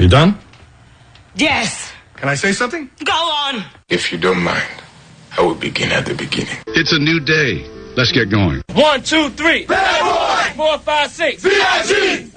You done? Yes. Can I say something? Go on. If you don't mind, I will begin at the beginning. It's a new day. Let's get going. 1, 2, 3. Bad boy. 4, 5, 6. B.I.G.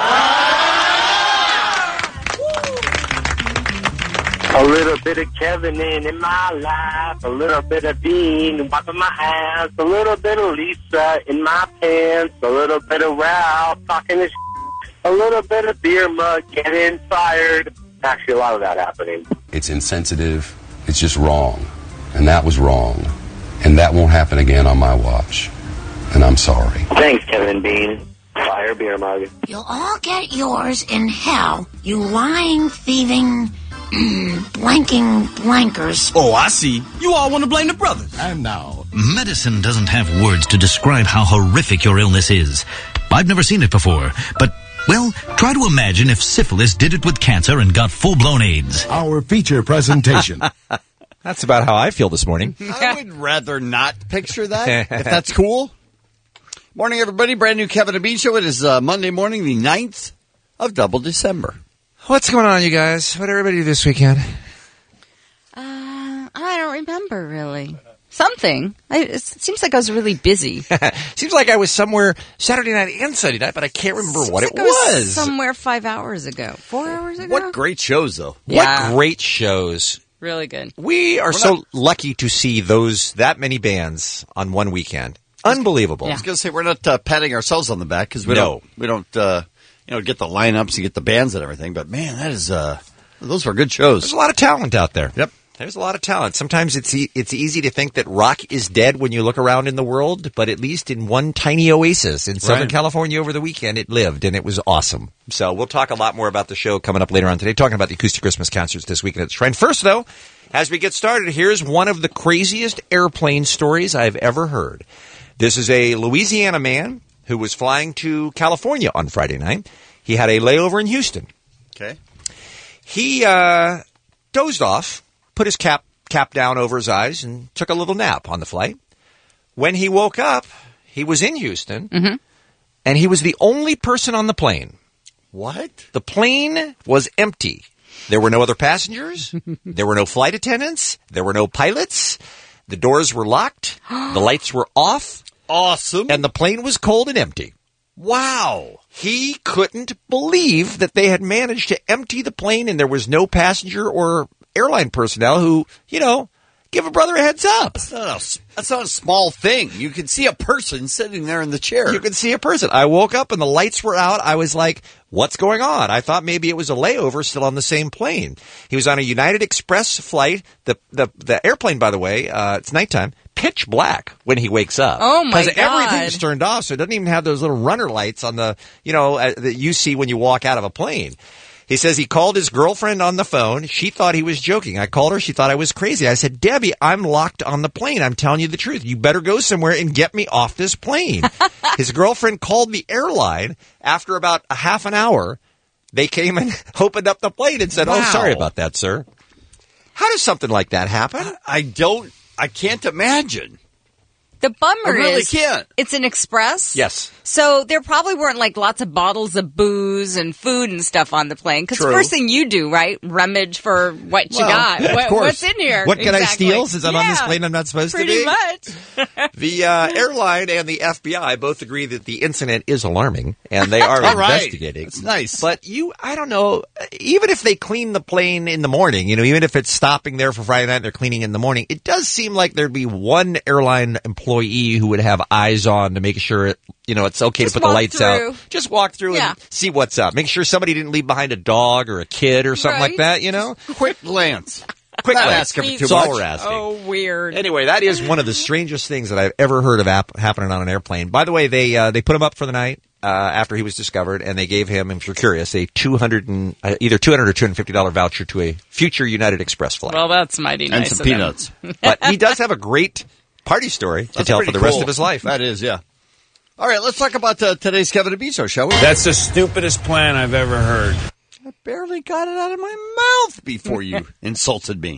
A little bit of Kevin in my life, a little bit of Dean wiping my ass, a little bit of Lisa in my pants, a little bit of Ralph talking his a little bit of beer mug getting fired. Actually, a lot of that happening. It's insensitive. It's just wrong. And that was wrong. And that won't happen again on my watch. And I'm sorry. Thanks, Kevin and Bean. Fire beer mug. You'll all get yours in hell, you lying, thieving, blanking blankers. Oh, I see. You all want to blame the brothers. And now, medicine doesn't have words to describe how horrific your illness is. I've never seen it before, but, well, try to imagine if syphilis did it with cancer and got full-blown AIDS. our feature presentation. That's about how I feel this morning. I would rather not picture that, if that's cool. Morning, everybody. Brand new Kevin and Bean Show. It is Monday morning, the 9th of double December. What's going on, you guys? What did everybody do this weekend? I don't remember, really. Something. It seems like I was really busy. Seems like I was somewhere Saturday night and Sunday night, but I can't remember what it I was was. somewhere 5 hours ago. 4 hours ago? What great shows, though. Yeah. What great shows. Really good. We are so lucky to see that many bands on one weekend. Unbelievable. I was going to say, we're not patting ourselves on the back because we don't get the lineups and get the bands and everything. But, man, that is those were good shows. There's a lot of talent out there. Yep. There's a lot of talent. Sometimes it's easy to think that rock is dead when you look around in the world, but at least in one tiny oasis in Southern California over the weekend, it lived, and it was awesome. So we'll talk a lot more about the show coming up later on today, talking about the Acoustic Christmas concerts this weekend at the Shrine. First, though, as we get started, here's one of the craziest airplane stories I've ever heard. This is a Louisiana man who was flying to California on Friday night. He had a layover in Houston. Okay. He dozed off, put his cap down over his eyes, and took a little nap on the flight. When he woke up, he was in Houston, and he was the only person on the plane. What? The plane was empty. There were no other passengers. There were no flight attendants. There were no pilots. The doors were locked. The lights were off. Awesome. And the plane was cold and empty. Wow. He couldn't believe that they had managed to empty the plane and there was no passenger or airline personnel who, give a brother a heads up. That's not a small thing. You can see a person sitting there in the chair. You can see a person. I woke up and the lights were out. I was like, what's going on? I thought maybe it was a layover still on the same plane. He was on a United Express flight. The airplane, by the way, it's nighttime, pitch black when he wakes up. Oh, my God. Because everything's turned off, so it doesn't even have those little runner lights on the, that you see when you walk out of a plane. He says he called his girlfriend on the phone. She thought he was joking. I called her. She thought I was crazy. I said, Debbie, I'm locked on the plane. I'm telling you the truth. You better go somewhere and get me off this plane. His girlfriend called the airline. After about a half an hour, they came and opened up the plane and said, Wow. Oh, sorry about that, sir. How does something like that happen? I can't imagine. The bummer I really is can't. It's an express. Yes. So there probably weren't lots of bottles of booze and food and stuff on the plane. Because the True. first thing you do, right? Rummage for what you got. Of course. What's in here? What can I Exactly. steal since I'm on this plane I'm not supposed to be? Pretty much. The airline and the FBI both agree that the incident is alarming, and they are All right. investigating. That's nice. But I don't know, even if they clean the plane in the morning, even if it's stopping there for Friday night and they're cleaning in the morning, it does seem like there'd be one airline employee who would have eyes on to make sure it's okay Just to put the walk lights through. out. Just walk through Yeah. and see what's up. Make sure somebody didn't leave behind a dog or a kid or something like Right. that, Quick glance. Quick Not glance. asking for too That's all much. we're asking. Oh, weird. Anyway, that is one of the strangest things that I've ever heard of happening on an airplane. By the way, they put him up for the night after he was discovered, and they gave him, if you're curious, a either $200 or $250 voucher to a future United Express flight. Well, that's mighty nice. And some of them. peanuts. But he does have a great party story to tell for the rest of his life. That is, yeah. All right, let's talk about today's Kevin and Bean Show, shall we? That's the stupidest plan I've ever heard. I barely got it out of my mouth before you insulted me.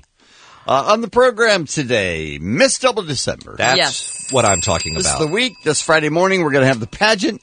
On the program today, Miss Double December. That's Yes. what I'm talking This about. is the week. This Friday morning, we're going to have the pageant.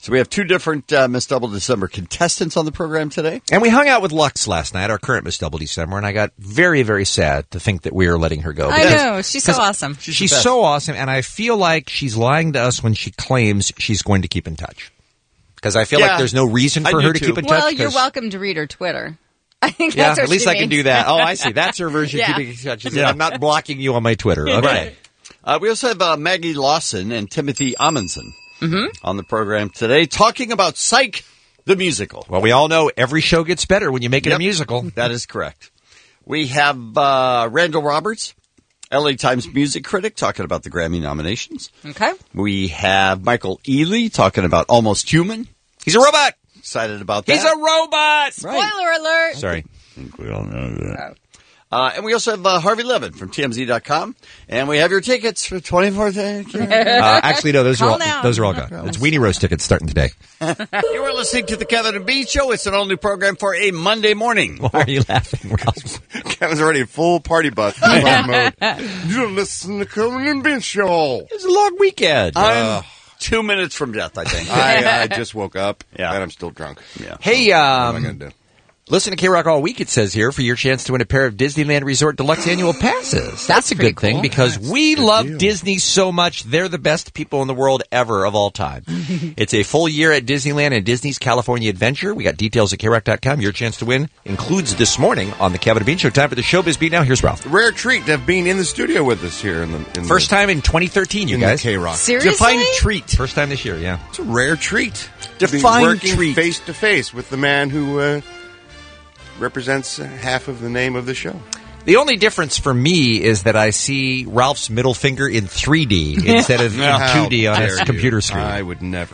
So we have two different Miss Double December contestants on the program today. And we hung out with Lux last night, our current Miss Double December, and I got very, very sad to think that we are letting her go. I know. She's so awesome. She's so awesome, and I feel like she's lying to us when she claims she's going to keep in touch. Because I feel like there's no reason for her to keep in touch. Well, you're welcome to read her Twitter. I think that's what at least she I can means. do that. Oh, I see. That's her version of keeping in touch. She said, I'm not blocking you on my Twitter. Okay. We also have Maggie Lawson and Timothy Amundsen on the program today talking about Psych, the musical. Well, we all know every show gets better when you make it a musical. That is correct. We have Randall Roberts, LA Times music critic, talking about the Grammy nominations. Okay. We have Michael Ealy talking about Almost Human. He's a robot. Excited about that. He's a robot. Spoiler alert. Sorry. I think we all know that. And we also have Harvey Levin from TMZ.com. And we have your tickets for 24th. Actually, no, those are all gone. It's Weenie Roast tickets starting today. You are listening to the Kevin and Bean Show. It's an all-new program for a Monday morning. Why are you laughing, Ralph? Kevin's already in full party bus mode. You're listening to Kevin and Bean Show. It's a long weekend. I'm 2 minutes from death, I think. I just woke up, and I'm still drunk. Yeah. Hey, what am I going to do? Listen to K-Rock all week, it says here, for your chance to win a pair of Disneyland Resort Deluxe annual passes. That's a good thing because we love Disney so much. They're the best people in the world ever of all time. It's a full year at Disneyland and Disney's California Adventure. We got details at KROC.com. Your chance to win includes this morning on the Kevin and Bean Show. Time for the Showbiz Beat now. Here's Ralph. Rare treat to have been in the studio with us here. First time in 2013, you guys. K-Rock. Seriously? Define treat. First time this year, yeah. It's a rare treat. Define working treat. face to face with the man who represents half of the name of the show. The only difference for me is that I see Ralph's middle finger in 3D instead of in 2D on his computer screen. I would never.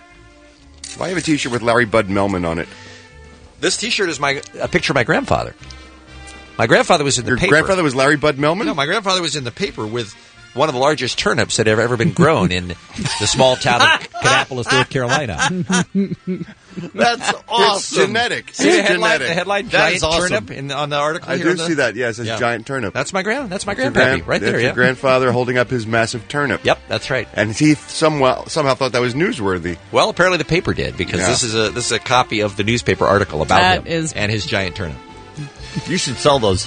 Why have a T-shirt with Larry Bud Melman on it? This T-shirt is a picture of my grandfather. My grandfather was in the paper. Your grandfather was Larry Bud Melman? No, my grandfather was in the paper with one of the largest turnips that have ever been grown in the small town of Kannapolis, North Carolina. That's awesome. It's genetic. See the headline, That giant is awesome. turnip on the article. I here do see that. Yeah, it says giant turnip. That's my grandpappy right there. That's Yeah, your grandfather holding up his massive turnip. Yep, that's right. And he somehow thought that was newsworthy. Well, apparently the paper did because this is a copy of the newspaper article about him and his giant turnip. You should sell those.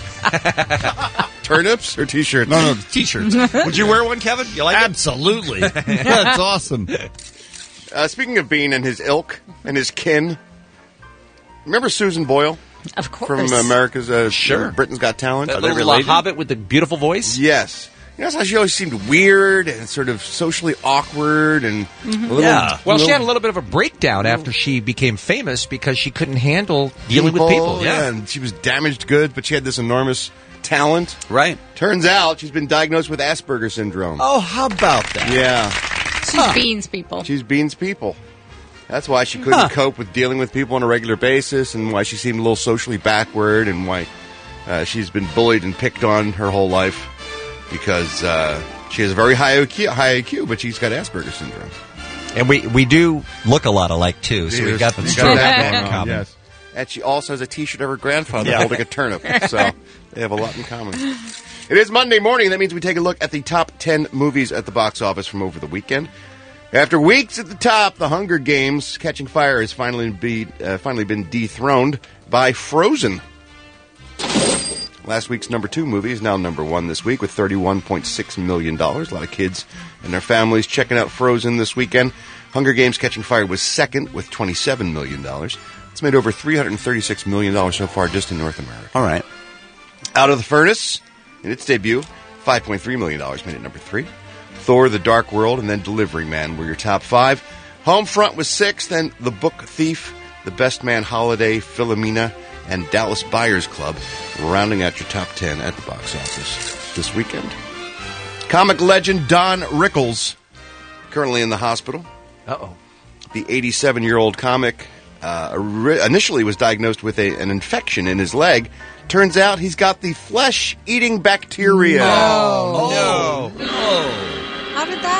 Turnips or T-shirts? No, T-shirts. Would you wear one, Kevin? You like Absolutely. That's awesome. Speaking of Bean and his ilk and his kin, remember Susan Boyle? Of course. From America's Sure. Britain's Got Talent? That little hobbit with the beautiful voice? Yes. You know how she always seemed weird and sort of socially awkward and Well, she had a little bit of a breakdown after she became famous because she couldn't handle dealing with people. Yeah, and she was damaged goods, but she had this enormous talent. Right. Turns out she's been diagnosed with Asperger's syndrome. Oh, how about that? Yeah. She's Beans people. She's Beans people. That's why she couldn't cope with dealing with people on a regular basis and why she seemed a little socially backward and why she's been bullied and picked on her whole life. Because she has a very high IQ, but she's got Asperger's syndrome. And we do look a lot alike, too, so we've got that in common. Yes. And she also has a T-shirt of her grandfather holding a turnip, so they have a lot in common. It is Monday morning, that means we take a look at the top 10 movies at the box office from over the weekend. After weeks at the top, The Hunger Games: Catching Fire has finally been dethroned by Frozen. Last week's number 2 movie is now number 1 this week with $31.6 million. A lot of kids and their families checking out Frozen this weekend. Hunger Games: Catching Fire was second with $27 million. It's made over $336 million so far just in North America. All right. Out of the Furnace, in its debut, $5.3 million made it number 3. Thor: The Dark World and then Delivery Man were your top 5. Homefront was 6th, then The Book Thief, The Best Man Holiday, Philomena, and Dallas Buyers Club, rounding out your top 10 at the box office this weekend. Comic legend Don Rickles, currently in the hospital. Uh-oh. The 87-year-old comic initially was diagnosed with an infection in his leg. Turns out he's got the flesh-eating bacteria. No. How did that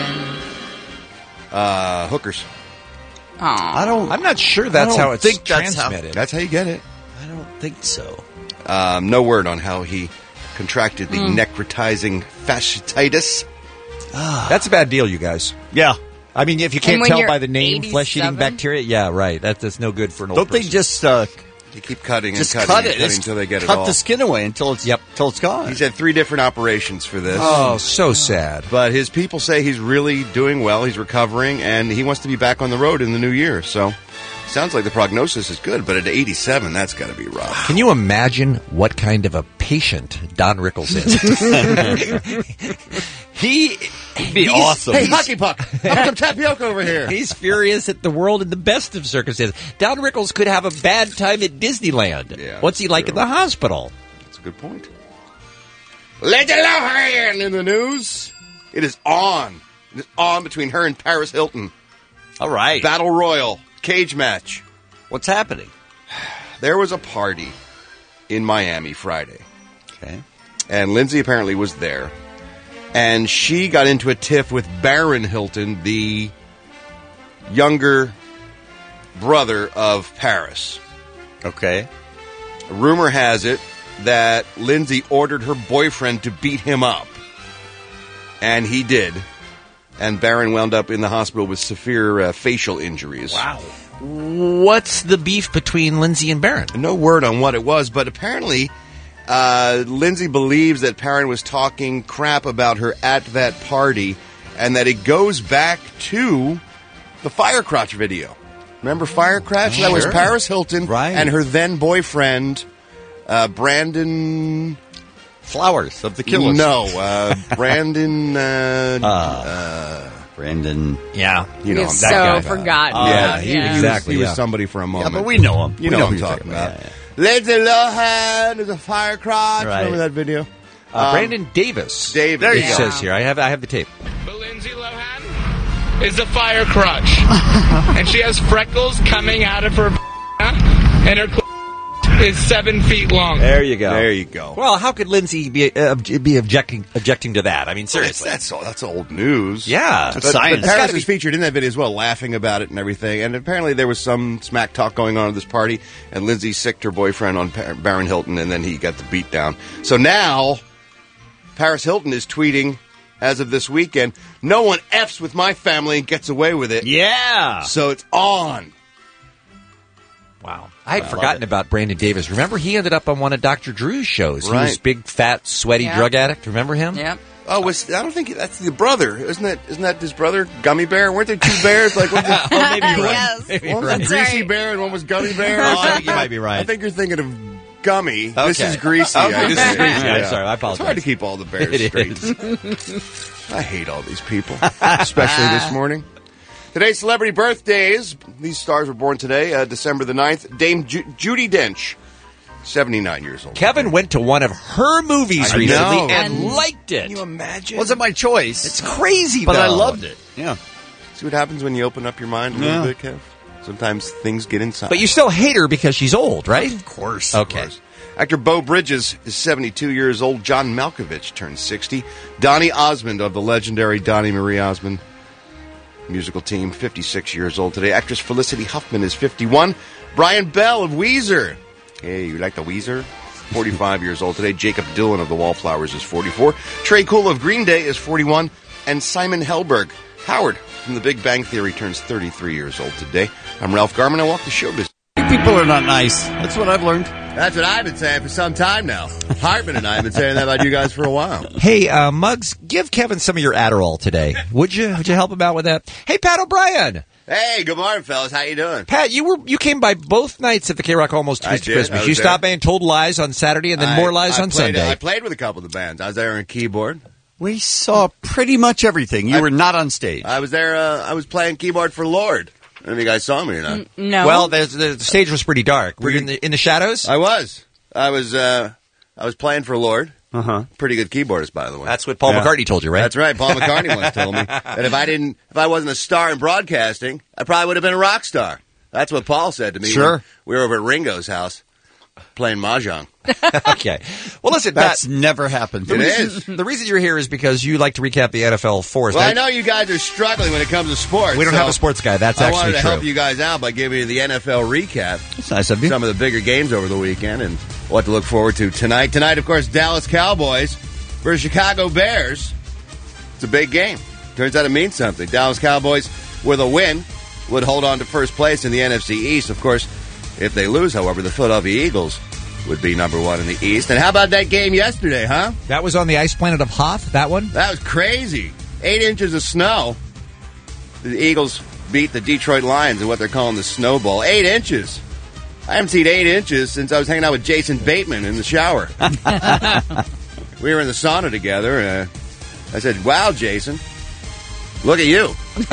happen? Hookers. I'm not sure that's how it's transmitted. That's how you get it. I don't think so. No word on how he contracted the necrotizing fasciitis. That's a bad deal, you guys. Yeah. I mean, if you And can't when tell you're by the name 87? flesh-eating bacteria, yeah, right. That's no good for an old Don't they person. just You keep cutting and just cutting cut and it cutting until they get it cut all. the skin away until it's gone? He's had 3 different operations for this. Oh, so sad. But his people say he's really doing well. He's recovering, and he wants to be back on the road in the new year. So, sounds like the prognosis is good. But at 87, that's got to be rough. Can you imagine what kind of a patient Don Rickles is? He'd be awesome. Hey, hockey puck! Have some tapioca over here. He's furious at the world in the best of circumstances. Don Rickles could have a bad time at Disneyland. Yeah, What's he like true. in the hospital? That's a good point. Lindsay Lohan in the news. It is on. It is on between her and Paris Hilton. All right. Battle Royal. Cage match. What's happening? There was a party in Miami Friday. Okay. And Lindsay apparently was there. And she got into a tiff with Baron Hilton, the younger brother of Paris. Okay. Rumor has it that Lindsay ordered her boyfriend to beat him up. And he did. And Baron wound up in the hospital with severe facial injuries. Wow. What's the beef between Lindsay and Baron? No word on what it was, but apparently Lindsay believes that Baron was talking crap about her at that party and that it goes back to the Firecrotch video. Remember Firecrotch? That was Paris Hilton and her then boyfriend, Brandon... Flowers of the Killers. No, Brandon... Brandon. Yeah. You know him. It's That so guy. forgotten. Yeah, Yeah. he was somebody for a moment. Yeah, but we know him. You We know know what I'm who you're talking talking about. about, Lindsay Lohan is a Firecrotch. Right. Remember that video? Brandon Davis. Davis. There you It go. says here. I have the tape. But Lindsay Lohan is a fire crotch. And she has freckles coming out of her and her is 7 feet long. There you go. There you go. Well, how could Lindsay be objecting to that? I mean, seriously. That's old news. Yeah. But, science. but Paris It's gotta was featured in that video as well, laughing about it and everything. And apparently there was some smack talk going on at this party, and Lindsay sicked her boyfriend on Baron Hilton, and then he got the beat down. So now, Paris Hilton is tweeting, as of this weekend, no one F's with my family and gets away with it. Yeah. So it's on. Wow. I had forgotten about Brandon Davis. Remember, he ended up on one of Dr. Drew's shows. He was Right. big, fat, sweaty Yeah. drug addict. Remember him? Yep. Oh, I don't think that's the brother. Isn't that his brother, Gummy Bear? Weren't there 2 bears? Like, maybe you're right. Yes. Maybe one you're was right. Greasy right. Bear and one was Gummy Bear. Oh, I think you might be right. I think you're thinking of Gummy. This Okay. is Greasy. Okay, this is Greasy. I'm Yeah. sorry. I apologize. It's hard to keep all the bears It straight. is. I hate all these people, especially this morning. Today's celebrity birthdays. These stars were born today, December the 9th. Dame Judi Dench, 79 years old. Kevin went to one of her movies I recently know. and liked it. Can you imagine? Wasn't my choice. It's crazy, but though. I loved it. Yeah. See what happens when you open up your mind a little bit, Kev? Sometimes things get inside. But you still hate her because she's old, right? Of course. Okay. Of course. Actor Beau Bridges is 72 years old. John Malkovich turns 60. Donny Osmond of the legendary Donnie Marie Osmond musical team, 56 years old today. Actress Felicity Huffman is 51. Brian Bell of Weezer. Hey, you like the Weezer? 45 years old today. Jacob Dylan of the Wallflowers is 44. Trey Cool of Green Day is 41. And Simon Helberg, Howard from The Big Bang Theory, turns 33 years old today. I'm Ralph Garman. I walk the show business. People are not nice. That's what I've learned. That's what I've been saying for some time now. Hartman and I have been saying that about you guys for a while. Hey, Muggs, give Kevin some of your Adderall today. Would you help him out with that? Hey, Pat O'Brien. Hey, good morning, fellas. How you doing? Pat, you came by both nights at the K-Rock Almost I Twisted did. Christmas. I was You there. stopped by and told lies on Saturday and then more lies on Sunday. I played with a couple of the bands. I was there on keyboard. We saw pretty much everything. You were not on stage. I was there. I was playing keyboard for Lord. I don't know if you guys saw me or not. No. Well, the stage was pretty dark. Were you in the shadows? I was. I was playing for Lord. Uh-huh. Pretty good keyboardist, by the way. That's what Paul McCartney told you, right? That's right. Paul McCartney once told me that if I wasn't a star in broadcasting, I probably would have been a rock star. That's what Paul said to me. Sure. when we were over at Ringo's house playing mahjong. Okay. Well, listen, That's Pat, never happened. It is. the reason you're here is because you like to recap the NFL for us. Well, Now, I know you guys are struggling when it comes to sports. we don't so have a sports guy. That's I actually wanted to true. help you guys out by giving you the NFL recap. That's nice of you. Some of the bigger games over the weekend and what to look forward to tonight. Tonight, of course, Dallas Cowboys versus Chicago Bears. It's a big game. Turns out it means something. Dallas Cowboys with a win, would hold on to first place in the NFC East. Of course, if they lose, however, the Philadelphia Eagles would be number one in the East. And how about that game yesterday, huh? That was on the ice planet of Hoth, that one? That was crazy. 8 inches of snow. The Eagles beat the Detroit Lions in what they're calling the Snow Bowl. 8 inches. I haven't seen 8 inches since I was hanging out with Jason Bateman in the shower. We were in the sauna together, and I said, wow, Jason, look at you.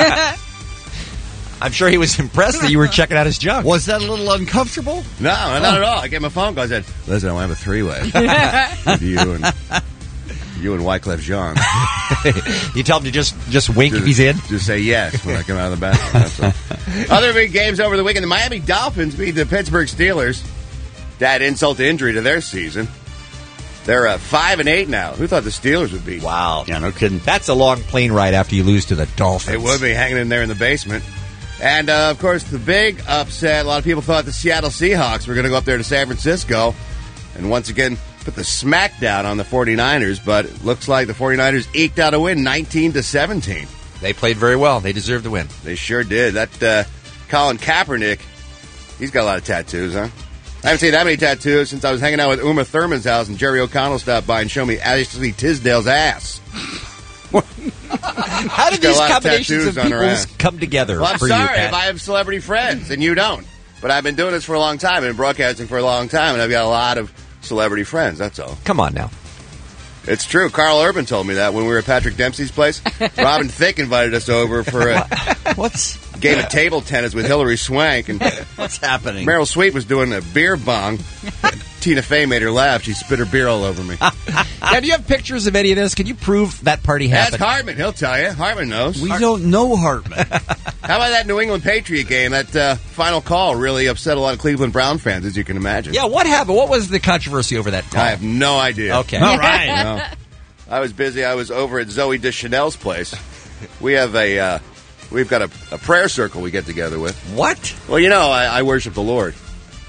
I'm sure he was impressed that you were checking out his junk. Was that a little uncomfortable? No, not at all. I gave him a phone call. I said, listen, I want to have a three-way with you and Wyclef Jean. You tell him to just wink if he's in? Just say yes when I come out of the bathroom. That's all. Other big games over the weekend. The Miami Dolphins beat the Pittsburgh Steelers. That insult to injury to their season. They're 5-8 now. Who thought the Steelers would be? Wow. Yeah, no kidding. That's a long plane ride after you lose to the Dolphins. It would be hanging in there in the basement. And, of course, the big upset, a lot of people thought the Seattle Seahawks were going to go up there to San Francisco and once again put the smackdown on the 49ers, but it looks like the 49ers eked out a win 19-17. They played very well. They deserved the win. They sure did. That Colin Kaepernick, he's got a lot of tattoos, huh? I haven't seen that many tattoos since I was hanging out with Uma Thurman's house and Jerry O'Connell stopped by and showed me Ashley Tisdale's ass. How did these combinations of people come together? Well, I'm for sorry you, Pat? if I have celebrity friends and you don't. But I've been doing this for a long time. I've been broadcasting for a long time, and I've got a lot of celebrity friends, that's all. Come on now. It's true. Carl Urban told me that when we were at Patrick Dempsey's place. Robin Thicke invited us over for a game of table tennis with Hillary Swank. And what's happening? Meryl Sweet was doing a beer bong. Tina Fey made her laugh. She spit her beer all over me. Now, do you have pictures of any of this? Can you prove that party happened? That's Hartman. He'll tell you. Hartman knows. We don't know Hartman. How about that New England Patriot game? That final call really upset a lot of Cleveland Brown fans, as you can imagine. Yeah, what happened? What was the controversy over that call? I have no idea. Okay. All right. No. I was busy. I was over at Zoe Deschanel's place. We have we've got a prayer circle we get together with. What? Well, you know, I worship the Lord.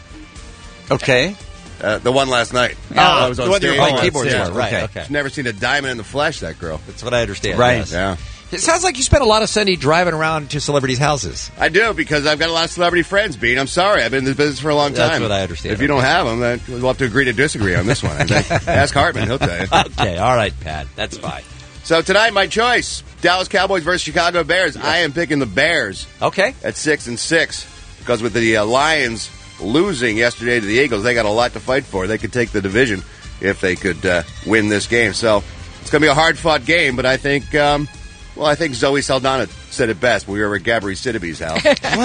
Okay. The one last night. I was on the one stage. you were playing keyboards Yeah. for. Right, okay. She's never seen a diamond in the flesh, that girl. That's what I understand. Right. Yes. Yeah. It sounds like you spent a lot of Sunday driving around to celebrities' houses. I do, because I've got a lot of celebrity friends, Bean. I'm sorry. I've been in this business for a long time. That's what I understand. If you don't have them, then we'll have to agree to disagree on this one. I think. Ask Hartman. He'll tell you. Okay. All right, Pat. That's fine. So tonight, my choice, Dallas Cowboys versus Chicago Bears. I am picking the Bears. Okay. At 6-6, because with the Lions losing yesterday to the Eagles, they got a lot to fight for. They could take the division if they could win this game. So it's going to be a hard-fought game, but I think, I think Zoe Saldana said it best when we were at Gabri Sidibe's house.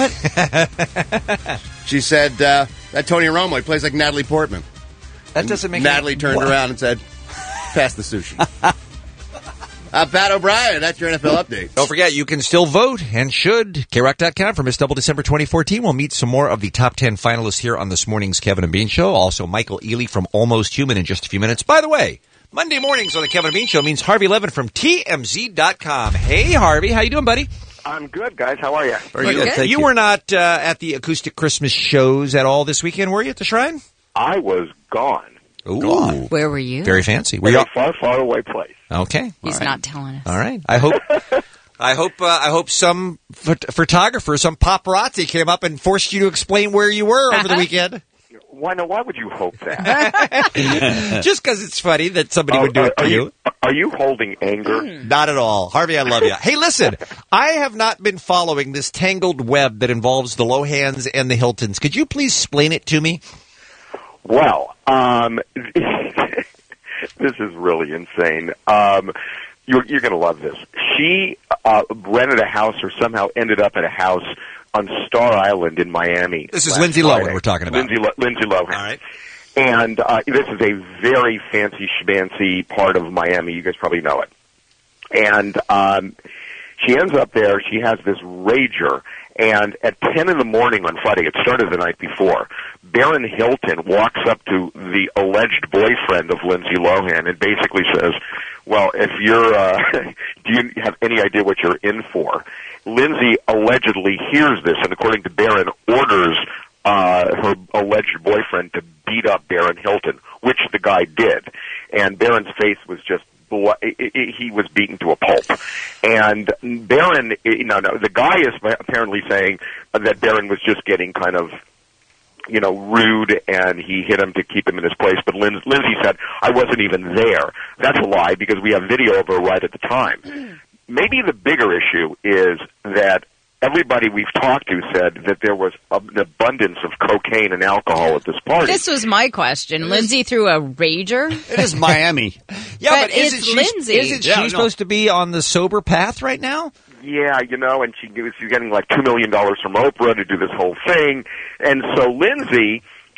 What? She said that Tony Romo, he plays like Natalie Portman. That doesn't make Natalie turned around and said, pass the sushi. Pat O'Brien, that's your NFL update. Don't forget, you can still vote and should. KROC.com for Miss Double December 2014. We'll meet some more of the top 10 finalists here on this morning's Kevin and Bean Show. Also, Michael Ealy from Almost Human in just a few minutes. By the way, Monday mornings on the Kevin and Bean Show means Harvey Levin from TMZ.com. Hey, Harvey. How you doing, buddy? I'm good, guys. How are you? Very good. Thank you were not at the acoustic Christmas shows at all this weekend, were you, at the Shrine? I was gone. Ooh. Where were you? Very fancy. In a far, far away place. Okay. He's not telling us. All right. I hope some photographer, some paparazzi came up and forced you to explain where you were over the weekend. Why would you hope that? Just because it's funny that somebody would do it to you. Are you holding anger? Not at all. Harvey, I love you. Hey, listen, I have not been following this tangled web that involves the Lohans and the Hiltons. Could you please explain it to me? Well, this is really insane. You're going to love this. She rented a house or somehow ended up at a house on Star Island in Miami. This is Lindsay Lohan we're talking about. Lindsay Lohan. All right. And this is a very fancy schmancy part of Miami. You guys probably know it. And she ends up there. She has this rager. And at 10 in the morning on Friday, it started the night before, Barron Hilton walks up to the alleged boyfriend of Lindsay Lohan and basically says, well, if you're, do you have any idea what you're in for? Lindsay allegedly hears this and, according to Barron, orders her alleged boyfriend to beat up Barron Hilton, which the guy did. And Barron's face was just he was beaten to a pulp. And Barron, the guy is apparently saying that Barron was just getting kind of, rude, and he hit him to keep him in his place. But Lindsay said, I wasn't even there. That's a lie, because we have video of her right at the time. Maybe the bigger issue is that everybody we've talked to said that there was an abundance of cocaine and alcohol at this party. This was my question. Lindsay threw a rager? It is Miami. Yeah, but it's Lindsay. Isn't she supposed to be on the sober path right now? Yeah, and she's getting like $2 million from Oprah to do this whole thing. And so Lindsay,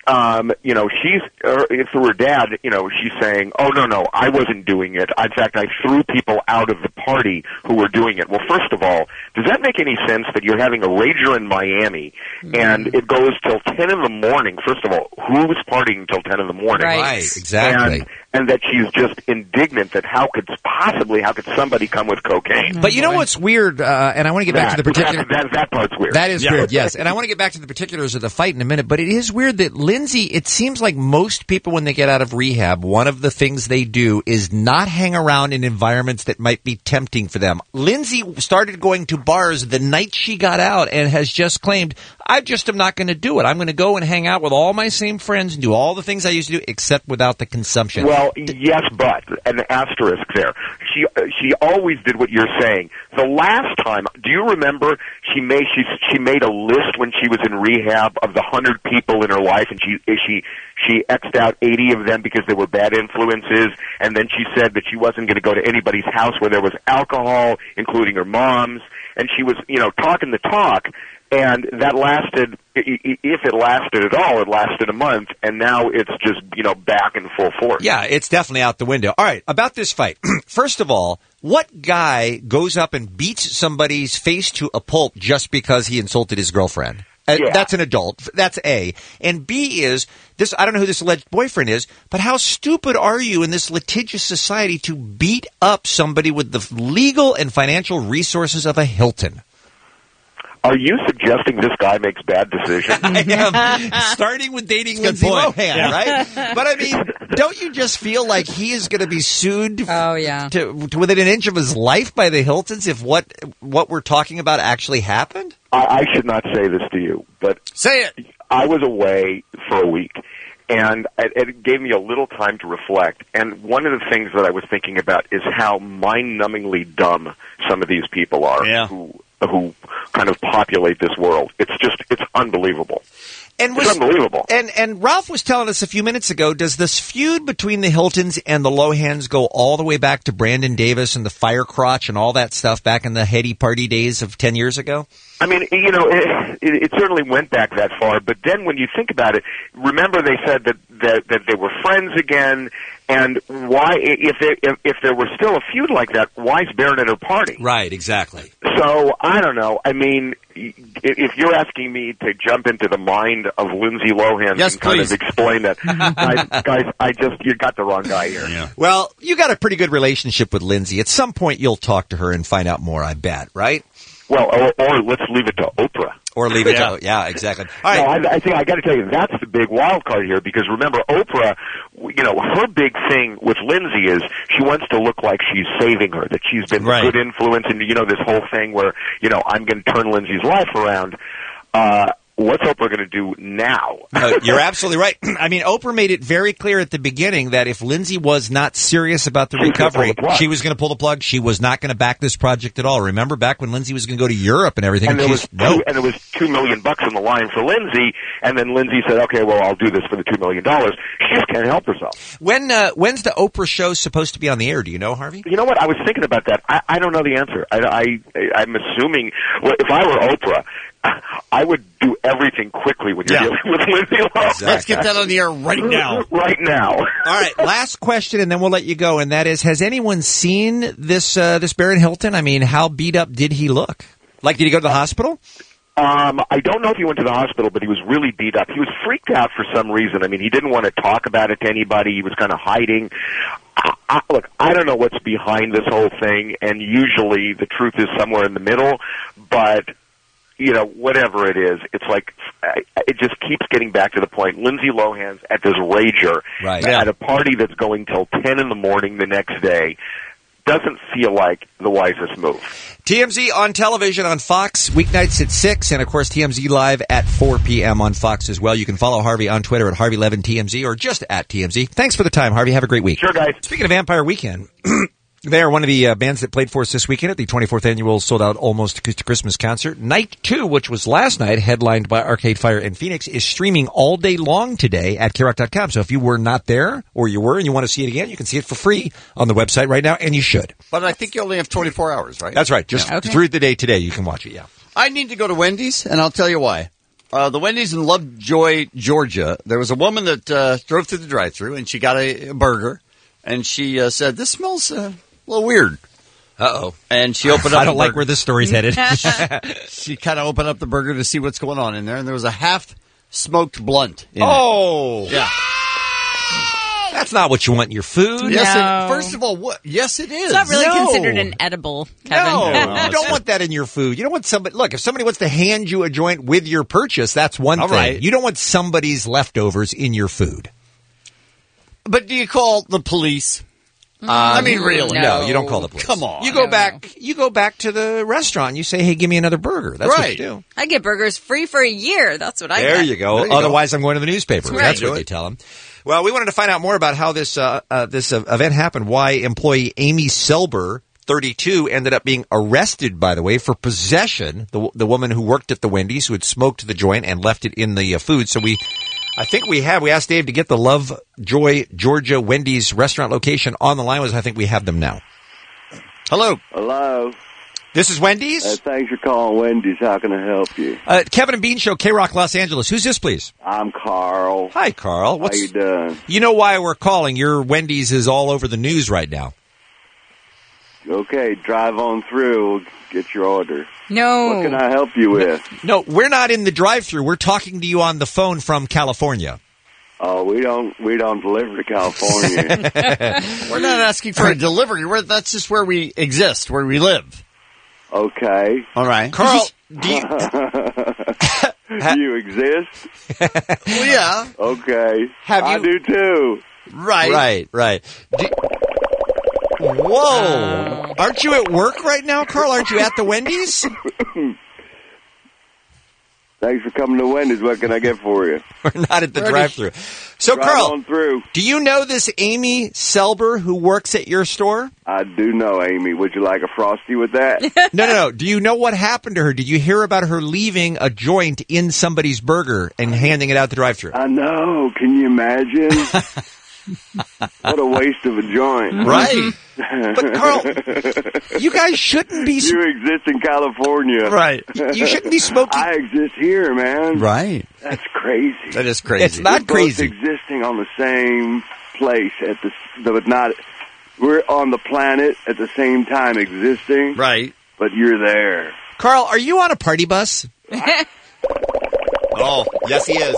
she's through her dad, she's saying, oh, no, I wasn't doing it. In fact, I threw people out of the party who were doing it. Well, first of all, does that make any sense that you're having a rager in Miami and it goes till 10 in the morning? First of all, who's partying till 10 in the morning? Right, exactly. And that she's just indignant that how could somebody come with cocaine? But you know what's weird, and I want to get back to the particular... That part's weird. That is weird, yes. And I want to get back to the particulars of the fight in a minute, but it is weird that Lindsay, it seems like most people when they get out of rehab, one of the things they do is not hang around in environments that might be tempting for them. Lindsay started going to bars the night she got out and has just claimed, I just am not going to do it. I'm going to go and hang out with all my same friends and do all the things I used to do, except without the consumption. Well, yes, but an asterisk there. She always did what you're saying. The last time, do you remember she made a list when she was in rehab of the 100 people in her life, and she X'd out 80 of them because they were bad influences, and then she said that she wasn't going to go to anybody's house where there was alcohol, including her mom's, and she was, talking the talk. And that lasted, if it lasted at all, it lasted a month, and now it's just, back in full force. Yeah, it's definitely out the window. All right, about this fight. First of all, what guy goes up and beats somebody's face to a pulp just because he insulted his girlfriend? Yeah. That's an adult. That's A. And B is, this. I don't know who this alleged boyfriend is, but how stupid are you in this litigious society to beat up somebody with the legal and financial resources of a Hilton? Are you suggesting this guy makes bad decisions? I am. Starting with dating Lindsay Lohan, right? But I mean, don't you just feel like he is going to be sued to within an inch of his life by the Hiltons if what we're talking about actually happened? I should not say this to you, but say it. I was away for a week, and it gave me a little time to reflect. And one of the things that I was thinking about is how mind-numbingly dumb some of these people are who kind of populate this world. It's unbelievable. It's unbelievable. And Ralph was telling us a few minutes ago, does this feud between the Hiltons and the Lohans go all the way back to Brandon Davis and the fire crotch and all that stuff back in the heady party days of 10 years ago? I mean, it certainly went back that far, but then when you think about it, remember they said that they were friends again, and why, if there were still a feud like that, why is Barron at her party? Right, exactly. So, I don't know. I mean, if you're asking me to jump into the mind of Lindsay Lohan and kind of explain that, guys, you got the wrong guy here. Yeah. Well, you got a pretty good relationship with Lindsay. At some point, you'll talk to her and find out more, I bet, right? Well, or let's leave it to Oprah. Or leave it to, exactly. All right. No, I think I got to tell you, that's the big wild card here, because remember, Oprah, her big thing with Lindsay is she wants to look like she's saving her, that she's been a good influence, and this whole thing where, I'm going to turn Lindsay's life around. What's Oprah going to do now? You're absolutely right. I mean, Oprah made it very clear at the beginning that if Lindsay was not serious about the recovery, she was going to pull the plug. She was not going to back this project at all. Remember back when Lindsay was going to go to Europe and everything? And there was $2 million on the line for Lindsay, and then Lindsay said, okay, well, I'll do this for the $2 million. She just can't help herself. When's the Oprah show supposed to be on the air? Do you know, Harvey? You know what? I was thinking about that. I don't know the answer. I'm assuming, if I were Oprah, I would do everything quickly when you're dealing with Lindsay Lohan. Exactly. Let's get that on the air right now. Right now. All right, last question, and then we'll let you go, and that is, has anyone seen this Barron Hilton? I mean, how beat up did he look? Like, did he go to the hospital? I don't know if he went to the hospital, but he was really beat up. He was freaked out for some reason. I mean, he didn't want to talk about it to anybody. He was kind of hiding. Look, I don't know what's behind this whole thing, and usually the truth is somewhere in the middle, but whatever it is, it's like it just keeps getting back to the point. Lindsay Lohan's at this rager at a party that's going till 10 in the morning the next day. Doesn't feel like the wisest move. TMZ on television on Fox, weeknights at 6, and, of course, TMZ Live at 4 p.m. on Fox as well. You can follow Harvey on Twitter at Harvey11TMZ or just at TMZ. Thanks for the time, Harvey. Have a great week. Sure, guys. Speaking of Vampire Weekend, they are one of the bands that played for us this weekend at the 24th annual sold-out Almost Acoustic Christmas concert. Night 2, which was last night, headlined by Arcade Fire in Phoenix, is streaming all day long today at KROQ.com. So if you were not there, or you were and you want to see it again, you can see it for free on the website right now, and you should. But I think you only have 24 hours, right? That's right. Just through the day today, you can watch it, yeah. I need to go to Wendy's, and I'll tell you why. The Wendy's in Lovejoy, Georgia, there was a woman that drove through the drive-thru, and she got a burger, and she said, "This smells a little weird." Uh-oh. And she opened up I don't like where this story's headed. She kind of opened up the burger to see what's going on in there, and there was a half-smoked blunt in it. Yeah. That's not what you want in your food. Yes, first of all, what? Yes, it is. It's not really considered an edible, Kevin. No, you don't want that in your food. You don't want somebody. Look, if somebody wants to hand you a joint with your purchase, that's one thing. Right. You don't want somebody's leftovers in your food. But do you call the police? I mean, really? No, you don't call the police. Come on. You go back to the restaurant and you say, "Hey, give me another burger." That's what you do. I get burgers free for a year. That's what I get. There you go. Otherwise, I'm going to the newspaper. That's That's what they tell them. Well, we wanted to find out more about how this event happened, why employee Amy Selber, 32, ended up being arrested, by the way, for possession, the woman who worked at the Wendy's who had smoked the joint and left it in the food. So we asked Dave to get the Lovejoy, Georgia Wendy's restaurant location on the line. I think we have them now. Hello. Hello. This is Wendy's? Thanks for calling Wendy's. How can I help you? Kevin and Bean Show, KROQ Los Angeles. Who's this, please? I'm Carl. Hi, Carl. How you doing? You know why we're calling. Your Wendy's is all over the news right now. Okay, drive on through. We'll get your order. No. What can I help you with? No, we're not in the drive-thru. We're talking to you on the phone from California. Oh, we don't deliver to California. We're not asking for a delivery. That's just where we exist, where we live. Okay. All right. Carl, do you... you exist? Well, yeah. Okay. I do too. Right. Whoa. Aren't you at work right now, Carl? Aren't you at the Wendy's? Thanks for coming to Wendy's. What can I get for you? We're not at the drive-thru. So, Drive Carl, on through. do you know this Amy Selber who works at your store? I do know Amy. Would you like a Frosty with that? No. Do you know what happened to her? Did you hear about her leaving a joint in somebody's burger and handing it out the drive-thru? I know. Can you imagine? What a waste of a joint. Right. But, Carl, you guys shouldn't be... You exist in California. Right. You shouldn't be smoking... I exist here, man. Right. That's crazy. That is crazy. It's not crazy. We're both existing on the same place we're on the planet at the same time existing. Right. But you're there. Carl, are you on a party bus? Oh, yes, he is.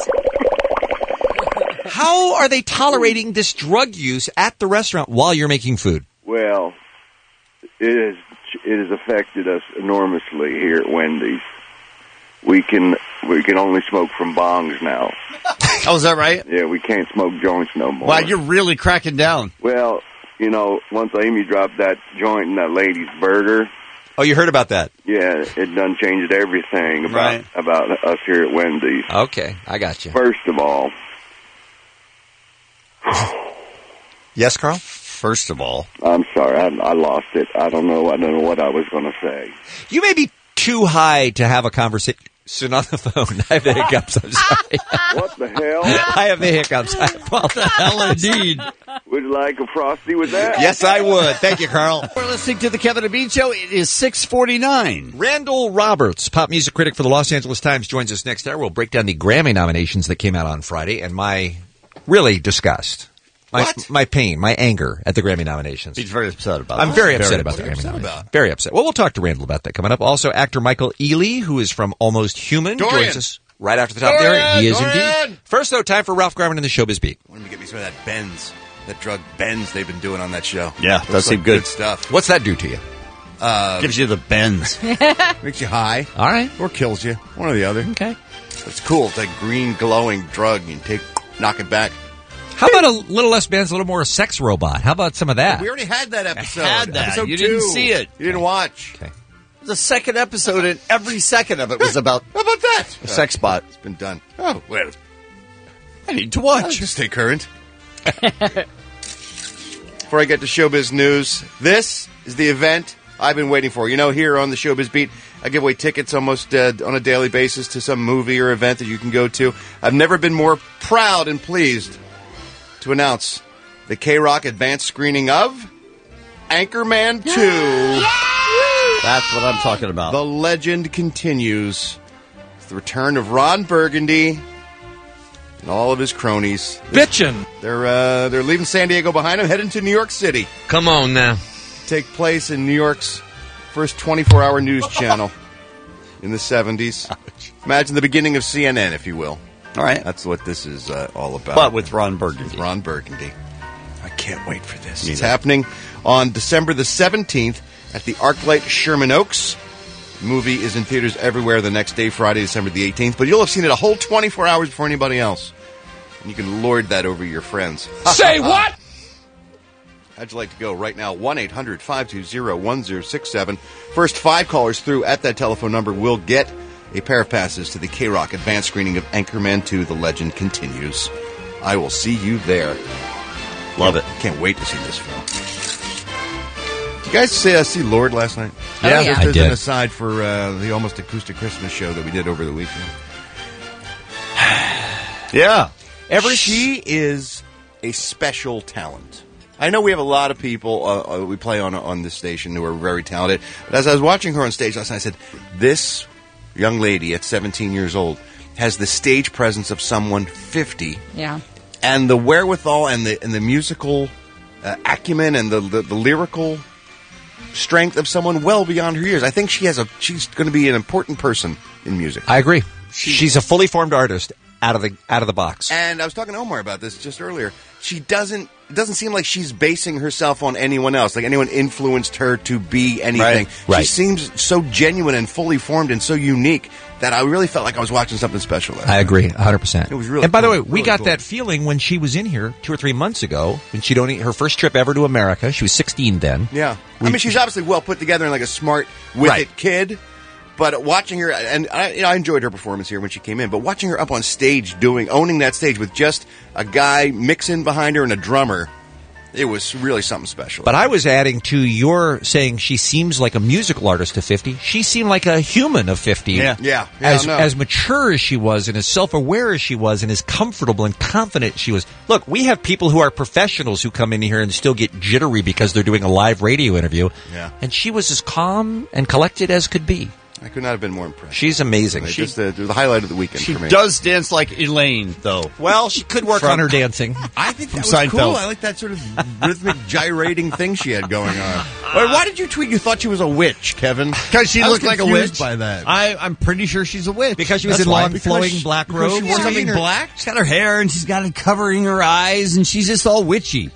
How are they tolerating this drug use at the restaurant while you're making food? Well, it has affected us enormously here at Wendy's. We can only smoke from bongs now. Oh, is that right? Yeah, we can't smoke joints no more. Wow, you're really cracking down. Well, once Amy dropped that joint in that lady's burger. Oh, you heard about that? Yeah, it done changed everything about us here at Wendy's. Okay, I got you. First of all. Yes, Carl? First of all. I'm sorry, I lost it. I don't know what I was going to say. You may be too high to have a conversation on the phone. I have the hiccups. I'm sorry. What the hell? I have the hiccups. I apologize. What the hell, indeed. Would you like a Frosty with that? Yes, I would. Thank you, Carl. We're listening to the Kevin and Bean Show. It is 6:49. Randall Roberts, pop music critic for the Los Angeles Times, joins us next hour. We'll break down the Grammy nominations that came out on Friday and my really disgust. My pain, my anger at the Grammy nominations. He's very upset about it. I'm very upset about the Grammy nominations. Very upset. Well, we'll talk to Randall about that coming up. Also, actor Michael Ealy, who is from Almost Human, joins us right after the top of the hour. He is indeed. First, though, time for Ralph Garman in the Showbiz Beat. I wanted to get me some of that Benz, that drug Benz they've been doing on that show. Yeah, does seem good stuff. What's that do to you? Gives you the bends. Makes you high. All right. Or kills you. One or the other. Okay. It's cool. It's like green glowing drug. You can knock it back. How about a little less bands, a little more sex robot? How about some of that? We already had that episode. Had that. Episode You 2. didn't see it. You didn't watch. Okay. The second episode, and every second of it was about How about that? a sex bot. It's been done. Oh, well. I need to watch. Just stay current. Before I get to Showbiz News, this is the event I've been waiting for. You know, here on the Showbiz Beat, I give away tickets almost on a daily basis to some movie or event that you can go to. I've never been more proud and pleased to announce the K-Rock advanced screening of Anchorman 2. That's what I'm talking about. The legend continues. It's the return of Ron Burgundy and all of his cronies. Bitchin'. They're leaving San Diego behind them, heading to New York City. Come on now. Take place in New York's first 24-hour news channel in the 70s. Imagine the beginning of CNN, if you will. All right. That's what this is all about. But with Ron Burgundy. Ron Burgundy. I can't wait for this. It's happening on December the 17th at the ArcLight Sherman Oaks. The movie is in theaters everywhere the next day, Friday, December the 18th. But you'll have seen it a whole 24 hours before anybody else. And you can lord that over your friends. Say what? How'd you like to go right now? 1-800-520-1067. First 5 callers through at that telephone number will get a pair of passes to the K-Rock advanced screening of Anchorman 2, The Legend Continues. I will see you there. Love it. Can't wait to see this film. Did you guys see Lord last night? Yeah. Yeah. I There's did. an aside for the Almost Acoustic Christmas show that we did over the weekend. Yeah. She is a special talent. I know we have a lot of people we play on this station who are very talented. But as I was watching her on stage last night, I said, this young lady at 17 years old has the stage presence of someone 50. Yeah. And the wherewithal and the musical acumen and the lyrical strength of someone well beyond her years. I think she's going to be an important person in music. I agree. She's a fully formed artist out of the box. And I was talking to Omar about this just earlier. It doesn't seem like she's basing herself on anyone else, like anyone influenced her to be anything. Right. She seems so genuine and fully formed and so unique that I really felt like I was watching something special last I night. agree, 100%. It was really And by the way, cool. we Really got cool. that feeling when she was in here 2 or 3 months ago, when she donated her first trip ever to America. She was 16 then. Yeah. I mean, she's obviously well put together and like a smart, with it kid. But watching her, and I enjoyed her performance here when she came in, but watching her up on stage owning that stage with just a guy mixing behind her and a drummer, it was really something special. But I was adding to your saying she seems like a musical artist of 50. She seemed like a human of 50. Yeah. As mature as she was and as self-aware as she was and as comfortable and confident she was. Look, we have people who are professionals who come in here and still get jittery because they're doing a live radio interview. Yeah. And she was as calm and collected as could be. I could not have been more impressed. She's amazing. Just the highlight of the weekend She for me. does dance like Elaine, though. Well, she could work on her dancing. I think that was Seinfeld. cool. I like that sort of rhythmic gyrating thing she had going on. Why did you tweet you thought she was a witch, Kevin? Because she I was looked like a confused witch. by that. I'm pretty sure she's a witch. Because she was That's in why. long, Because flowing she- black because robes. she wore something black? She's got her hair and she's got it covering her eyes and she's just all witchy.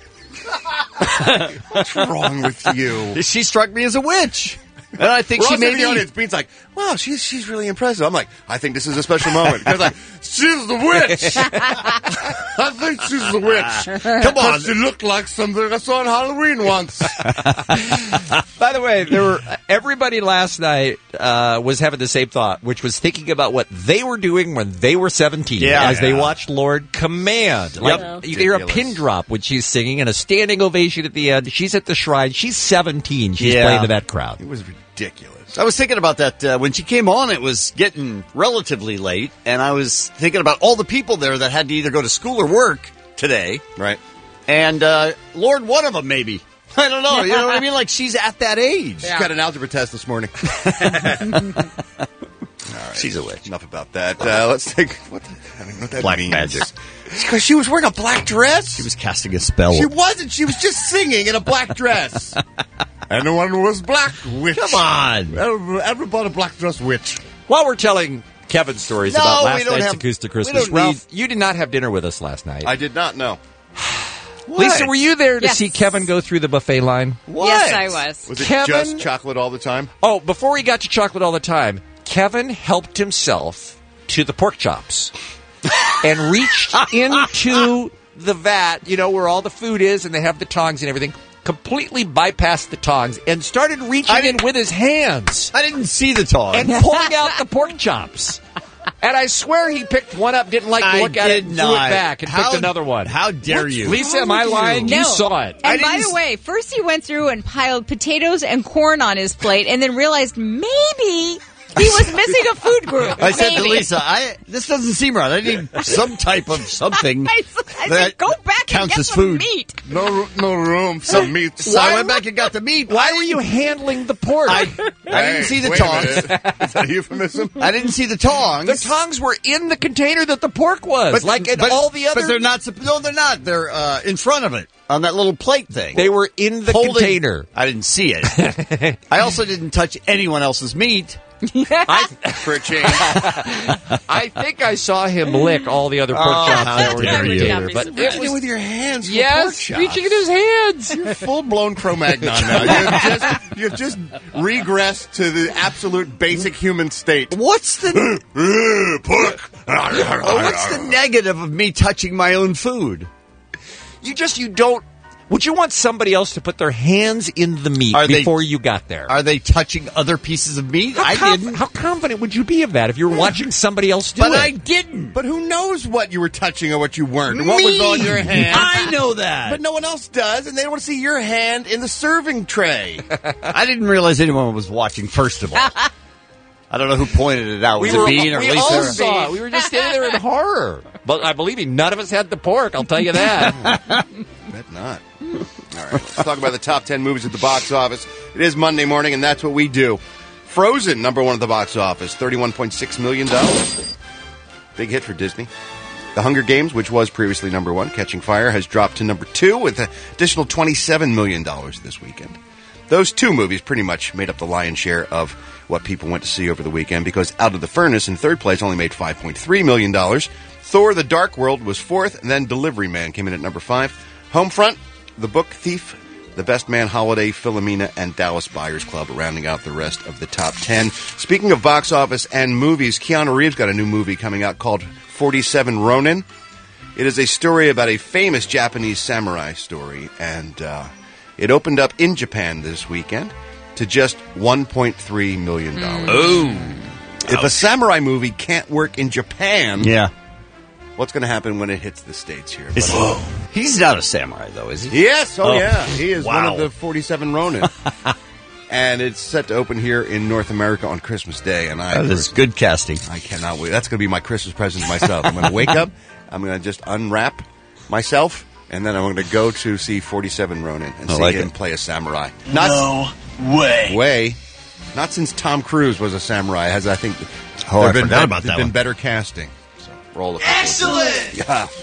What's wrong with you? She struck me as a witch. And I think she Ross made in the me... audience. Bean's like, wow, she's really impressive. I'm like, I think this is a special moment. Because like, she's the witch. I think she's the witch. Come on, she looked like something I saw on Halloween once. By the way, everybody last night was having the same thought, which was thinking about what they were doing when they were 17 as they watched Lord command. Like, you hear a pin drop when she's singing and a standing ovation at the end. She's at the shrine. She's 17. She's playing to that crowd. It was ridiculous. I was thinking about that when she came on. It was getting relatively late, and I was thinking about all the people there that had to either go to school or work today. Right. And Lord, one of them maybe. I don't know. You know what I mean? Like she's at that age. She got an algebra test this morning. All right. She's a witch. Enough about that. Let's take I don't know what that Black means. magic. Because she was wearing a black dress. She was casting a spell. She wasn't. She was just singing in a black dress. Anyone was black witch. Come on. Everybody black dress witch. While we're telling Kevin stories No, about we last don't night's have- Acoustic we Christmas, don't Ralph, you did not have dinner with us last night. I did not know. Lisa, were you there to Yes. see Kevin go through the buffet line? Yes, I was. Was it Kevin- just chocolate all the time? Oh, before he got to chocolate all the time, Kevin helped himself to the pork chops and reached into the vat, where all the food is, and they have the tongs and everything, completely bypassed the tongs and started reaching in with his hands. I didn't see the tongs. And pulling out the pork chops. And I swear he picked one up, didn't like to look at it, and threw it back, and picked another one. How dare you? Lisa, am I lying? No. You saw it. And by the way, first he went through and piled potatoes and corn on his plate, and then realized maybe he was missing a food group. I said to Maybe. Lisa, this doesn't seem right. I need some type of something I that said, go back and counts get as some food. meat. No room for meat. So I went back and got the meat. Why were you handling the pork? I didn't see the wait a tongs. minute. Is that a euphemism? I didn't see the tongs. The tongs were in the container that the pork was, all the other. But they're not. No, they're not. They're in front of it on that little plate thing. They were in the container. I didn't see it. I also didn't touch anyone else's meat. For a change. I think I saw him lick all the other pork chops that were in the dare you. container. But What it It was with your hands. For pork yes, chops. reaching in his hands. You're full-blown Cro-Magnon now. You've just regressed to the absolute basic human state. What's the Pork. what's the negative of me touching my own food? You don't. Would you want somebody else to put their hands in the meat before you got there? Are they touching other pieces of meat? I didn't. How confident would you be of that if you were watching somebody else do it? But I didn't. But who knows what you were touching or what you weren't? And what was on your hand? I know that. But no one else does, and they don't want to see your hand in the serving tray. I didn't realize anyone was watching, first of all. I don't know who pointed it out. Was it Bean or we Lisa? all saw it. We were just standing there in horror. But I believe me, none of us had the pork, I'll tell you that. Bet not. All right, let's talk about the top 10 movies at the box office. It is Monday morning, and that's what we do. Frozen, number one at the box office, $31.6 million. Big hit for Disney. The Hunger Games, which was previously number one, Catching Fire, has dropped to number two with an additional $27 million this weekend. Those two movies pretty much made up the lion's share of what people went to see over the weekend, because Out of the Furnace, in third place, only made $5.3 million. Thor: The Dark World was fourth, and then Delivery Man came in at number 5. Homefront, The Book Thief, The Best Man Holiday, Philomena, and Dallas Buyers Club rounding out the rest of the top 10. Speaking of box office and movies, Keanu Reeves got a new movie coming out called 47 Ronin. It is a story about a famous Japanese samurai story, and it opened up in Japan this weekend to just $1.3 million. Oh. If a samurai movie can't work in Japan, Yeah. what's going to happen when it hits the States here? He's not a samurai, though, is he? Yes, yeah. He is one Wow. of the 47 Ronin. And it's set to open here in North America on Christmas Day. And That is good casting. I cannot wait. That's going to be my Christmas present to myself. I'm going to wake up, I'm going to just unwrap myself, and then I'm going to go to see 47 Ronin and I see like him it. play a samurai. No way. Not since Tom Cruise was a samurai. Has I think Oh, I been forgot about that there's been one. better casting. So roll it. Excellent.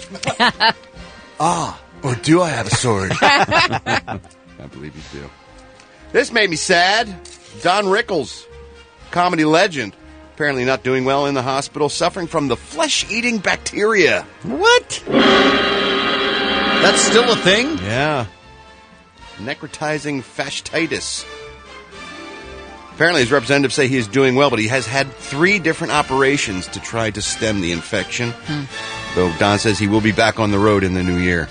Yeah. Or do I have a sword? I believe you do. This made me sad. Don Rickles, comedy legend, apparently not doing well in the hospital, suffering from the flesh-eating bacteria. What? That's still a thing? Yeah. Necrotizing fasciitis. Apparently his representatives say he is doing well, but he has had 3 different operations to try to stem the infection. Though Don says he will be back on the road in the new year.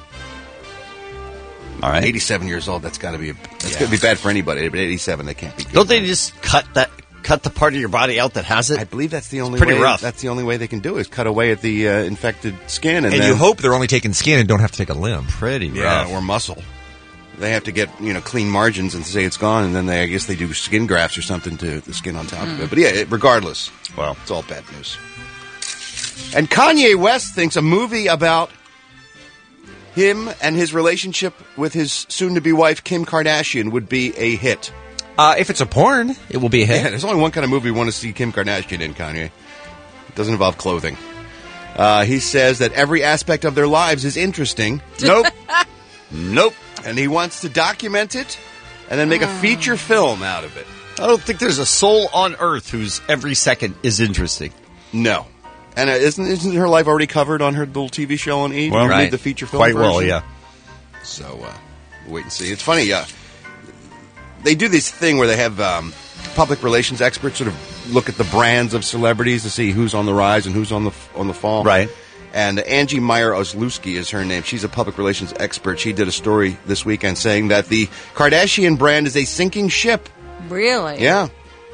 All right. 87 years old, that's got to be going to be bad for anybody. But 87, they can't be good. Don't they just cut the part of your body out that has it? I believe that's the only pretty way. rough. That's the only way they can do it, is cut away at the infected skin, And then, you hope they're only taking skin and don't have to take a limb. Pretty yeah, rough. or muscle. They have to get clean margins and say it's gone, and then I guess they do skin grafts or something to the skin on top of it. But yeah, regardless, well, it's all bad news. And Kanye West thinks a movie about him and his relationship with his soon-to-be wife Kim Kardashian would be a hit. If it's a porn, it will be a hit. Yeah, there's only one kind of movie we want to see Kim Kardashian in, Kanye. It doesn't involve clothing. He says that every aspect of their lives is interesting. Nope. Nope. And he wants to document it and then make a feature film out of it. I don't think there's a soul on earth whose every second is interesting. No. And isn't her life already covered on her little TV show on E? Well, You right. made the feature film Quite well, version? yeah. So wait and see. It's funny. They do this thing where they have public relations experts sort of look at the brands of celebrities to see who's on the rise and who's on the fall. Right. And Angie Meyer-Ozlowski is her name. She's a public relations expert. She did a story this weekend saying that the Kardashian brand is a sinking ship. Really? Yeah.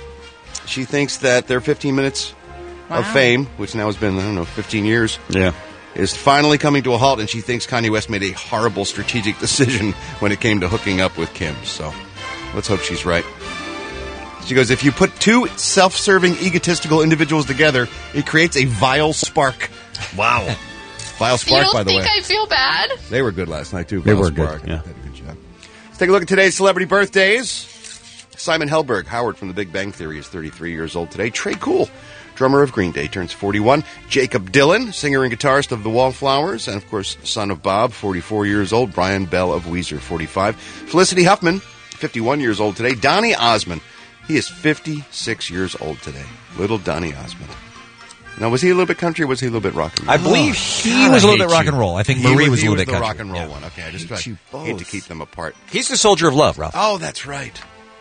She thinks that their 15 minutes of fame, which now has been, 15 years, is finally coming to a halt, and she thinks Kanye West made a horrible strategic decision when it came to hooking up with Kim. So let's hope she's right. She goes, if you put two self-serving, egotistical individuals together, it creates a vile spark. Wow. Vile spark, by the way. You don't think I feel bad? They were good last night, too. They Vile were Spark. good, yeah. Did a good job. Let's take a look at today's celebrity birthdays. Simon Helberg, Howard from The Big Bang Theory, is 33 years old today. Trey Cool, drummer of Green Day, turns 41. Jacob Dylan, singer and guitarist of The Wallflowers, and, of course, son of Bob, 44 years old. Brian Bell of Weezer, 45. Felicity Huffman, 51 years old today. Donny Osmond, he is 56 years old today. Little Donny Osmond. Now, was he a little bit country or was he a little bit rock and roll? I believe he was a little bit rock and roll. I think Marie was a little bit country. the rock and roll one. Okay, I just hate to keep them apart. He's the soldier of love, Ralph. Oh, that's right.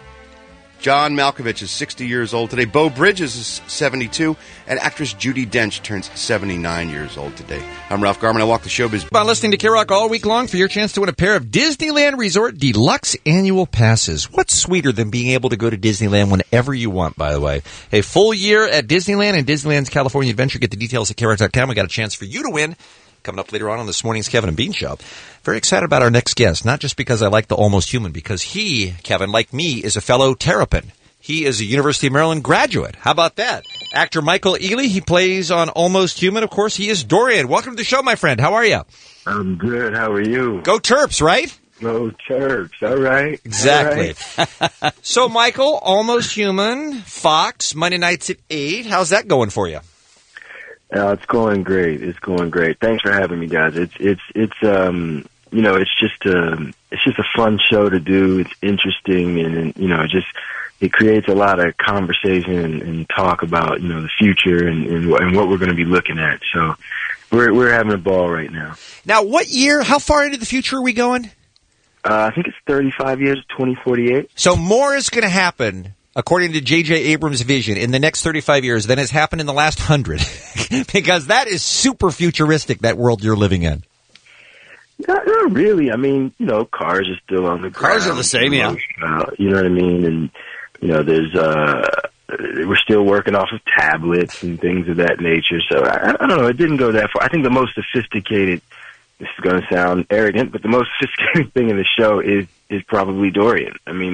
John Malkovich is 60 years old today. Beau Bridges is 72. And actress Judi Dench turns 79 years old today. I'm Ralph Garman. I walk the showbiz. By listening to K-Rock all week long for your chance to win a pair of Disneyland Resort Deluxe Annual Passes. What's sweeter than being able to go to Disneyland whenever you want, by the way? A full year at Disneyland and Disneyland's California Adventure. Get the details at KROC.com. We got a chance for you to win. Coming up later on this morning's Kevin and Bean Show. Very excited about our next guest, not just because I like the Almost Human, because he, Kevin, like me, is a fellow Terrapin. He is a University of Maryland graduate. How about that? Actor Michael Ealy, he plays on Almost Human. Of course, he is Dorian. Welcome to the show, my friend. How are you? I'm good. How are you? Go Terps, right? Go Terps. All right. Exactly. All right. So, Michael, Almost Human, Fox, Monday nights at 8. How's that going for you? It's going great. It's going great. Thanks for having me, guys. It's just a fun show to do. It's interesting, and it creates a lot of conversation and talk about the future and what we're going to be looking at. So we're having a ball right now. Now, what year? How far into the future are we going? I think it's 35 years, 2048. So more is going to happen, according to J.J. Abrams' vision, in the next 35 years than has happened in the last 100. Because that is super futuristic, that world you're living in. Not really. I mean, cars are still on the ground. Cars are the same, yeah. You know what I mean? And, there's we're still working off of tablets and things of that nature. So I don't know. It didn't go that far. I think the most sophisticated, this is going to sound arrogant, but the most sophisticated thing in the show is probably Dorian. I mean,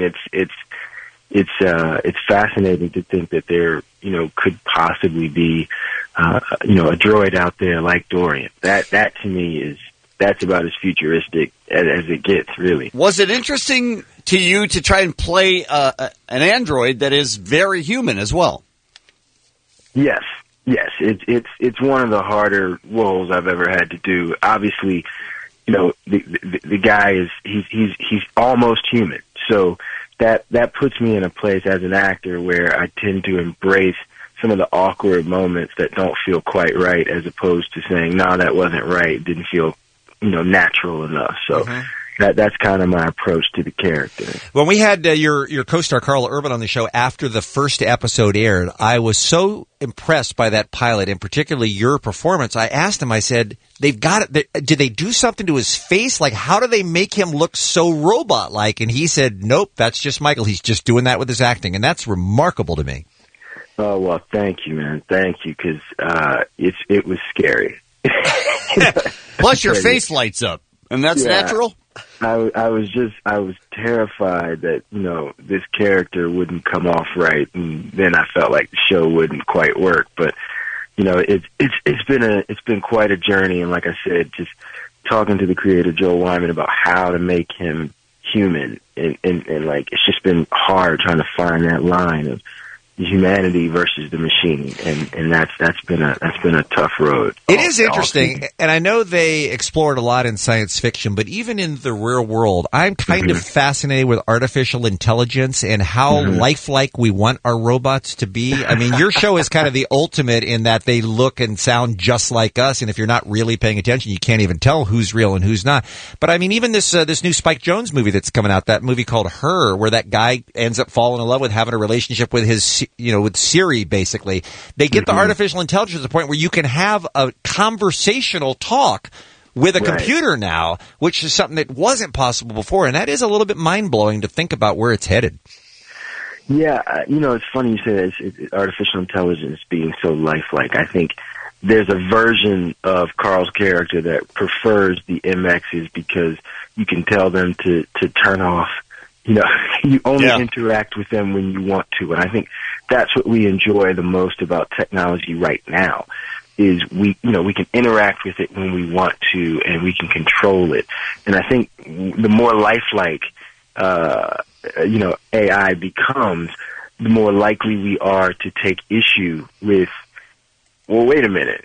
it's fascinating to think that there, could possibly be, a droid out there like Dorian. That to me that's about as futuristic as it gets, really. Was it interesting to you to try and play an android that is very human as well? Yes. It's one of the harder roles I've ever had to do. Obviously, the guy he's almost human. So that puts me in a place as an actor where I tend to embrace some of the awkward moments that don't feel quite right, as opposed to saying, no, that wasn't right. It didn't feel natural enough. So that's kind of my approach to the character. When we had your co-star Carl Urban on the show after the first episode aired, I was so impressed by that pilot, and particularly your performance. I asked him, I said, they've got it. Did they do something to his face? Like, how do they make him look so robot-like? And he said, nope, that's just Michael. He's just doing that with his acting. And that's remarkable to me. Oh, well, thank you, man. Thank you, because it was scary. Plus, your face lights up, and that's natural. I was terrified that this character wouldn't come off right, and then I felt like the show wouldn't quite work. But it's been quite a journey, and like I said, just talking to the creator Joel Wyman about how to make him human, and like it's just been hard trying to find that line of humanity versus the machine, and that's been a tough road. It is interesting, and I know they explored a lot in science fiction, but even in the real world, I'm kind of fascinated with artificial intelligence and how lifelike we want our robots to be. I mean, your show is kind of the ultimate in that they look and sound just like us, and if you're not really paying attention, you can't even tell who's real and who's not. But I mean, even this new Spike Jonze movie that's coming out, that movie called Her, where that guy ends up falling in love with having a relationship with with Siri, basically. They get the artificial intelligence to the point where you can have a conversational talk with a computer now, which is something that wasn't possible before, and that is a little bit mind-blowing to think about where it's headed. Yeah, it's funny you say that it's artificial intelligence being so lifelike. I think there's a version of Carl's character that prefers the MXs because you can tell them to turn off. You only interact with them when you want to, and I think that's what we enjoy the most about technology right now. Is we can interact with it when we want to, and we can control it. And I think the more lifelike AI becomes, the more likely we are to take issue with. Well, wait a minute.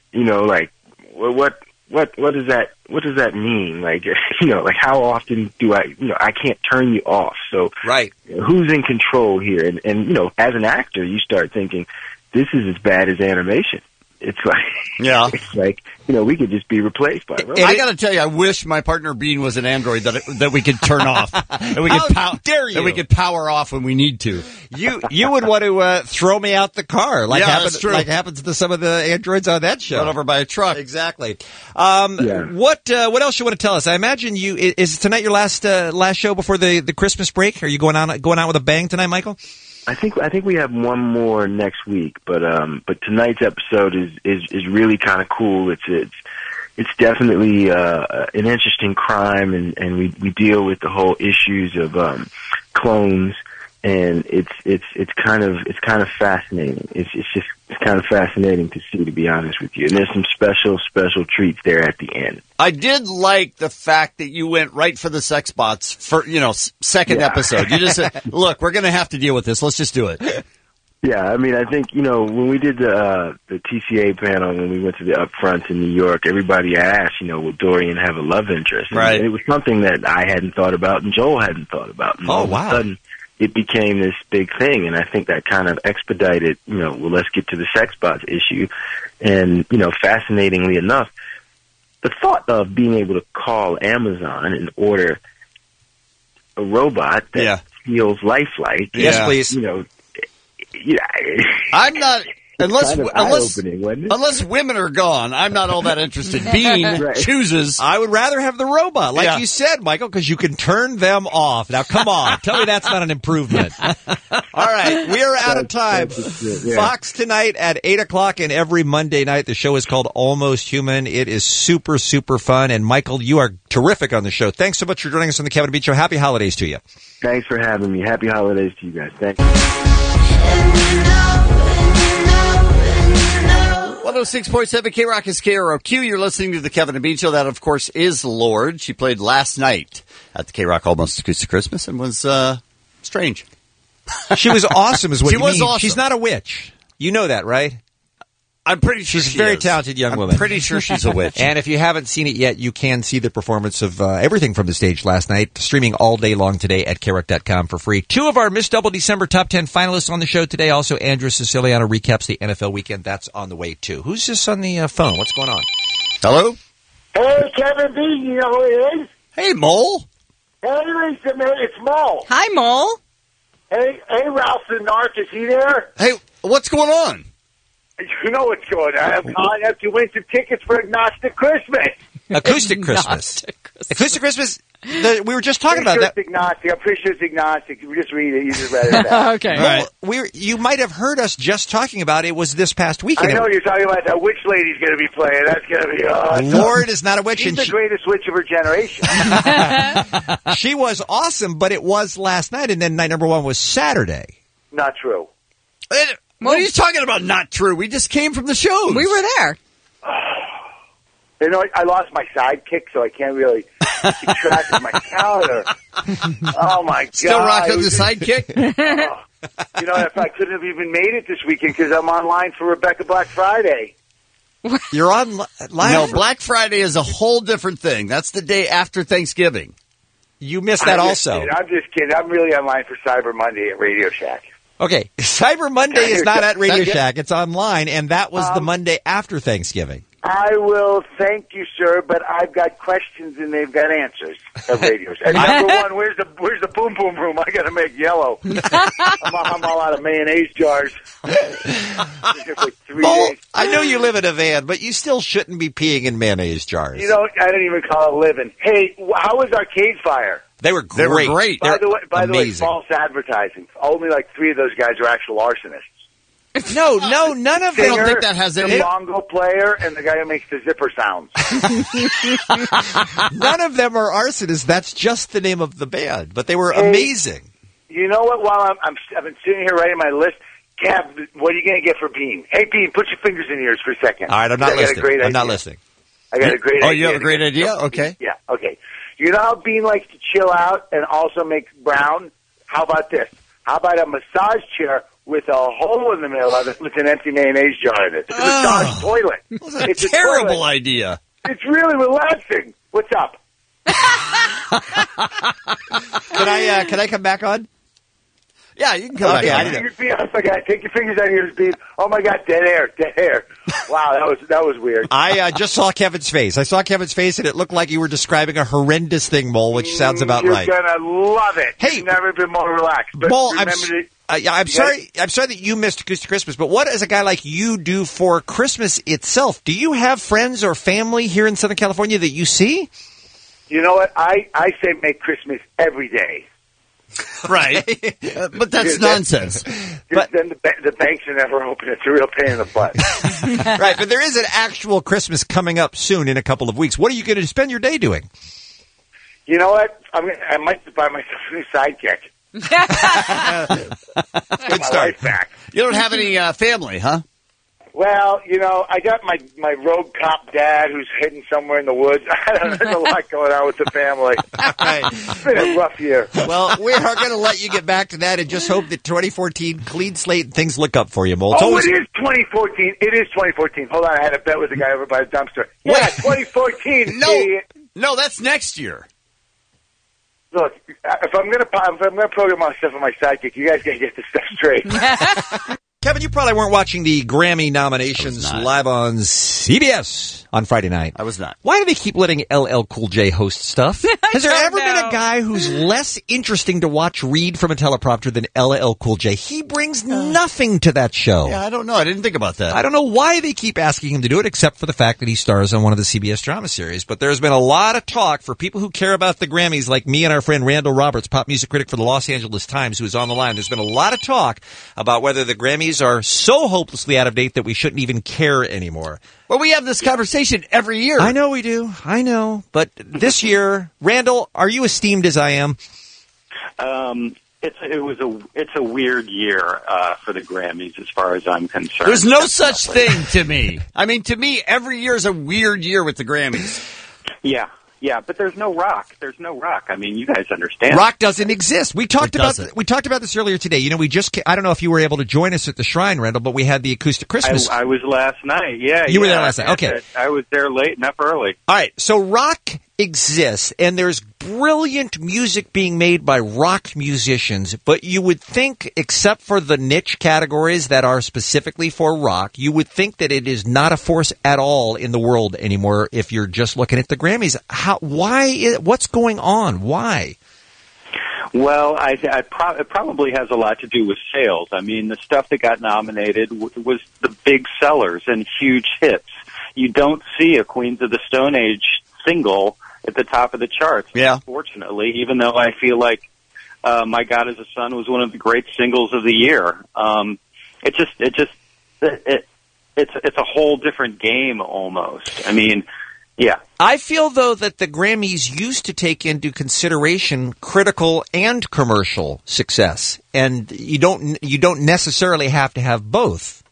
What does that mean? Like, like how often do I can't turn you off. So who's in control here? And as an actor, you start thinking, this is as bad as animation. It's like, we could just be replaced by robots. I got to tell you, I wish my partner Bean was an android that we could turn off. And we could that we could power off when we need to. You would want to throw me out the car, like happens to some of the androids on that show. Run over by a truck. Exactly. What else you want to tell us? I imagine is tonight your last show before the Christmas break? Are you going out with a bang tonight, Michael? I think we have one more next week, but tonight's episode is really kind of cool. It's definitely an interesting crime, and we deal with the whole issues of clones, and it's kind of fascinating. It's kind of fascinating to see, to be honest with you. And there's some special treats there at the end. I did like the fact that you went right for the sex bots for, second episode. You just said, look, we're going to have to deal with this. Let's just do it. Yeah, I mean, I think, when we did the TCA panel, when we went to the upfronts in New York, everybody asked, will Dorian have a love interest? Right. And it was something that I hadn't thought about and Joel hadn't thought about. And all of a sudden, it became this big thing, and I think that kind of expedited, let's get to the sex bots issue. And, fascinatingly enough, the thought of being able to call Amazon and order a robot that feels lifelike. Yes, please. I'm not. Unless women are gone, I'm not all that interested. Bean chooses. I would rather have the robot, like you said, Michael, because you can turn them off. Now, come on. Tell me that's not an improvement. All right. We are out of time. Fox tonight at 8 o'clock and every Monday night. The show is called Almost Human. It is super, super fun. And, Michael, you are terrific on the show. Thanks so much for joining us on the Kevin and Bean Show. Happy holidays to you. Thanks for having me. Happy holidays to you guys. Thanks. 106.7 K-Rock is KROQ. You're listening to the Kevin and Bean Show. That, of course, is Lorde. She played last night at the K-Rock Almost Acoustic Christmas and was strange. She was awesome is what she you was mean. Awesome. She's not a witch. You know that, right? I'm pretty sure she's a very talented young woman. I'm pretty sure she's a witch. And if you haven't seen it yet, you can see the performance of everything from the stage last night, streaming all day long today at KROQ.com for free. Two of our Miss Double December Top 10 finalists on the show today. Also, Andrew Siciliano recaps the NFL weekend. That's on the way, too. Who's just on the phone? What's going on? Hello? Hey, Kevin B, you know who it is? Hey, Mole. Hey, Lisa, man, it's Mole. Hi, Mole. Hey, Ralph the Narc, is he there? Hey, what's going on? You know what's going on. I'm calling up to win some tickets for Agnostic Christmas. Acoustic Christmas. Acoustic Christmas. We were just talking about that. Agnostic. I'm pretty sure it's agnostic. You just read it. You just read it down. Okay. Well, you might have heard us just talking about it. It was this past weekend. I know you're talking about that witch lady's going to be playing. That's going to be awesome. Lorde is not a witch. She's the greatest witch of her generation. She was awesome, but it was last night, and then night number one was Saturday. Not true. What are you talking about? Not true. We just came from the show. We were there. You know, I lost my sidekick, so I can't really keep track of my calendar. Oh, my God. Still rocking the sidekick? You know, if I couldn't have even made it this weekend because I'm online for Rebecca Black Friday. You're on live? No, Black Friday is a whole different thing. That's the day after Thanksgiving. You missed that also. I'm just kidding. I'm really online for Cyber Monday at Radio Shack. Okay, Cyber Monday is not at Radio Shack. It's online, and that was the Monday after Thanksgiving. I will thank you, sir, but I've got questions and they've got answers at Radio Shack. And number one, where's the boom boom room? I got to make yellow. I'm all out of mayonnaise jars. For 3 days. I know you live in a van, but you still shouldn't be peeing in mayonnaise jars. You know, I don't even call it living. Hey, how was Arcade Fire? They were great. By the way, false advertising. Only like 3 of those guys are actual arsonists. No, none of them. I don't think that has any. The bongo player and the guy who makes the zipper sounds. None of them are arsonists. That's just the name of the band. But they were amazing. You know what? While I've been sitting here writing my list, Gab, what are you going to get for Bean? Hey, Bean, put your fingers in yours for a second. All right, I'm not listening. I'm not listening. I got a great idea. Oh, you have a great idea? Okay. Yeah, okay. You know how Bean likes to chill out and also make brown? How about this? How about a massage chair with a hole in the middle of it with an empty mayonnaise jar in it? It's a massage toilet. It's a terrible idea. It's really relaxing. What's up? Can I come back on? Yeah, you can come back on. Oh my God, take your fingers out of yours, Bean. Oh my God, dead air. Wow, that was weird. I just saw Kevin's face. I saw Kevin's face, and it looked like you were describing a horrendous thing, Mole, which sounds about right. You're gonna love it. Hey, you've never been more relaxed. But Mole, I'm sorry that you missed Acoustic Christmas, but what does a guy like you do for Christmas itself? Do you have friends or family here in Southern California that you see? You know what? I say make Christmas every day. Right. But that's nonsense. But then the banks are never open. It's a real pain in the butt. Right, but there is an actual Christmas coming up soon in a couple of weeks. What are you going to spend your day doing? You know what? I might buy myself a new sidekick. Good start. Back. You don't have any family, huh? Well, you know, I got my rogue cop dad who's hidden somewhere in the woods. I don't know, there's a lot going on with the family. Right. It's been a rough year. Well, we are going to let you get back to that and just hope that 2014, clean slate, and things look up for you, Mole. It is 2014. It is 2014. Hold on, I had a bet with the guy over by the dumpster. Yeah, 2014. No, that's next year. Look, if I'm gonna program myself on my sidekick, you guys gotta get this stuff straight. Kevin, you probably weren't watching the Grammy nominations live on CBS on Friday night. I was not. Why do they keep letting LL Cool J host stuff? Has there ever been a guy who's less interesting to watch read from a teleprompter than LL Cool J? He brings nothing to that show. Yeah, I don't know. I didn't think about that. I don't know why they keep asking him to do it, except for the fact that he stars on one of the CBS drama series. But there's been a lot of talk for people who care about the Grammys, like me and our friend Randall Roberts, pop music critic for the Los Angeles Times, who is on the line. There's been a lot of talk about whether the Grammys are so hopelessly out of date that we shouldn't even care anymore. Well, we have this conversation every year. I know we do. I know. But this year, Randall, are you esteemed as I am? It's a weird year for the Grammys as far as I'm concerned. There's no such thing to me. I mean, to me, every year is a weird year with the Grammys. Yeah, but there's no rock. I mean, you guys understand. Rock doesn't exist. We talked about this earlier today. You know, I don't know if you were able to join us at the Shrine, Randall, but we had the Acoustic Christmas. I was last night. Yeah, you were there last night. Okay, I was there late and up early. All right, so rock exists, and there's brilliant music being made by rock musicians, but you would think, except for the niche categories that are specifically for rock, you would think that it is not a force at all in the world anymore if you're just looking at the Grammys. What's going on? Why? Well, it probably has a lot to do with sales. I mean, the stuff that got nominated was the big sellers and huge hits. You don't see a Queens of the Stone Age single at the top of the charts. Yeah. Unfortunately, even though I feel like My God Is a Son was one of the great singles of the year. It's a whole different game almost. I mean, yeah. I feel, though, that the Grammys used to take into consideration critical and commercial success, and you don't necessarily have to have both.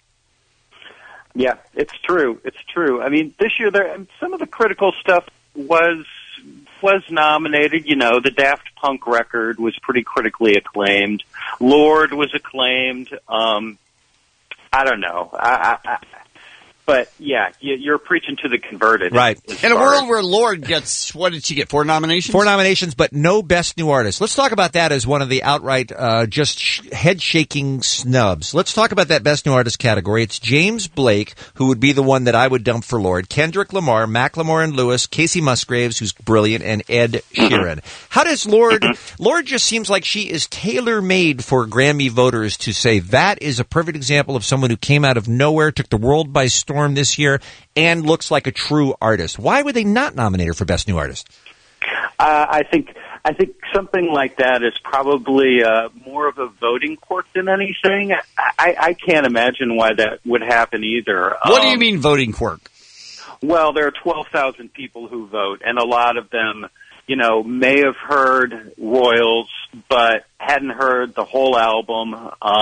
Yeah, it's true. I mean, this year some of the critical stuff was was nominated. You know, the Daft Punk record was pretty critically acclaimed. Lorde was acclaimed. I don't know. But yeah, you're preaching to the converted. Right. In a world where Lorde gets, what did she get, 4 nominations? 4 nominations, but no Best New Artist. Let's talk about that as one of the outright head-shaking snubs. Let's talk about that Best New Artist category. It's James Blake, who would be the one that I would dump for Lorde, Kendrick Lamar, Macklemore and Lewis, Casey Musgraves, who's brilliant, and Ed Sheeran. How does Lorde just seems like she is tailor-made for Grammy voters to say that is a perfect example of someone who came out of nowhere, took the world by storm this year, and looks like a true artist. Why would they not nominate her for Best New Artist? I think something like that is probably more of a voting quirk than anything. I can't imagine why that would happen either. What do you mean voting quirk? Well, there are 12,000 people who vote, and a lot of them, you know, may have heard Royals, but hadn't heard the whole album,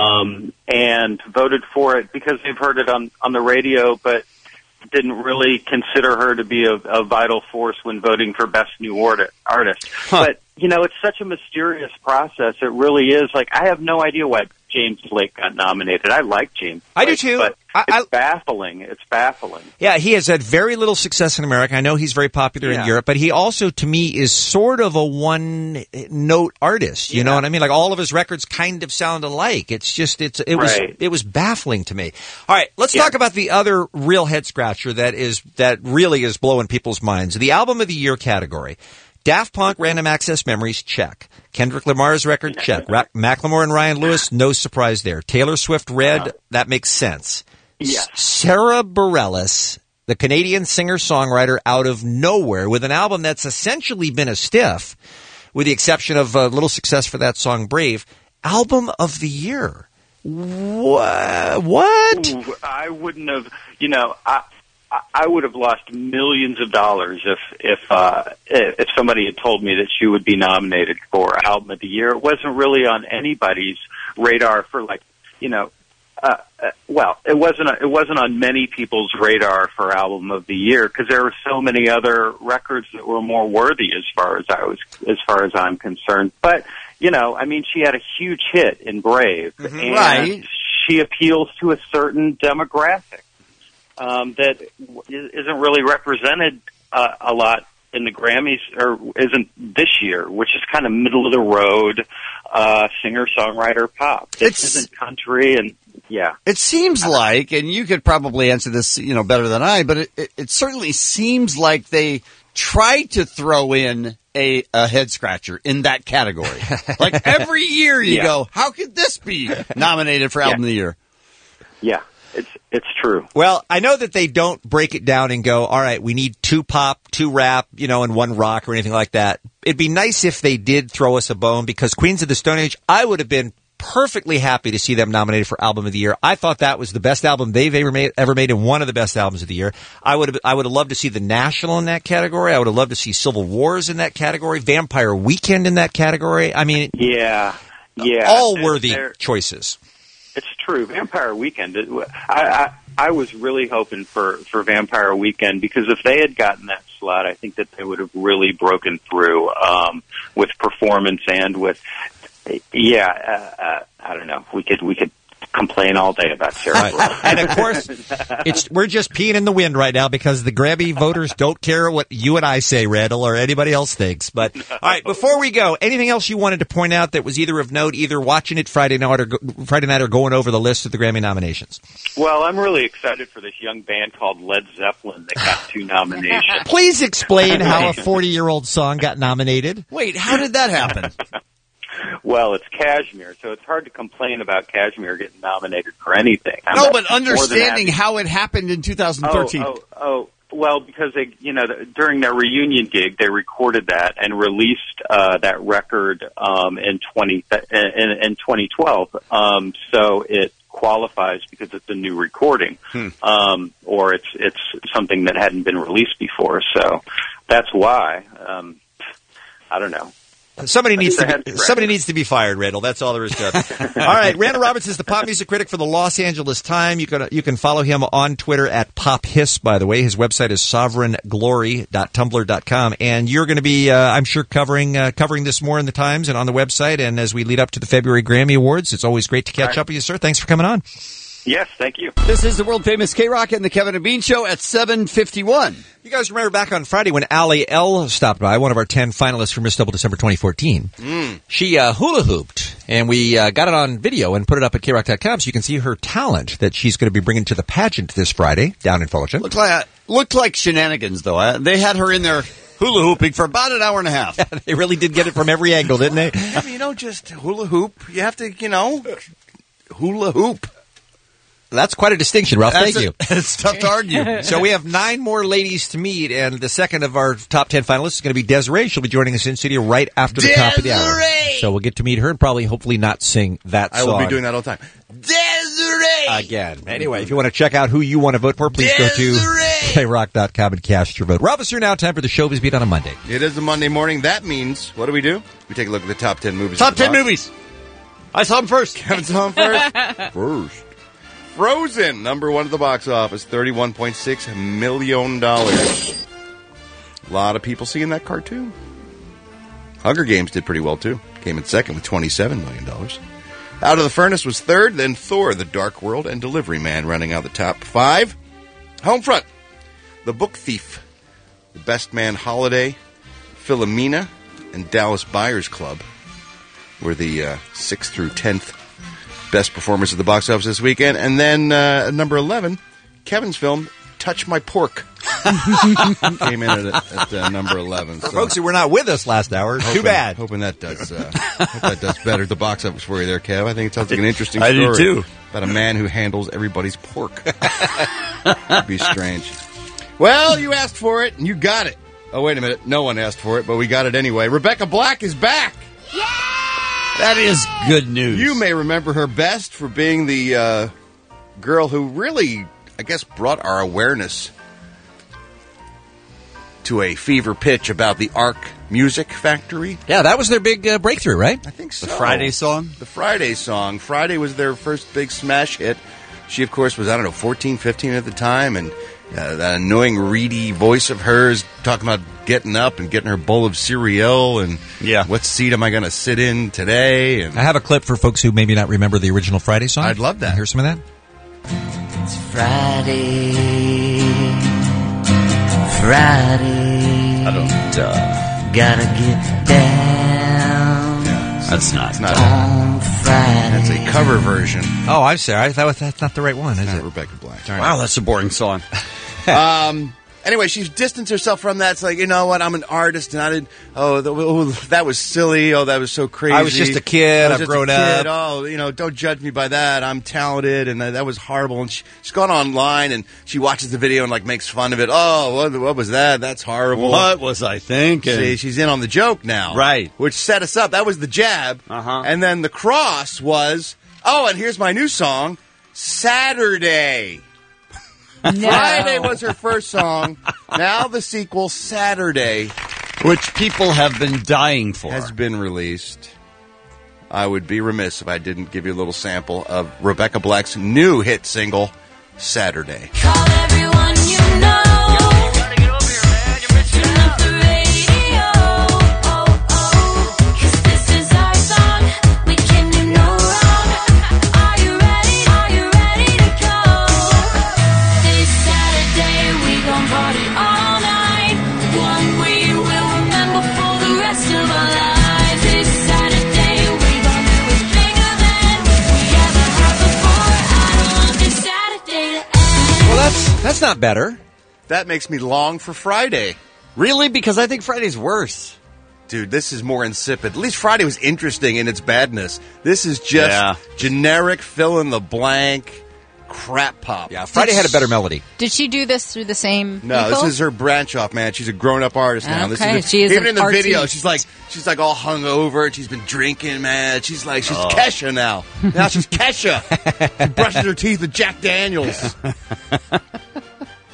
and voted for it because they've heard it on the radio, but didn't really consider her to be a vital force when voting for Best New Artist. But, you know, it's such a mysterious process. It really is. Like, I have no idea why James Blake got nominated. I like James Blake. I do too. But it's baffling. It's baffling. Yeah, he has had very little success in America. I know he's very popular in Europe, but he also, to me, is sort of a one-note artist. You know what I mean? Like, all of his records kind of sound alike. It's just, it was baffling to me. All right, let's talk about the other real head-scratcher that really is blowing people's minds. The Album of the Year category. Daft Punk, Random Access Memories, check. Kendrick Lamar's record, check. Macklemore and Ryan Lewis, no surprise there. Taylor Swift, Red, that makes sense. Sarah Bareilles, the Canadian singer-songwriter out of nowhere with an album that's essentially been a stiff, with the exception of a little success for that song, Brave. Album of the Year. What? Ooh, I wouldn't have, you know, I would have lost millions of dollars if somebody had told me that she would be nominated for Album of the Year. It wasn't really on anybody's radar for, like, you know, well, it wasn't on many people's radar for Album of the Year because there were so many other records that were more worthy as far as I'm concerned. But, you know, I mean, she had a huge hit in Brave, and she appeals to a certain demographic that isn't really represented a lot in the Grammys, or isn't this year, which is kind of middle of the road singer-songwriter pop. This isn't country, and it seems like, and you could probably answer this, you know, better than I, but it certainly seems like they tried to throw in a head scratcher in that category. Like every year you go, how could this be nominated for Album of the Year? Yeah. It's true. Well, I know that they don't break it down and go, all right, we need 2 pop, 2 rap, you know, and 1 rock or anything like that. It'd be nice if they did throw us a bone, because Queens of the Stone Age, I would have been perfectly happy to see them nominated for Album of the Year. I thought that was the best album they've ever made, and one of the best albums of the year. I would have loved to see The National in that category. I would have loved to see Civil Wars in that category, Vampire Weekend in that category. I mean, all worthy choices. It's true. Vampire Weekend. I was really hoping for Vampire Weekend, because if they had gotten that slot, I think that they would have really broken through with performance and with I don't know. We could complain all day about Sarah. And of course, we're just peeing in the wind right now because the Grammy voters don't care what you and I say, Randall, or anybody else thinks. But all right, before we go, anything else you wanted to point out that was either of note, either watching it Friday night or going over the list of the Grammy nominations? Well, I'm really excited for this young band called Led Zeppelin that got 2 nominations. Please explain how a 40-year-old song got nominated. Wait, how did that happen? Well, it's Kashmir, so it's hard to complain about Kashmir getting nominated for anything. But understanding how it happened in 2013. Well, because they, you know, during their reunion gig, they recorded that and released that record in 2012. So it qualifies because it's a new recording, or it's something that hadn't been released before. So that's why. I don't know. Somebody needs to be fired, Randall. That's all there is to it. All right, Randall Roberts is the pop music critic for the Los Angeles Times. You can follow him on Twitter at PopHiss, by the way. His website is sovereignglory.tumblr.com. And you're going to be, I'm sure, covering this more in the Times and on the website. And as we lead up to the February Grammy Awards, it's always great to catch up with you, sir. Thanks for coming on. Yes, thank you. This is the world-famous K-Rock and the Kevin and Bean Show at 7:51. You guys remember back on Friday when Allie L. stopped by, one of our 10 finalists for Miss Double December 2014. She hula hooped, and we got it on video and put it up at KRock.com so you can see her talent that she's going to be bringing to the pageant this Friday down in Fullerton. Looked like shenanigans, though. They had her in there hula hooping for about an hour and a half. They really did get it from every angle, didn't they? I mean, just hula hoop. You have to, hula hoop. That's quite a distinction, Ralph. Thank you. It's tough to argue. So we have 9 more ladies to meet, and the second of our top 10 finalists is going to be Desiree. She'll be joining us in studio right after the top of the hour. So we'll get to meet her and probably, hopefully, not sing that song. I will be doing that all the time. Desiree! Again. Anyway, if you want to check out who you want to vote for, please go to KRock.com and cast your vote. Rob, it's here now. Time for the Showbiz Beat on a Monday. It is a Monday morning. That means, what do? We take a look at the top 10 movies. Top 10 movies. I saw them first. Kevin saw them first. Frozen, number 1 at the box office, $31.6 million. A lot of people seeing that cartoon. Hunger Games did pretty well, too. Came in second with $27 million. Out of the Furnace was third, then Thor, The Dark World, and Delivery Man running out the top 5. Homefront, The Book Thief, The Best Man Holiday, Philomena, and Dallas Buyers Club were the 6th through 10th best performers at the box office this weekend. And then number 11, Kevin's film, Touch My Pork, came in at number 11. For folks who were not with us last hour, too bad. Hoping that does better at the box office for you there, Kev. I think it sounds like an interesting story. I do, too. About a man who handles everybody's pork. It'd be strange. Well, you asked for it, and you got it. Oh, wait a minute. No one asked for it, but we got it anyway. Rebecca Black is back. Yeah! That is good news. You may remember her best for being the girl who really, I guess, brought our awareness to a fever pitch about the Ark Music Factory. Yeah, that was their big breakthrough, right? I think so. The Friday song? The Friday song. Friday was their first big smash hit. She, of course, was, 14, 15 at the time, and that annoying, reedy voice of hers talking about getting up and getting her bowl of cereal and what seat am I going to sit in today? And I have a clip for folks who maybe not remember the original Friday song. I'd love that. Hear some of that? It's Friday. I don't gotta get down. That's not. On Friday. That's a cover version. Oh, I'm sorry. That's not the right one, is it? Rebecca Black. Wow, that's a boring song. Anyway, she's distanced herself from that. It's like, you know what? I'm an artist, and I didn't. That was silly. Oh, that was so crazy. I was just a kid. I've grown up. Oh, don't judge me by that. I'm talented, and that was horrible. And she's gone online and she watches the video and makes fun of it. Oh, what was that? That's horrible. What was I thinking? See, she's in on the joke now, right? Which set us up. That was the jab, and then the cross was. Oh, and here's my new song, Saturday. No. Friday was her first song. Now the sequel, Saturday, which people have been dying for, has been released. I would be remiss if I didn't give you a little sample of Rebecca Black's new hit single, Saturday. Call everyone you know. That's not better. That makes me long for Friday. Really? Because I think Friday's worse. Dude, this is more insipid. At least Friday was interesting in its badness. This is just generic fill-in-the-blank crap pop. Yeah, Friday had a better melody. Did she do this through the same No, people? This is her branch off, man. She's a grown-up artist now. Okay, This is she is even an in the video, artiste. she's like all hungover and she's been drinking, man. She's Kesha now. Now she's Kesha. She brushes her teeth with Jack Daniels.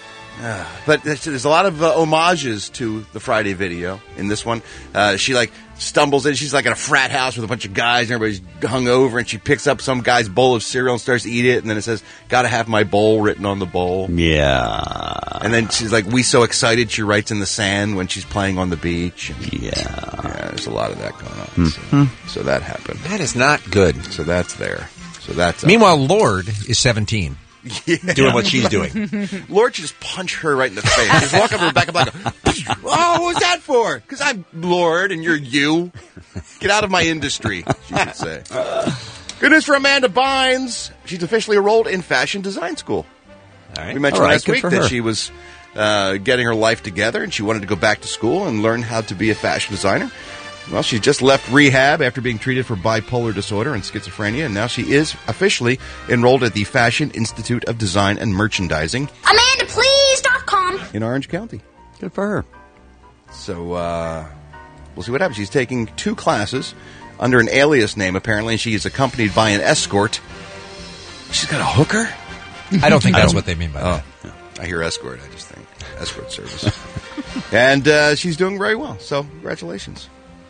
But there's a lot of homages to the Friday video in this one. She stumbles in. She's like at a frat house with a bunch of guys, and everybody's hungover, and she picks up some guy's bowl of cereal and starts to eat it, and then it says, "Gotta have my bowl" written on the bowl. Yeah. And then she's like, "We so excited," she writes in the sand when she's playing on the beach. And yeah, there's a lot of that going on. So that happened. That is not good. So that's there. So that's Meanwhile, Lord is 17. Doing what she's doing. Lord should just punch her right in the face. Just walk up to Rebecca Black. Oh, what was that for? Because I'm Lord and you're you. Get out of my industry, she should say. Good news for Amanda Bynes. She's officially enrolled in fashion design school. All right. We mentioned last week that her. she was getting her life together and she wanted to go back to school and learn how to be a fashion designer. Well, she just left rehab after being treated for bipolar disorder and schizophrenia, and now she is officially enrolled at the Fashion Institute of Design and Merchandising. AmandaPlease.com. In Orange County. Good for her. So, we'll see what happens. She's taking 2 classes under an alias name, apparently, and she is accompanied by an escort. She's got a hooker? I don't think that's what they mean by that. Yeah. I hear escort. I just think escort service. And she's doing very well, so congratulations.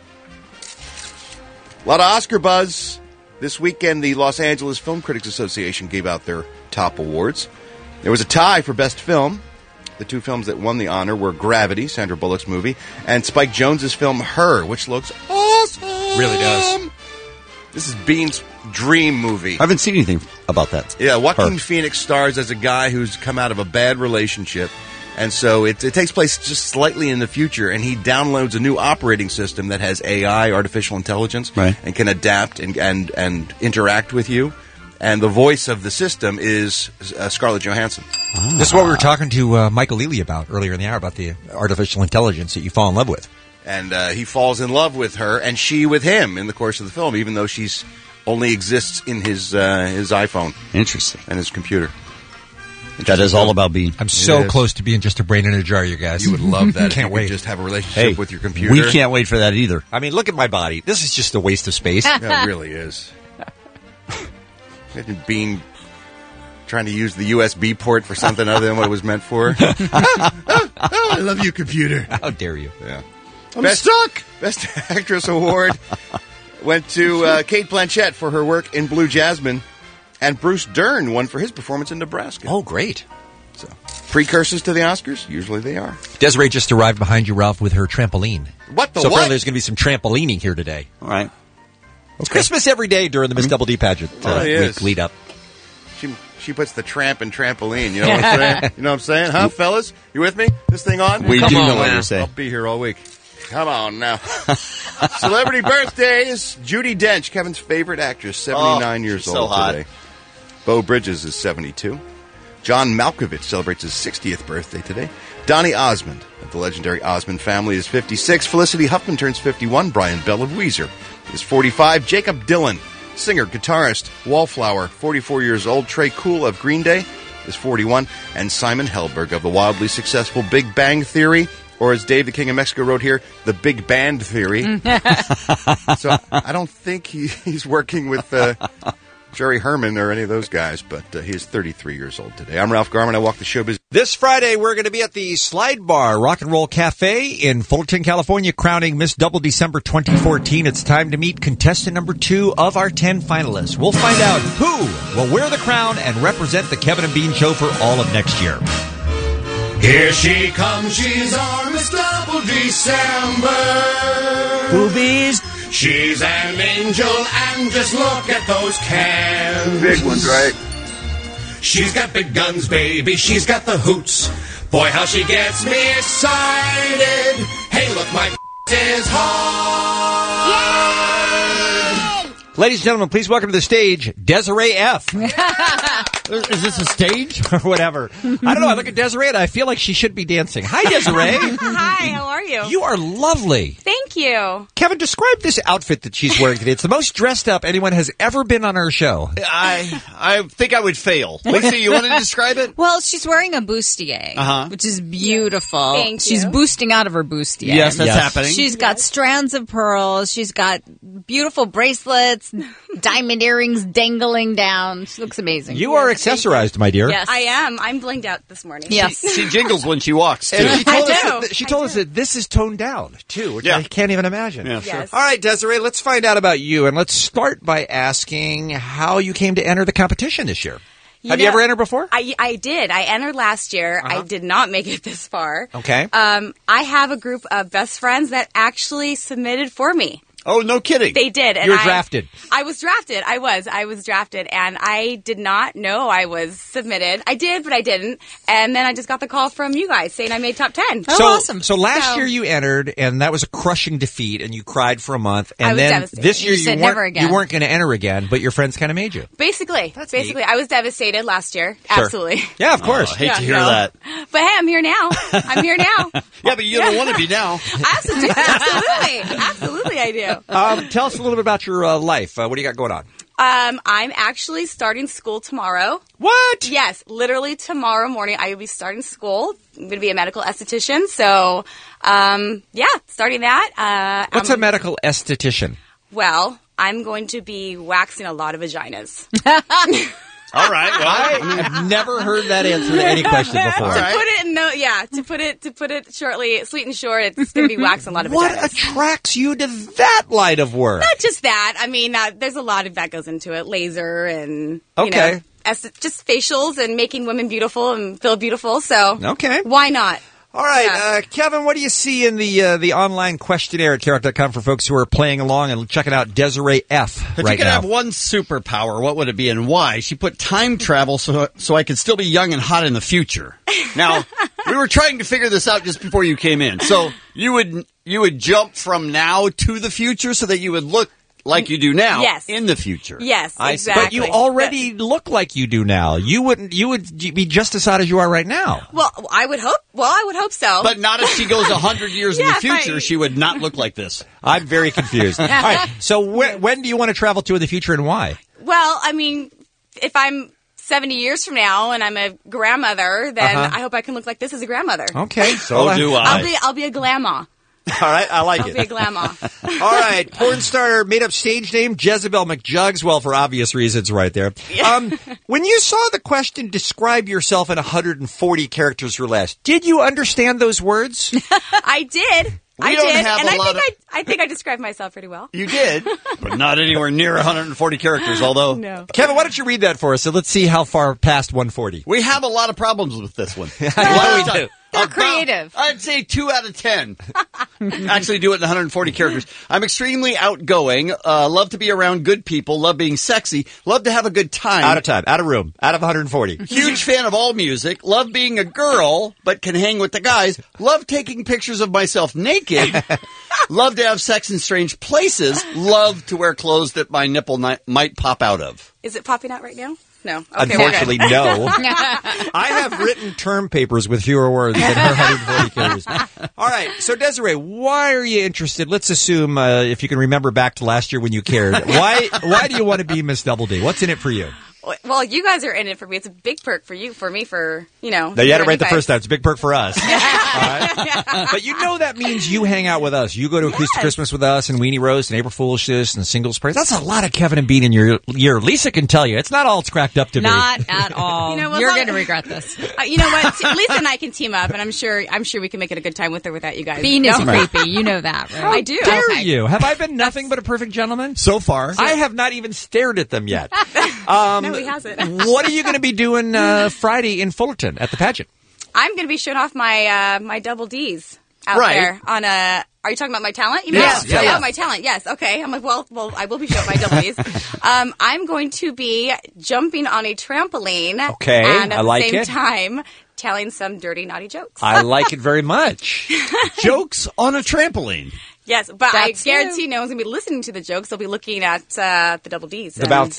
A lot of Oscar buzz. This weekend, the Los Angeles Film Critics Association gave out their top awards. There was a tie for Best Film. The 2 films that won the honor were Gravity, Sandra Bullock's movie, and Spike Jonze's film Her, which looks awesome. Really does. This is Bean's dream movie. I haven't seen anything about that. Yeah, Joaquin Phoenix stars as a guy who's come out of a bad relationship. And so it takes place just slightly in the future, and he downloads a new operating system that has AI, artificial intelligence, and can adapt and interact with you. And the voice of the system is Scarlett Johansson. This is what we were talking to Michael Ealy about earlier in the hour, about the artificial intelligence that you fall in love with. And he falls in love with her, and she with him in the course of the film, even though she's only exists in his iPhone. Interesting. And his computer. That is all about Bean. I'm so close to being just a brain in a jar, you guys. You would love that. Can't if you wait. could just have a relationship with your computer. We can't wait for that either. I mean, look at my body. This is just a waste of space. Yeah, it really is. Imagine Bean trying to use the USB port for something other than what it was meant for. I love you, computer. How dare you? Yeah. I'm stuck. Best Actress Award went to Cate Blanchett for her work in Blue Jasmine, and Bruce Dern won for his performance in Nebraska. Oh, great. So, precursors to the Oscars? Usually they are. Desiree just arrived behind you, Ralph, with her trampoline. What the So what? apparently there's going to be some trampolining here today. All right. It's Christmas every day during the Miss Double D pageant week lead up. She puts the tramp in trampoline. You know what I'm saying? You know what I'm saying? Huh, fellas? You with me? This thing on? We Come do on know what now. you're saying. I'll be here all week. Come on now. Celebrity birthdays. Judi Dench, Kevin's favorite actress, 79 years she's old so hot. today. Beau Bridges is 72. John Malkovich celebrates his 60th birthday today. Donny Osmond of the legendary Osmond family is 56. Felicity Huffman turns 51. Brian Bell of Weezer is 45. Jacob Dylan, singer, guitarist, wallflower, 44 years old. Trey Cool of Green Day is 41. And Simon Helberg of the wildly successful Big Bang Theory, or as Dave the King of Mexico wrote here, the Big Band Theory. So I don't think he's working with Jerry Herman or any of those guys, but he's 33 years old today. I'm Ralph Garman. I walk the showbiz. This Friday, we're going to be at the Slide Bar Rock and Roll Cafe in Fullerton, California, crowning Miss Double December 2014. It's time to meet contestant number 2 of our 10 finalists. We'll find out who will wear the crown and represent the Kevin and Bean Show for all of next year. Here she comes, she's our Miss Double December. Boobies. She's an angel, and just look at those cans. Big ones, right? She's got big guns, baby, she's got the hoots. Boy, how she gets me excited. Hey, look, my is hard. Ladies and gentlemen, please welcome to the stage Desiree F. Is this a stage? Or whatever. I don't know. I look at Desiree and I feel like she should be dancing. Hi, Desiree. Hi, how are you? You are lovely. Thank you. Kevin, describe this outfit that she's wearing today. It's the most dressed up anyone has ever been on our show. I think I would fail. Lisa, you want to describe it? Well, she's wearing a bustier, which is beautiful. Thank She's you. boosting out of her bustier. Yes, that's happening. She's got strands of pearls. She's got beautiful bracelets, diamond earrings dangling down. She looks amazing. You are accessorized, my dear. Yes, I am. I'm blinged out this morning. Yes. She jingles when she walks, too. And she told, I do. she told us that this is toned down, too, which Yeah. I can't can't even imagine. Yeah, Yes. All right, Desiree, let's find out about you, and let's start by asking how you came to enter the competition this year. Have you ever entered before? I did. I entered last year. Uh-huh. I did not make it this far. Okay. I have a group of best friends that actually submitted for me. Oh, no kidding. They did. And You were drafted. I was drafted. I was drafted. And I did not know I was submitted. I did, but I didn't. And then I just got the call from you guys saying I made top 10. So last year you entered, and that was a crushing defeat, and you cried for a month. And I was then devastated. this year You said never again. you weren't going to enter again, but your friends kind of made you. Basically. I was devastated last year. Sure. Absolutely. Yeah, of course. I hate to hear that. But hey, I'm here now. I'm here now. Yeah, but you don't want to be now. Absolutely I do. Tell us a little bit about your life. What do you got going on? I'm actually starting school tomorrow. What? Yes, literally tomorrow morning I will be starting school. I'm going to be a medical esthetician. So, starting that. What's a medical esthetician? Well, I'm going to be waxing a lot of vaginas. All right. Well, I have never heard that answer to any question before. To put it shortly, sweet and short, it's going to be waxing a lot of vaginas. What attracts you to that line of work? Not just that. I mean, there's a lot of that goes into it. Laser and, Okay. Just facials and making women beautiful and feel beautiful. So, Okay. why not? All right, Kevin, what do you see in the online questionnaire at KROC.com for folks who are playing along and checking out Desiree F. If right you could now? have one superpower, what would it be and why? She put time travel so I could still be young and hot in the future. Now, we were trying to figure this out just before you came in. So you would jump from now to the future so that you would look like you do now in the future. Yes, exactly. But you already look like you do now. You would be just as hot as you are right now. Well, I would hope so. But not if she goes 100 years in the future. She would not look like this. I'm very confused. All right. So when do you want to travel to in the future and why? Well, I mean, if I'm 70 years from now and I'm a grandmother, then I hope I can look like this as a grandmother. Okay. So do I. I'll be a glamma. All right, I like I'll be a glamour. All right, porn star made up stage name Jezebel McJugs. Well, for obvious reasons, right there. When you saw the question, describe yourself in 140 characters or less, did you understand those words? I did. I think I described myself pretty well. You did, but not anywhere near 140 characters, although... No. Kevin, why don't you read that for us? So let's see how far past 140. We have a lot of problems with this one. What do we do? They're creative. I'd say 2 out of 10. Actually do it in 140 characters. I'm extremely outgoing, love to be around good people, love being sexy, love to have a good time. Out of time, out of room, out of 140. Huge fan of all music, love being a girl, but can hang with the guys, love taking pictures of myself naked, love to have sex in strange places, love to wear clothes that my nipple might pop out of. Is it popping out right now? No. Okay, unfortunately, no. I have written term papers with fewer words than her 140 characters. All right, so Desiree, why are you interested? Let's assume, if you can remember back to last year when you cared, why do you want to be Miss Double D? What's in it for you? Well, you guys are in it for me. It's a big perk for you, for me, No, you had it right the first time. It's a big perk for us. All right? But you know that means you hang out with us. You go to Acoustic Christmas with us and Weenie Roast and April Foolishness and Singles Praise. That's a lot of Kevin and Bean in your year. Lisa can tell you. It's not all it's cracked up to be. Not at all. You're going to regret this. You know what? Lisa and I can team up, and I'm sure we can make it a good time with her without you guys. Bean is creepy. You know that, right? I do. How dare you? Have I been nothing but a perfect gentleman? So far. I have not even stared at them yet. No, he hasn't. What are you going to be doing Friday in Fullerton at the pageant? I'm going to be showing off my my double D's out there on a. Are you talking about my talent? Yes. Yeah, my talent. Yes. Okay. I'm like, well, I will be showing my double D's. I'm going to be jumping on a trampoline. Okay, and at I like the it. same time, telling some dirty, naughty jokes. I like it very much. Jokes on a trampoline. Yes, but I That's guarantee no one's going to be listening to the jokes. They'll be looking at the double D's. The bounce.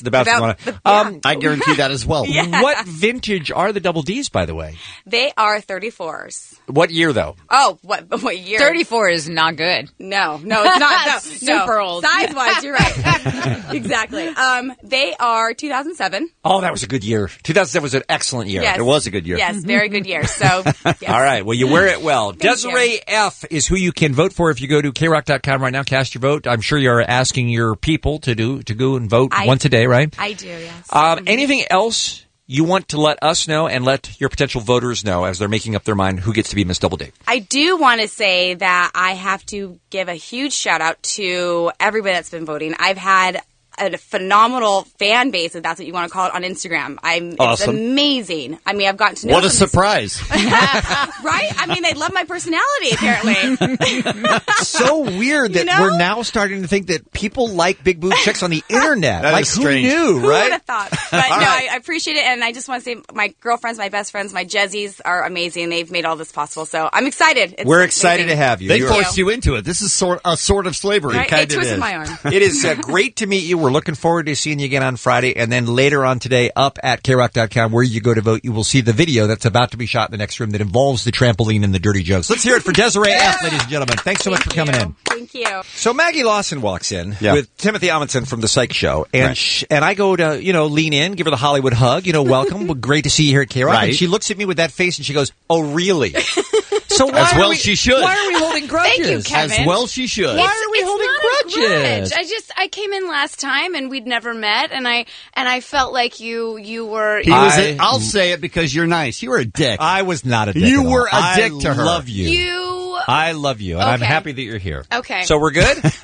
I guarantee that as well. Yeah. What vintage are the double D's, by the way? They are 34s. What year, though? Oh, what year? 34 is not good. No, it's not. No, Super old. Size-wise, you're right. Exactly. They are 2007. Oh, that was a good year. 2007 was an excellent year. Yes. It was a good year. Yes, very good year. So, yes. All right. Well, you wear it well. Thank Desiree F. is who you can vote for if you go to KROC.com right now. Cast your vote. I'm sure you're asking your people to go and vote once a day, right? I do, yes. Anything else you want to let us know and let your potential voters know as they're making up their mind who gets to be Miss Doubleday? I do want to say that I have to give a huge shout out to everybody that's been voting. I've had a phenomenal fan base, if that's what you want to call it, on Instagram. It's Awesome. amazing. I mean, I've gotten to know What a some- surprise. Right? I mean, they love my personality, apparently. So weird that You know? we're now starting to think that people like big boob chicks on the internet. That like, is who strange. knew, Who would right? have thought? But no, I appreciate it, and I just want to say my girlfriends, my best friends, my Jezzies are amazing. They've made all this possible, so I'm excited. It's We're excited amazing. to have you. They You're- forced you into it. This is a sort of slavery. Right? Kind It of twisted is. my arm. It is great to meet you. We're looking forward to seeing you again on Friday, and then later on today up at KROC.com where you go to vote, you will see the video that's about to be shot in the next room that involves the trampoline and the dirty jokes. Let's hear it for Desiree F., ladies and gentlemen. Thanks so much for coming in. Thank you. So Maggie Lawson walks in Yeah. with Timothy Amundsen from the Psych Show, and Right. and I go to lean in, give her the Hollywood hug, welcome, great to see you here at KROC, Right. and she looks at me with that face and she goes, "Oh, really?" So why As are well we, she should. Why are we holding grudges? Thank you, Kevin. As well she should. Why are we It's holding not a grudges? grudge. I came in last time and we'd never met, and I felt like you were. I'll say it because you're nice. You were a dick. I was not a dick. You at all. were a dick to her. I love you. I love you, and I'm Okay. happy that you're here. Okay. So we're good? Was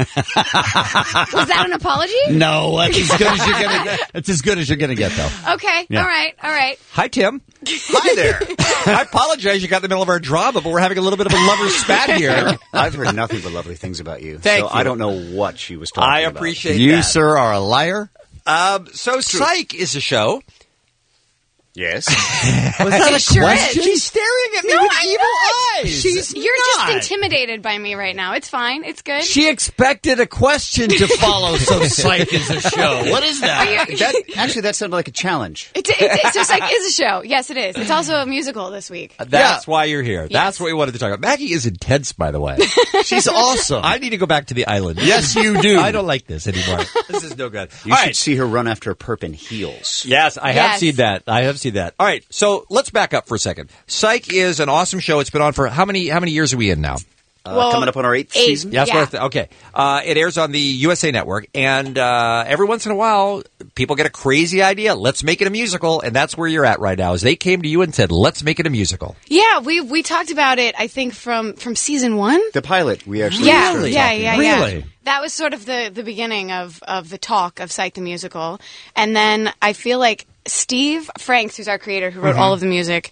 that an apology? No, that's as good as you're gonna get. It's as good as you're gonna get, though. Okay. Yeah. All right. Hi, Tim. Hi there. I apologize. You got in the middle of our drama, but we're having a little bit of a lover's spat here. I've heard nothing but lovely things about you. Thank so you. I don't know what she was talking I about. appreciate You, that. sir, are a liar. So Psych is a show. Yes. Was that a Sure question? is. She's staring at me No, with I'm evil not. eyes. You're not. just intimidated by me right now. It's fine. It's good. She expected a question to follow, so Psych is a show. What is that? Actually, that sounded like a challenge. It's just like is a show. Yes, it is. It's also a musical this week. That's why you're here. That's what we wanted to talk about. Maggie is intense, by the way. She's awesome. I need to go back to the island. Yes, you do. I don't like this anymore. This is no good. You All should right. see her run after a perp in heels. Yes, I have seen that. All right, so let's back up for a second. Psych is an awesome show. It's been on for how many years are we in now? Coming up on our 8th season. Yes, okay. It airs on the USA Network, and every once in a while, people get a crazy idea. Let's make it a musical, and that's where you're at right now. Is they came to you and said, "Let's make it a musical." Yeah, we talked about it. I think from season 1. The pilot, we actually Yeah. Really? That was sort of the beginning of the talk of Psych the Musical. And then I feel like Steve Franks, who's our creator, who wrote all of the music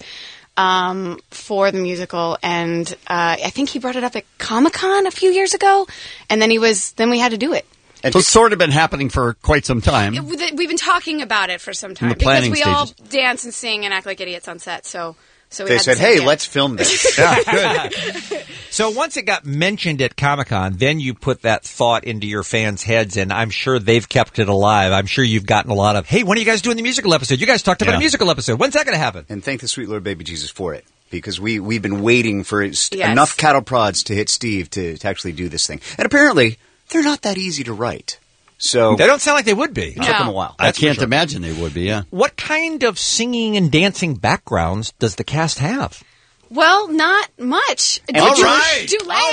for the musical, and I think he brought it up at Comic-Con a few years ago, and then we had to do it. So it's sort of been happening for quite some time. We've been talking about it for some time the because planning we all stages. dance and sing and act like idiots on set. So we They had said, to say, "Hey, yeah. let's film this." Good. So once it got mentioned at Comic-Con, then you put that thought into your fans' heads, and I'm sure they've kept it alive. I'm sure you've gotten a lot of, "Hey, when are you guys doing the musical episode? You guys talked about a musical episode. When's that going to happen?" And thank the sweet Lord Baby Jesus for it. Because we've been waiting for enough cattle prods to hit Steve to actually do this thing. And apparently, they're not that easy to write. So They don't sound like they would be. It took them a while. I That's for can't sure. imagine they would be, yeah. What kind of singing and dancing backgrounds does the cast have? Well, not much. All right.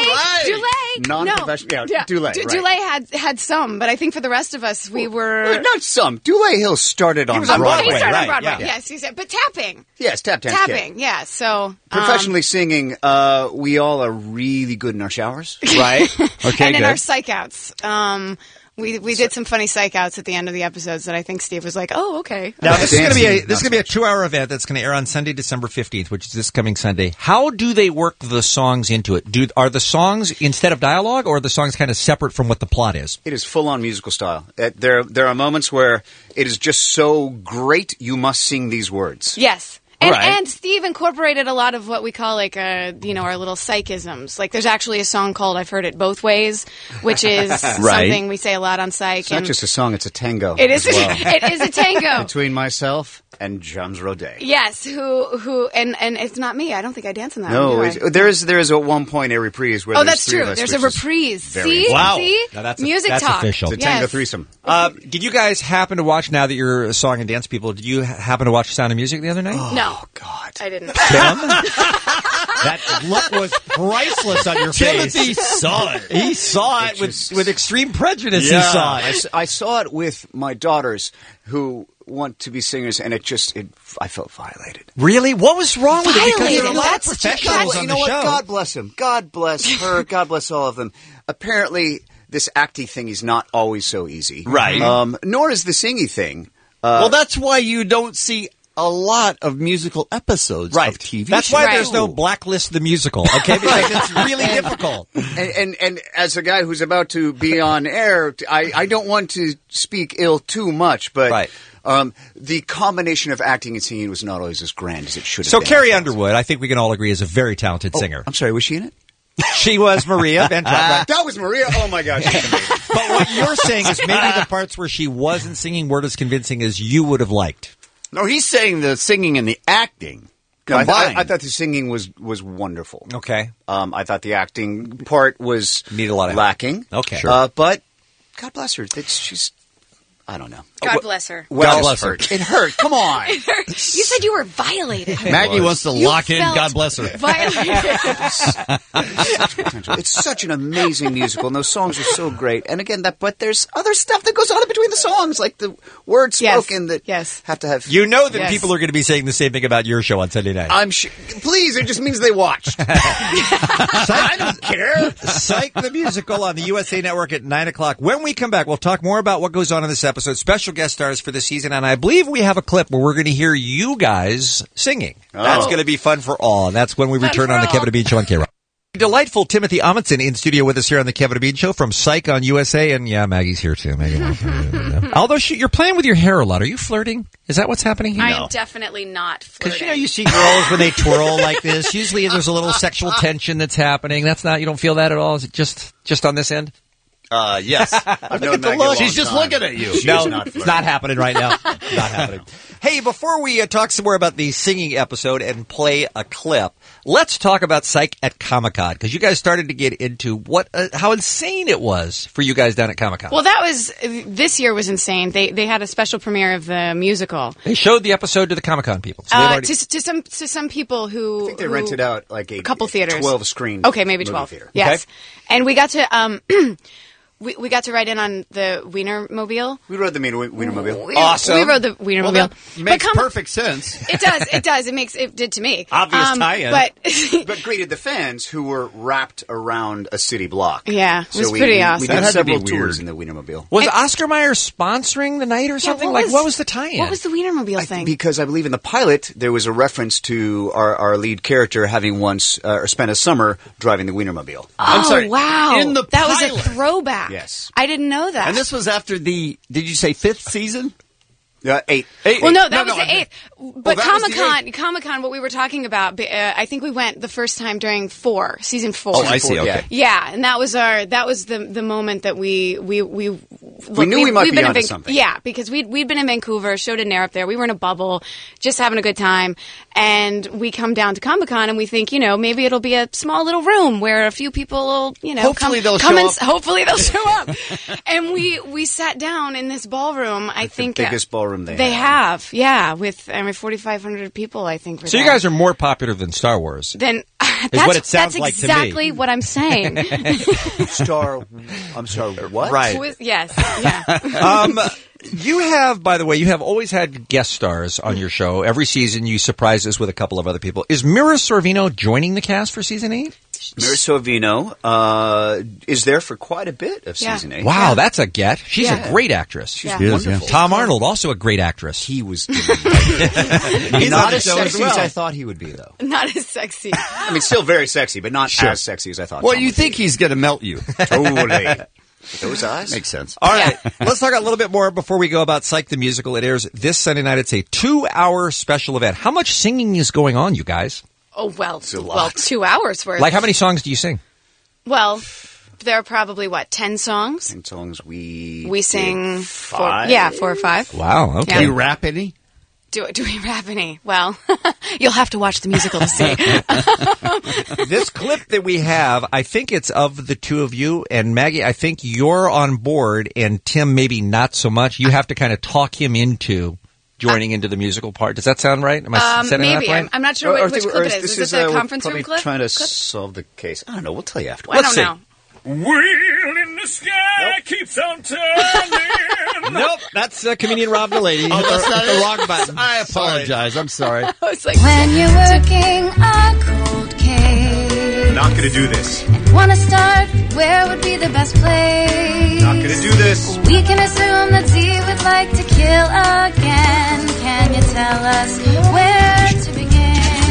Dulé. Non-professional. Yeah, Dulé, right. Dulé had some, but I think for the rest of us, we were. Not some. Dulé Hill started on He Broadway. started on right, Broadway. yeah. Yes, he said, but tapping. Yes, tap dance. Tapping, yeah. So Professionally singing, we all are really good in our showers. Right. Okay, and in good. our psych outs. We did some funny psych outs at the end of the episodes that I think Steve was like, "Oh, okay." Now this is going Dancing, to be a 2-hour event that's going to air on Sunday, December 15th, which is this coming Sunday. How do they work the songs into it? Are the songs instead of dialogue, or are the songs kind of separate from what the plot is? It is full-on musical style. There are moments where it is just so great you must sing these words. Yes. And, Right. and Steve incorporated a lot of what we call like our little psychisms. Like there's actually a song called "I've Heard It Both Ways," which is something we say a lot on Psych. It's not just a song; it's a tango. It is. as well. It is a tango. Between myself and James Rodet. Yes, who and it's not me. I don't think I dance in that. No, one, do I? there is at one point a reprise where Oh, there's that's three true. of us, There's a which is reprise. very See? wow. See? Now that's Music talk. official. It's a tango Yes. threesome. Did you guys happen to watch? Now that you're song and dance people, did you happen to watch Sound of Music the other night? No. No. God. I didn't. That look was priceless on your face. Timothy saw it. He saw it with extreme prejudice. He saw it. I saw it with my daughters who want to be singers, and I felt violated. Really? What was wrong with it? Because You there are know a lot what? of professionals on You know the what? show. God bless him. God bless her. God bless all of them. Apparently, this acting thing is not always so easy. Right. Nor is the singing thing. Well, that's why you don't see a lot of musical episodes of TV That's shows. why there's no Blacklist the musical, okay? Because it's really difficult. And as a guy who's about to be on air, I don't want to speak ill too much, but the combination of acting and singing was not always as grand as it should have So been. Carrie Underwood, I think we can all agree, is a very talented singer. I'm sorry, was she in it? She was Maria Van Trapp. That was Maria? Oh, my gosh. But what you're saying is maybe the parts where she wasn't singing weren't as convincing as you would have liked. No, he's saying the singing and the acting No, combined. I thought the singing was wonderful. Okay. I thought the acting part was Need a lot of lacking. Okay. But God bless her. She's, I don't know. God bless her. Well, God bless her. It hurt. Come on. It hurt. You said you were violated. Maggie wants to You lock in. felt God bless her. Violated. It's such an amazing musical, and those songs are so great. And again, but there's other stuff that goes on in between the songs, like the words spoken that have to have. You know that people are going to be saying the same thing about your show on Sunday night. I'm sure. Please, it just means they watched. I don't care. Psych the Musical on the USA Network at 9 o'clock. When we come back, we'll talk more about what goes on in this episode, special guest stars for the season, and I believe we have a clip where we're going to hear you guys singing. That's going to be fun for all, and that's when we return on the Kevin and Bean Show on K-Rock. Delightful Timothy Amundsen in studio with us here on the Kevin and Bean Show from Psych on USA, and yeah, Maggie's here too. Although you're playing with your hair a lot. Are you flirting? Is that what's happening here? I am definitely not flirting. Because you see girls when they twirl like this. Usually there's a little sexual tension that's happening. That's not. You don't feel that at all. Is it just on this end? Yes. I've known Maggie a long She's just time. looking at you. No, it's not happening right now. Not happening. Hey, before we talk some more about the singing episode and play a clip, let's talk about Psych at Comic-Con, because you guys started to get into how insane it was for you guys down at Comic-Con. Well, this year was insane. They had a special premiere of the musical. They showed the episode to the Comic-Con people. So to some people who I think they rented out like a couple theaters, 12 screen. Okay, maybe 12. Theater. Yes, and we got to. We got to ride in on the Wienermobile. We rode the Wienermobile. Awesome. We rode the Wienermobile. Well, that makes perfect sense. It does. It did to me. Obvious tie-in. But greeted the fans who were wrapped around a city block. Yeah, it was we, pretty we, awesome. We That did had to be several tours weird. in the Wienermobile. was Oscar Mayer sponsoring the night or something? What was the tie-in? What was the Wienermobile thing? Because I believe in the pilot there was a reference to our lead character having once spent a summer driving the Wienermobile. Oh, I'm sorry. wow. In the that was pilot. a throwback. Yes. I didn't know that. And this was after did you say 5th season? 8. Well, no, that was the 8th. But that was the Comic-Con, what we were talking about, I think we went the first time during season 4. Oh, I see. Okay. Yeah, and that was the moment that we knew we might be onto something. Yeah, because we'd been in Vancouver, showed an air up there. We were in a bubble, just having a good time, and we come down to Comic-Con and we think, maybe it'll be a small little room where a few people will, Hopefully they'll come show and up. hopefully they'll show up. And we sat down in this ballroom. I think the biggest ballroom they have, yeah, with 4,500 people. I think. So you guys are more popular than Star Wars. Then Is what it sounds that's like to me. exactly what I'm saying. I'm sorry, what? Right. Yes. Yeah. You have, by the way, always had guest stars on your show. Every season you surprise us with a couple of other people. Is Mira Sorvino joining the cast for season 8? Mira Sorvino is there for quite a bit of season 8. Wow, that's a get. She's a great actress. She's wonderful. Tom Arnold, also a great actress. He was He's not on the as show as sexy well. as I thought he would be, though. Not as sexy. I mean, still very sexy, but not as sexy as I thought. Well, Tom you would think he's going to melt you. Totally. Those eyes? Makes sense. All right, let's talk a little bit more before we go about Psych the Musical. It airs this Sunday night. It's a 2-hour special event. How much singing is going on, you guys? Oh, well, 2 hours worth. Like, how many songs do you sing? Well, there are probably, 10 songs? 10 songs. We sing 5. 4 or 5. Wow, okay. Yeah. Do you rap any? Do we rap any? Well, you'll have to watch the musical to see. This clip that we have, I think it's of the two of you. And Maggie, I think you're on board, and Tim maybe not so much. You have to kind of talk him into joining into the musical part. Does that sound right? Am I setting maybe. that up right? I'm not sure which clip it is. Is it the conference room clip? Trying to solve the case. I don't know. We'll tell you after. I don't know. Wheel in the sky keeps on turning. Nope, that's comedian Rob Delaney. Oh, that's not the wrong button. I apologize. I'm sorry. It's like When you're working a cold case, Not going to do this. wanna start, where would be the best place? Not going to do this. We can assume that Z would like to kill again. Can you tell us where to begin?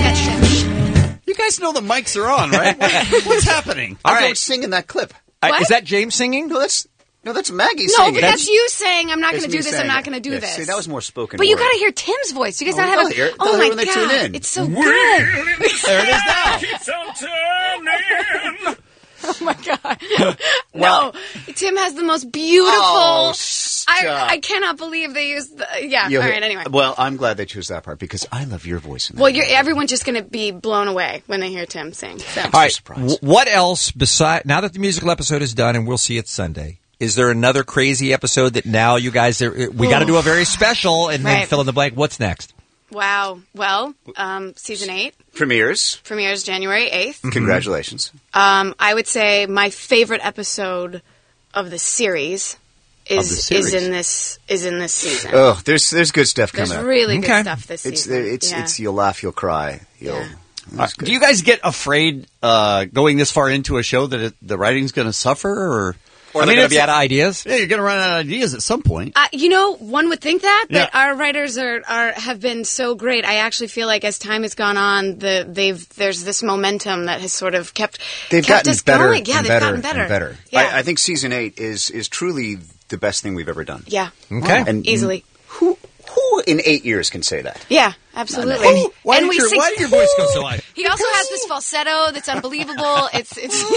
You guys know the mics are on, right? What's happening? All I'm right. singing that clip. Is that James singing? No, that's Maggie No, singing. but that's you saying, I'm not going That's to me do this, I'm saying not it. going to do Yeah, this. See, that was more spoken But you word. got to hear Tim's voice. Do you guys not they'll have hear it. Oh They'll my hear when they tune God. in. It's so good. There it is now. Keeps on turning. Oh my God. No. Tim has the most beautiful. Oh, stop. I cannot believe they used the. Yeah. You'll All hear- right. Anyway. Well, I'm glad they chose that part because I love your voice. In that. Well, everyone's just going to be blown away when they hear Tim sing. So. All right. What else beside now that the musical episode is done and we'll see it Sunday? Is there another crazy episode that now you guys we got to do a very special and then Right. fill in the blank? What's next? Wow. Well, season 8 premieres January 8th. Congratulations. I would say my favorite episode of the series is in this season. Oh, there's good stuff coming There's up. really good stuff this It's season. it's you'll laugh, you'll cry, Do you guys get afraid going this far into a show that the writing's going to suffer, or they're going to be out of ideas? Yeah, you're going to run out of ideas at some point. One would think that, but Yeah. our writers have been so great. I actually feel like as time has gone on, there's this momentum that has sort of kept gotten us better going. Yeah, and they've better gotten better. and better. Yeah. I think season 8 is truly the best thing we've ever done. Yeah. Okay. And Easily. Who in 8 years can say that? Yeah, absolutely. And why and did we your- sing, why did your voice go so high? He also has this falsetto that's unbelievable. It's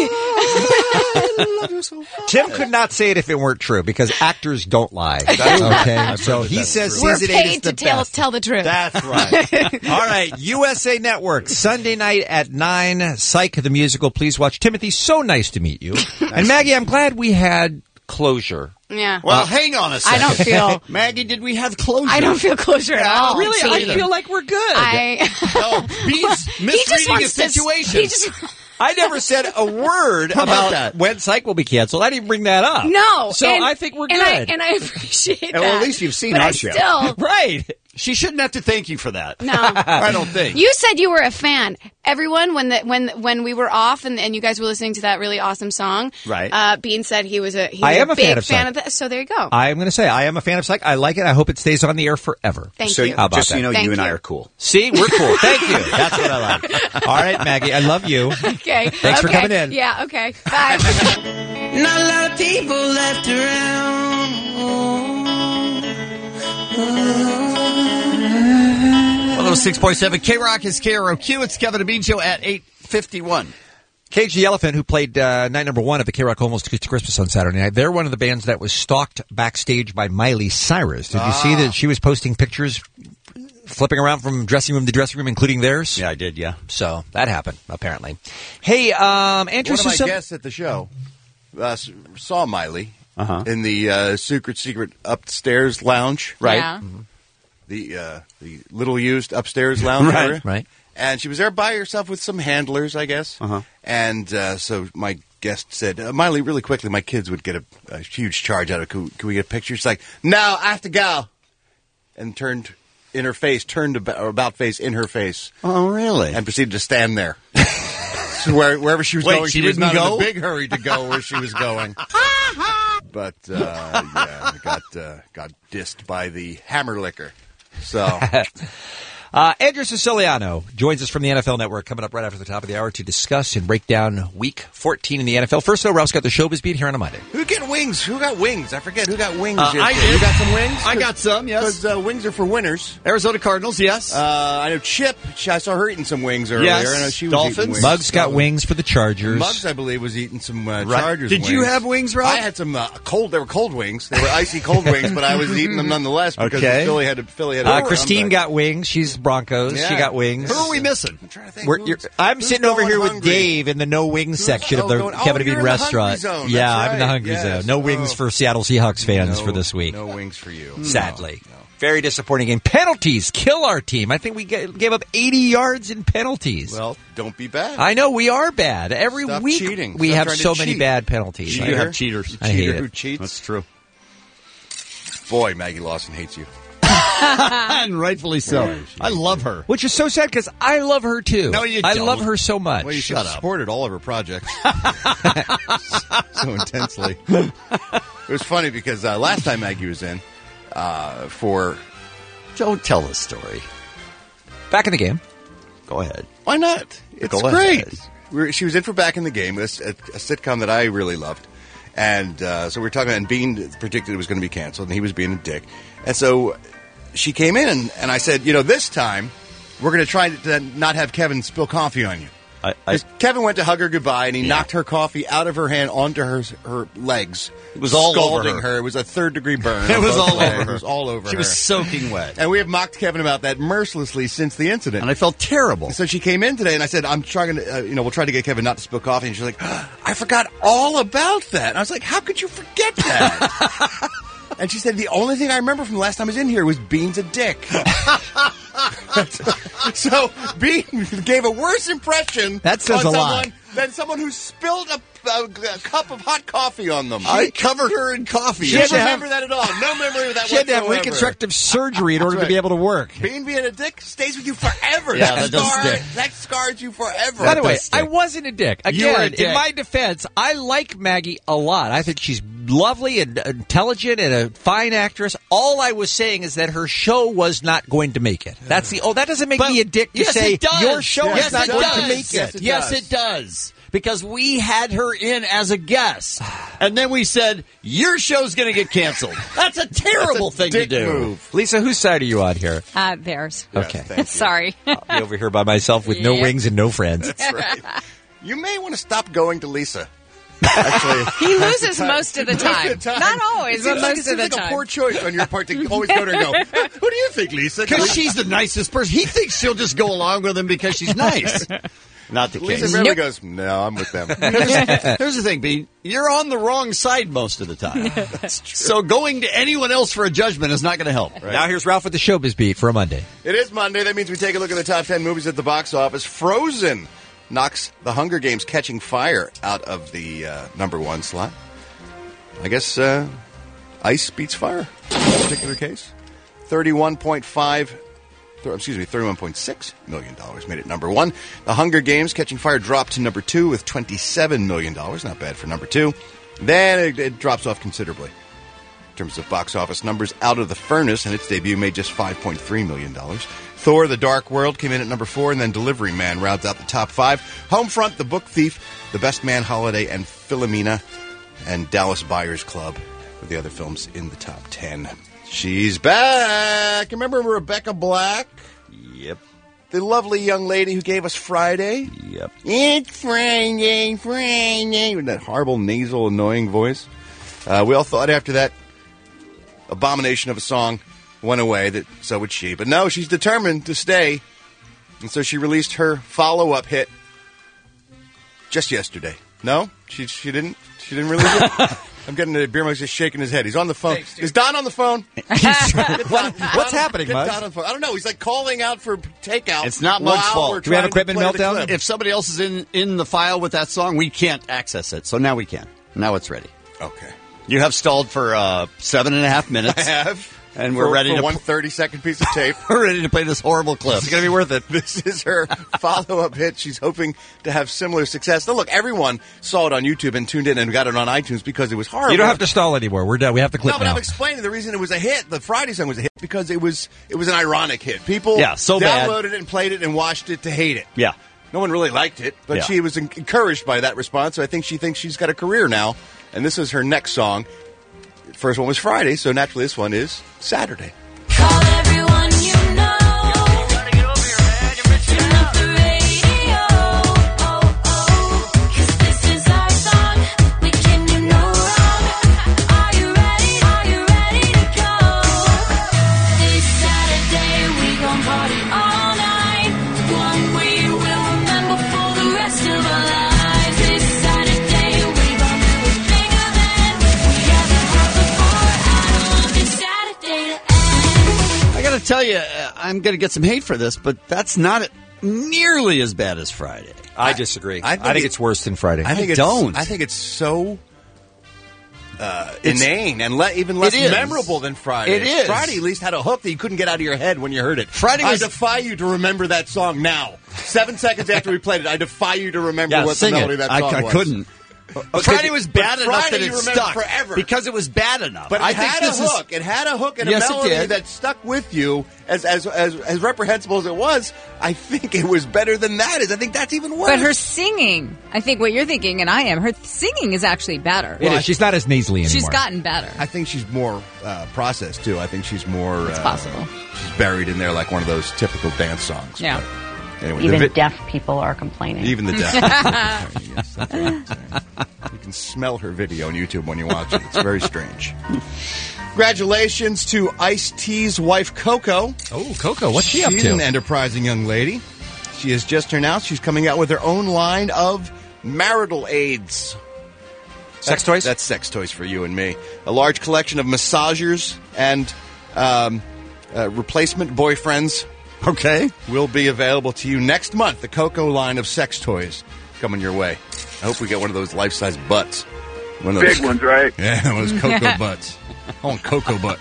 Tim could not say it if it weren't true because actors don't lie. I've Okay, heard so that he that's says true. we're season 8 is paid the to best. tell the truth. That's right. All right, USA Network, Sunday night at 9, Psych the Musical. Please watch. Timothy, so nice to meet you. And Maggie, I'm glad we had closure. Yeah. Well, hang on a I second. don't feel. Maggie, did we have closure? I don't feel closure at all. Really, I See? feel like we're good. No, Bean's He just misreading wants his situation. He just I never said a word How about about that? when Psych will be canceled. I didn't bring that up. no. So and- I think we're and good. I appreciate that. well, at least you've seen but our I show. Still, Right. She shouldn't have to thank you for that. no. I don't think. You said you were a fan. Everyone, when we were off and you guys were listening to that really awesome song, Right. Bean said he was a I am a big fan of Psych. that. So there you go. I am going to say I am a fan of Psych. I like it. I hope it stays on the air forever. Thank So you. How about just so that? you know, Thank you and you. I are cool. See, we're cool. Thank you. That's what I like. All right, Maggie, I love you. Okay. Thanks for Okay. coming in. Yeah. Okay. Bye. Not a lot of people left around. 106.7 K-Rock is KROQ. It's Kevin and Bean Show at 8:51. Cage the Elephant, who played night number 1 of the K-Rock Almost Christmas on Saturday night, they're one of the bands that was stalked backstage by Miley Cyrus. Did you see that she was posting pictures flipping around from dressing room to dressing room, including theirs? Yeah, I did, yeah. So that happened, apparently. Hey, Andrew, One of my so- guests at the show saw Miley in the secret upstairs lounge. Right. Yeah. The little used upstairs lounge Right, area. right. And she was there by herself with some handlers, I guess. And so my guest said, Miley, really quickly, my kids would get a huge charge out of it. Can we get a picture? She's like, no, I have to go. And turned about face in her face. Oh, really? And proceeded to stand there. So wherever she was Wait, going, she was didn't not go? in a big hurry to go where she was going. But yeah, got dissed by the hammer liquor. So Andrew Siciliano joins us from the NFL Network coming up right after the top of the hour to discuss and break down Week 14 in the NFL. First, though, Ralph's got the showbiz beat here on a Monday. who got wings? Who got wings? I forget who got wings. I yesterday. did. You got some wings? I got some, yes. Because wings are for winners. Arizona Cardinals, yes. I know Chip. I saw her eating some wings earlier. Yes. I know she was Dolphins. eating wings. Muggs got wings for the Chargers. Muggs, I believe, was eating some Chargers. Did you wings. have wings, Rob? I had some cold. They were cold wings. They were icy cold wings, but I was eating them nonetheless because Okay. Philly had a Christine comeback. got wings. She's Broncos. Yeah. She got wings. Who are we missing? I'm trying to think. I'm who's sitting over going here with hungry? Dave in the no wings section of the going- Kevin and you're Bean in the restaurant. hungry zone. Yeah, That's I'm in the right. hungry Yes. zone. No wings for Seattle Seahawks fans for this week. No wings for you. Sadly. Very disappointing game. Penalties kill our team. I think we gave up 80 yards in penalties. Well, don't be bad. I know we are bad. Every Stop week cheating. we Stop have trying to so many cheat. bad penalties. You have cheaters. I hate Cheater it. who cheats. That's true. Boy, Maggie Lawson hates you. And rightfully so. I love her. Which is so sad because I love her too. No, you I don't. love her so much. Well, you should Shut have up. supported all of her projects so intensely. It was funny because last time Maggie was in for... Don't tell the story. Back in the game. Go ahead. Why not? It's Go great. ahead. She was in for Back in the Game, a sitcom that I really loved. And so we were talking about, and Bean predicted it was going to be canceled, and he was being a dick. And so she came in, and I said, this time we're going to try to not have Kevin spill coffee on you. Kevin went to hug her goodbye, and he knocked her coffee out of her hand onto her legs. It was all scalding over her. It was a third-degree burn. It on was both all legs. over her. It was all over her. She was soaking wet. And we have mocked Kevin about that mercilessly since the incident. And I felt terrible. So she came in today, and I said, I'm trying to, we'll try to get Kevin not to spill coffee. And she's like, I forgot all about that. And I was like, how could you forget that? And she said, the only thing I remember from the last time I was in here was Bean's a dick. So Bean gave a worse impression That says on a lot. someone than someone who spilled a cup of hot coffee on them. I covered her in coffee. She didn't remember that at all. No memory of that She had to have whatsoever. reconstructive surgery in order to be able to work. Bean being a dick stays with you forever. Yeah, that does stick. That scars you forever. By the way, I wasn't a dick. You were a Again, dick. in my defense, I like Maggie a lot. I think she's lovely and intelligent and a fine actress. All I was saying is that her show was not going to make it. That's that doesn't make me a dick to yes, say it does. your show yes, is not it going does. to make it. Yes, it does. Because we had her in as a guest. And then we said, your show's going to get canceled. That's a terrible thing to do. Move. Lisa, whose side are you on here? Theirs. Okay. Sorry. I'll be over here by myself with no Yeah. rings and no friends. That's right. You may want to stop going to Lisa. Actually, He loses most of the time. Not always, but most of the It's like a time. poor choice on your part to always go to her and go, who do you think, Lisa? Because she's the nicest person. He thinks she'll just go along with him because she's nice. Not the Lisa case. really goes, no, I'm with them. Here's the thing, Bean. You're on the wrong side most of the time. That's true. So going to anyone else for a judgment is not going to help. Right. Now here's Ralph with the Showbiz Beat for a Monday. It is Monday. That means we take a look at the top 10 movies at the box office. Frozen knocks The Hunger Games Catching Fire out of the number one slot. I guess ice beats fire in this particular case. $31.6 million made it number one. The Hunger Games Catching Fire dropped to number two with $27 million. Not bad for number two. Then it drops off considerably in terms of box office numbers. Out of the Furnace and its debut made just $5.3 million. Thor: The Dark World came in at number 4, and then Delivery Man rounds out the top 5. Homefront, The Book Thief, The Best Man Holiday, and Philomena, and Dallas Buyers Club were the other films in the top 10. She's back. Remember Rebecca Black? Yep. The lovely young lady who gave us Friday? Yep. It's Friday, with that horrible, nasal, annoying voice. We all thought after that abomination of a song went away that so would she. But no, she's determined to stay. And so she released her follow-up hit just yesterday. No? She didn't release it? I'm getting the beer mug's just shaking his head. He's on the phone. Is Don on the phone? What's happening, Get Muggs? Don on the phone. I don't know. He's like calling out for takeout. It's not while Muggs' fault. we're Do we have trying to equipment play the meltdown? clip. If somebody else is in the file with that song, we can't access it. So now we can. Now it's ready. Okay. You have stalled for 7.5 minutes. I have. And we're ready for to one 30-second piece of tape. We're ready to play this horrible clip. It's going to be worth it. This is her follow-up hit. She's hoping to have similar success. Now, look, everyone saw it on YouTube and tuned in and got it on iTunes because it was horrible. You don't have to stall anymore. We're done. We have the clip No, but now. I'm explaining the reason it was a hit. The Friday song was a hit because it was an ironic hit. People so bad. downloaded it and played it and watched it to hate it. Yeah. No one really liked it, but Yeah. she was encouraged by that response. So I think she thinks she's got a career now, and this is her next song. The first one was Friday, so naturally this one is Saturday. Call everyone you know. Turn up the radio. Oh, oh. 'Cause this is our song. We can do no wrong. Are you ready? Are you ready to go? This Saturday we gon' party all night. One we will remember for the rest of our lives. This Saturday we gon' do it bigger than we ever have before. I don't want this Saturday to end. tell you, I'm going to get some hate for this, but that's not nearly as bad as Friday. I disagree. I think it's worse than Friday. I think I think it's so inane and even less memorable than Friday. It is. Friday at least had a hook that you couldn't get out of your head when you heard it. Friday I was- defy you to remember that song now. 7 seconds after we played it, I defy you to remember what the sing melody it. of that song I was. couldn't. Friday was bad enough Friday that you it remember stuck forever. because it was bad enough. But I it think had a this is- hook. It had a hook and Yes, a it melody did. that stuck with you. As reprehensible as it was, I think it was better than that. I think that's even worse. But her singing, I think what you're thinking, and I am, her singing is actually better. It is. She's not as nasally anymore. She's gotten better. I think she's more processed too. I think she's more. It's possible. She's buried in there like one of those typical dance songs. Yeah. But anyway, Even deaf people are complaining. Even the deaf. Yes, that's what I'm saying. You can smell her video on YouTube when you watch it. It's very strange. Congratulations to Ice-T's wife, Coco. Oh, Coco, what's she up She's to? an enterprising young lady. She has just announced she's coming out with her own line of marital aids. Sex toys? That's sex toys for you and me. A large collection of massagers and replacement boyfriends. Okay. Will be available to you next month. The Coco line of sex toys coming your way. I hope we get one of those life-size butts. One of those, Big ones, right? Yeah, one of those Coco butts. I want Coco butt.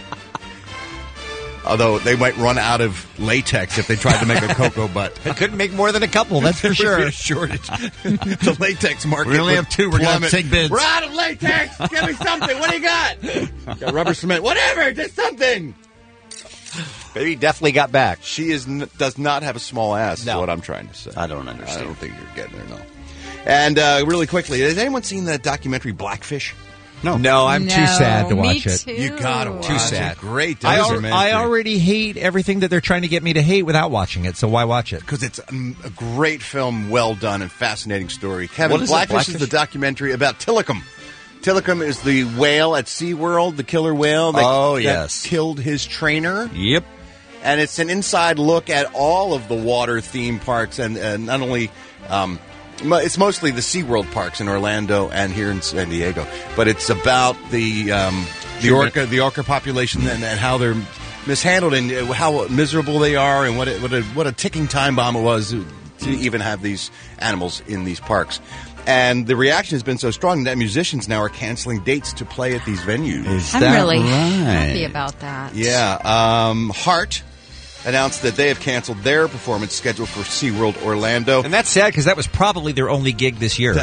Although they might run out of latex if they tried to make a Coco butt. They couldn't make more than a couple, that's for There would be sure. a shortage. The latex market. We only would have two. We're gonna have to plummet. take bids. We're out of latex. Give me something. What do you got? Got rubber cement. Whatever. Just something. Baby definitely got back. She does not have a small ass. No. Is what I'm trying to say. I don't understand. I don't think you're getting there. No. And really quickly, has anyone seen the documentary Blackfish? No, I'm too sad to watch it. You gotta watch Too sad. it. Great I documentary. already hate everything that they're trying to get me to hate without watching it, so why watch it? Because it's a great film, well done, and fascinating story. Kevin, What is it, Blackfish is Blackfish? the documentary about Tilikum. Tilikum is the whale at SeaWorld, the killer whale that killed his trainer. Yep. And it's an inside look at all of the water theme parks, and not only... it's mostly the SeaWorld parks in Orlando and here in San Diego, but it's about the orca population and how they're mishandled and how miserable they are, and what a ticking time bomb it was to even have these animals in these parks. And the reaction has been so strong that musicians now are canceling dates to play at these venues. I'm really happy about that. Yeah. Heart announced that they have canceled their performance schedule for SeaWorld Orlando. And that's sad because that was probably their only gig this year.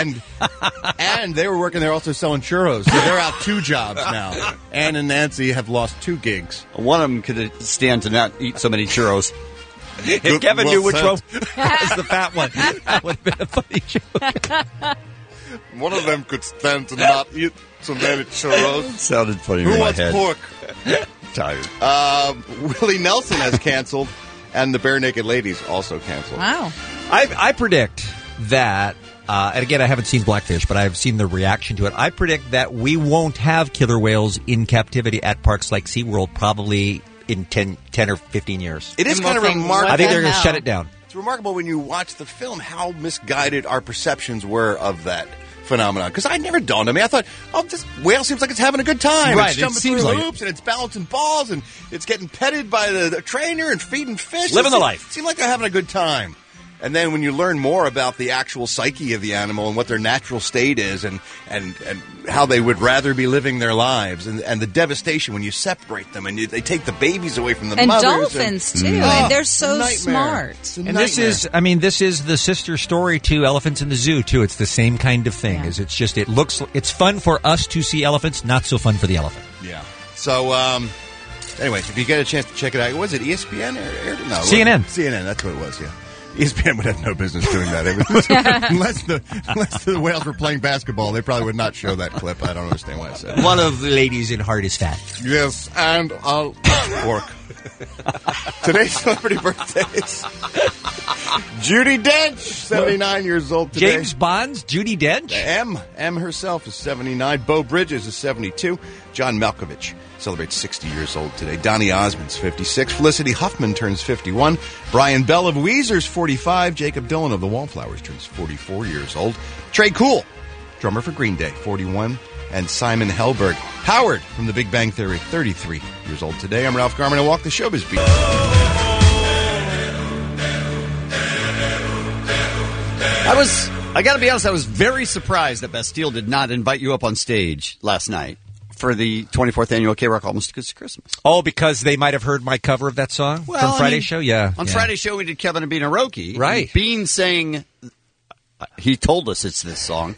And they were working there also selling churros. So they're out 2 jobs now. Ann and Nancy have lost 2 gigs. One of them could stand to not eat so many churros. If Kevin well knew which said. one was the fat one, that would have been a funny joke. One of them could stand to not eat so many churros. Sounded funny Who in my wants head. pork? Tired. Willie Nelson has canceled, and the Bare Naked Ladies also canceled. Wow. I predict that, and again, I haven't seen Blackfish, but I've seen the reaction to it. I predict that we won't have killer whales in captivity at parks like SeaWorld probably in 10 or 15 years. It is kind of remarkable. I think they're going to shut it down. It's remarkable when you watch the film how misguided our perceptions were of that phenomenon. Because I never dawned on me. I thought, this whale seems like it's having a good time. Right, It's it jumping seems through like it. hoops, and it's balancing balls, and it's getting petted by the trainer and feeding fish. Living the life. It seemed like they're having a good time. And then when you learn more about the actual psyche of the animal and what their natural state is and how they would rather be living their lives and the devastation when you separate them and they take the babies away from the And mothers. dolphins, too. And they're so smart. And this is the sister story to Elephants in the Zoo, too. It's the same kind of thing. Is it's fun for us to see elephants, not so fun for the elephant. Yeah. So, anyway, if you get a chance to check it out, was it ESPN or no? CNN. CNN, that's what it was, yeah. ESPN would have no business doing that. Unless the whales were playing basketball, they probably would not show that clip. I don't understand why I said that. One of the ladies in Heart is fat. Yes, and I'll pork. Today's celebrity birthdays. Judi Dench, 79 years old today. James Bond's Judi Dench? M herself is 79. Bo Bridges is 72. John Malkovich celebrates 60 years old today. Donny Osmond's 56. Felicity Huffman turns 51. Brian Bell of Weezer's 45. Jacob Dylan of the Wallflowers turns 44 years old. Trey Cool, drummer for Green Day, 41. and Simon Helberg. Howard from The Big Bang Theory, 33 years old today. I'm Ralph Garman. I walk the showbiz beat. I got to be honest, I was very surprised that Bastille did not invite you up on stage last night for the 24th annual K-Rock Almost Good Christmas. Oh, because they might have heard my cover of that song from Friday's show? Yeah. On Friday's show, we did Kevin and Bean Aroki. Right. And Bean sang, he told us it's this song.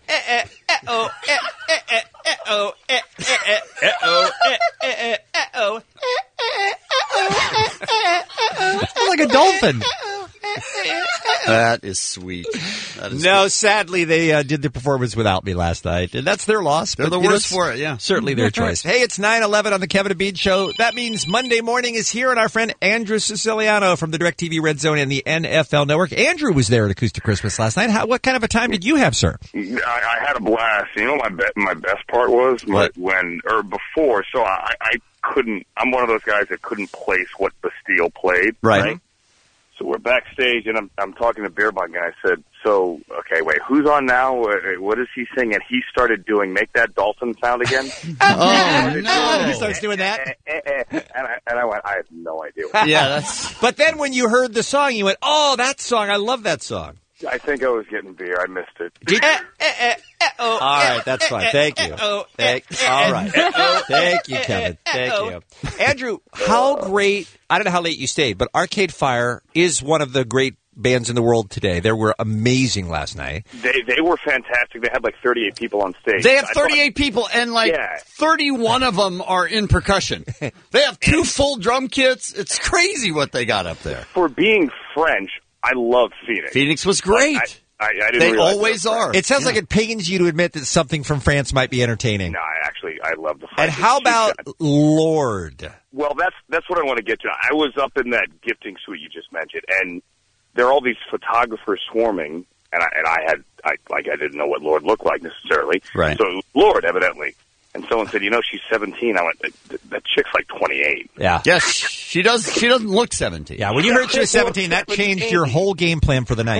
Like a dolphin. That is sweet. That is No, good. sadly, they did the performance without me last night, and that's their loss. They're the worst for it, yeah. Certainly their choice. Hey, it's 9:11 on the Kevin and Bean Show. That means Monday morning is here, and our friend Andrew Siciliano from the DirecTV Red Zone and the NFL Network. Andrew was there at Acoustic Christmas last night. What kind of a time did you have, sir? I had a blast. You know, my best part was before. So I couldn't. I'm one of those guys that couldn't place what Bastille played. Right. So we're backstage, and I'm talking to Beer Bong, and I said, "So, okay, wait, who's on now? What is he singing?" And he started doing "Make That Dolphin Sound Again." Oh no! He starts doing that, and I went, "I have no idea." But then when you heard the song, you went, "Oh, that song! I love that song." I think I was getting beer. I missed it. All right, that's fine. Thank you. All right. Thank you, Kevin. Thank you. Andrew, how great, I don't know how late you stayed, but Arcade Fire is one of the great bands in the world today. They were amazing last night. They were fantastic. They had like 38 people on stage. They have 38 people, and 31 of them are in percussion. They have 2 full drum kits. It's crazy what they got up there. For being French, I love Phoenix. Phoenix was great. I didn't They realize always that. are. It sounds like it pains you to admit that something from France might be entertaining. No, I love the French. And how about Lord? Well, that's what I want to get to. I was up in that gifting suite you just mentioned, and there are all these photographers swarming, and I didn't know what Lord looked like necessarily. Right. So Lord, evidently. And someone said, she's 17. I went, that chick's like 28. Yeah. Yes, she does. She doesn't look 17. Yeah, when you heard she was 17, that changed your whole game plan for the night.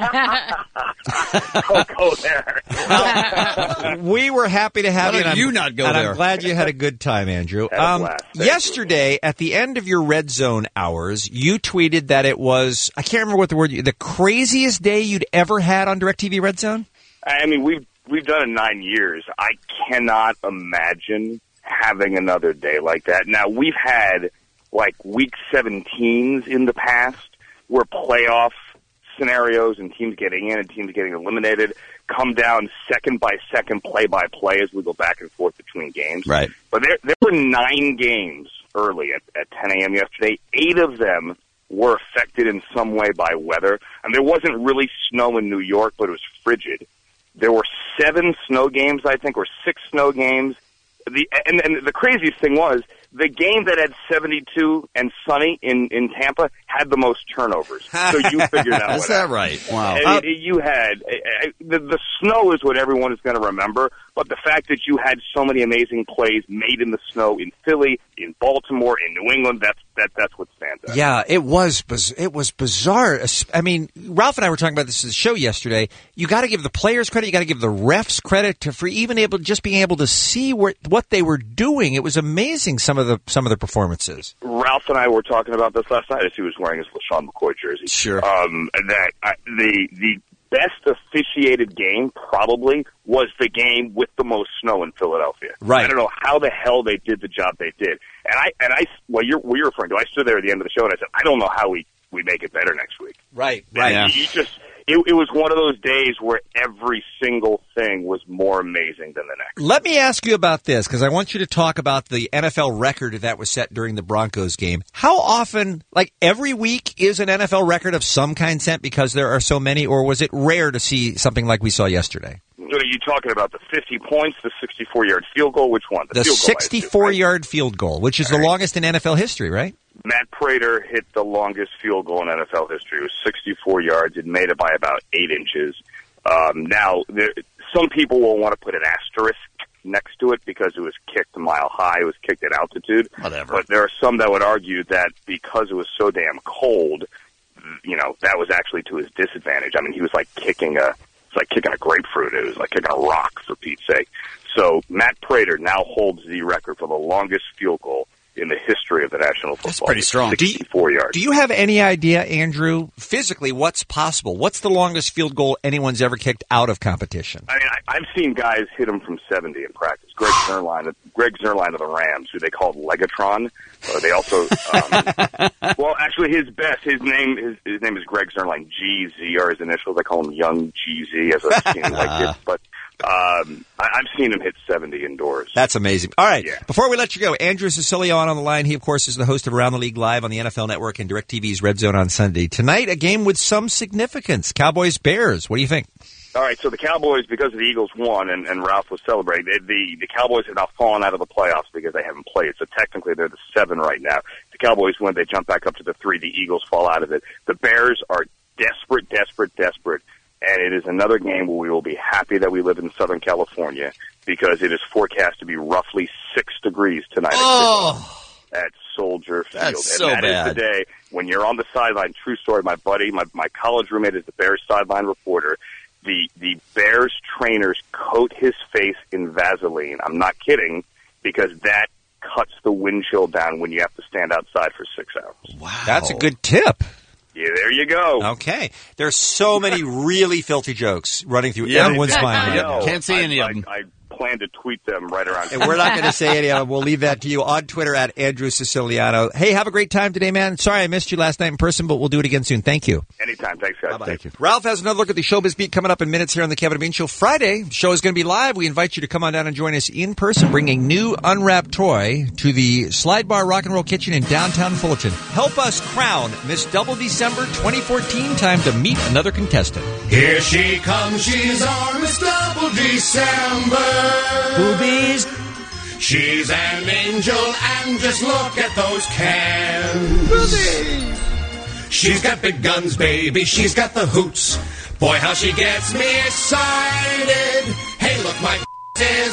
Don't go there. We were happy to have Why you. don't And you not go and there? I'm glad you had a good time, Andrew. Had a blast. Thank Yesterday, at the end of your Red Zone hours, you tweeted that it was, I can't remember what the word, the craziest day you'd ever had on DirecTV Red Zone? I mean, we've done it 9 years. I cannot imagine having another day like that. Now, we've had like week 17s in the past where playoff scenarios and teams getting in and teams getting eliminated come down second by second, play by play as we go back and forth between games. Right. But there were 9 games early at 10 a.m. yesterday. 8 of them were affected in some way by weather. And there wasn't really snow in New York, but it was frigid. There were 7 snow games, I think, or 6 snow games. And the craziest thing was the game that had 72 and sunny in Tampa had the most turnovers. So you figured out Is what that happened. right? Wow. And you had the snow is what everyone is going to remember, but the fact that you had so many amazing plays made in the snow in Philly, in Baltimore, in New England, that's what stands out. Yeah, it was bizarre. I mean, Ralph and I were talking about this at the show yesterday. You got to give the players credit. You got to give the refs credit for even being able to see what they were doing. It was amazing, some of the performances. Ralph and I were talking about this last night as he was wearing his LaShawn McCoy jersey. Sure. That the best officiated game probably was the game with the most snow in Philadelphia. Right. I don't know how the hell they did the job they did. And I what you're referring to, I stood there at the end of the show and I said, I don't know how we make it better next week. Right. And it was one of those days where every single thing was more amazing than the next. Let me ask you about this, because I want you to talk about the NFL record that was set during the Broncos game. How often, like every week, is an NFL record of some kind set because there are so many, or was it rare to see something like we saw yesterday? Are you talking about the 50 points, the 64-yard field goal? Which one? The field goal, I assume, 64-yard field goal, which is the longest in NFL history, right? Matt Prater hit the longest field goal in NFL history. It was 64 yards. It made it by about 8 inches. Now, some people will want to put an asterisk next to it because it was kicked a mile high. It was kicked at altitude. Whatever. But there are some that would argue that because it was so damn cold, that was actually to his disadvantage. I mean, he was like kicking like kicking a grapefruit. It was like kicking a rock, for Pete's sake. So Matt Prater now holds the record for the longest field goal in the history of the National Football League. That's pretty strong. 64 yards. Do you have any idea, Andrew, physically what's possible? What's the longest field goal anyone's ever kicked out of competition? I mean, I've seen guys hit them from 70 in practice. Greg Zerline of the Rams, who they called Legatron. They also, well, actually, his name is Greg Zerline. GZ are his initials. I call him Young GZ, as I've seen him like it. But I've seen him hit 70 indoors. That's amazing. All right. Yeah. Before we let you go, Andrew Sicilio on the line. He, of course, is the host of Around the League Live on the NFL Network and DirecTV's Red Zone on Sunday. Tonight, a game with some significance. Cowboys-Bears. What do you think? All right, so the Cowboys, because the Eagles won and Ralph was celebrating, the Cowboys have now fallen out of the playoffs because they haven't played. So technically they're the 7 right now. The Cowboys win, they jump back up to the 3. The Eagles fall out of it. The Bears are desperate. And it is another game where we will be happy that we live in Southern California because it is forecast to be roughly 6 degrees tonight at Soldier Field. That's so and that bad. is the day when you're on the sideline. True story, my buddy, my college roommate is the Bears sideline reporter. The Bears trainers coat his face in Vaseline. I'm not kidding, because that cuts the wind chill down when you have to stand outside for 6 hours. Wow. That's a good tip. Yeah, there you go. Okay. There's so many really filthy jokes running through everyone's mind. Can't see any of them. I plan to tweet them right around. And we're not going to say any of them. We'll leave that to you on Twitter at Andrew Siciliano. Hey, have a great time today, man. Sorry I missed you last night in person, but we'll do it again soon. Thank you. Anytime. Thanks, guys. Bye-bye. Thank you. Ralph has another look at the Showbiz Beat coming up in minutes here on the Kevin and Bean Show. Friday, the show is going to be live. We invite you to come on down and join us in person. Bring a new unwrapped toy to the Slide Bar Rock and Roll Kitchen in downtown Fullerton. Help us crown Miss Double December 2014. Time to meet another contestant. Here she comes, she's our Miss Double December. Boobies. She's an angel, and just look at those cans. Boobies. She's got big guns, baby, she's got the hoots. Boy, how she gets me excited. Hey, look, my is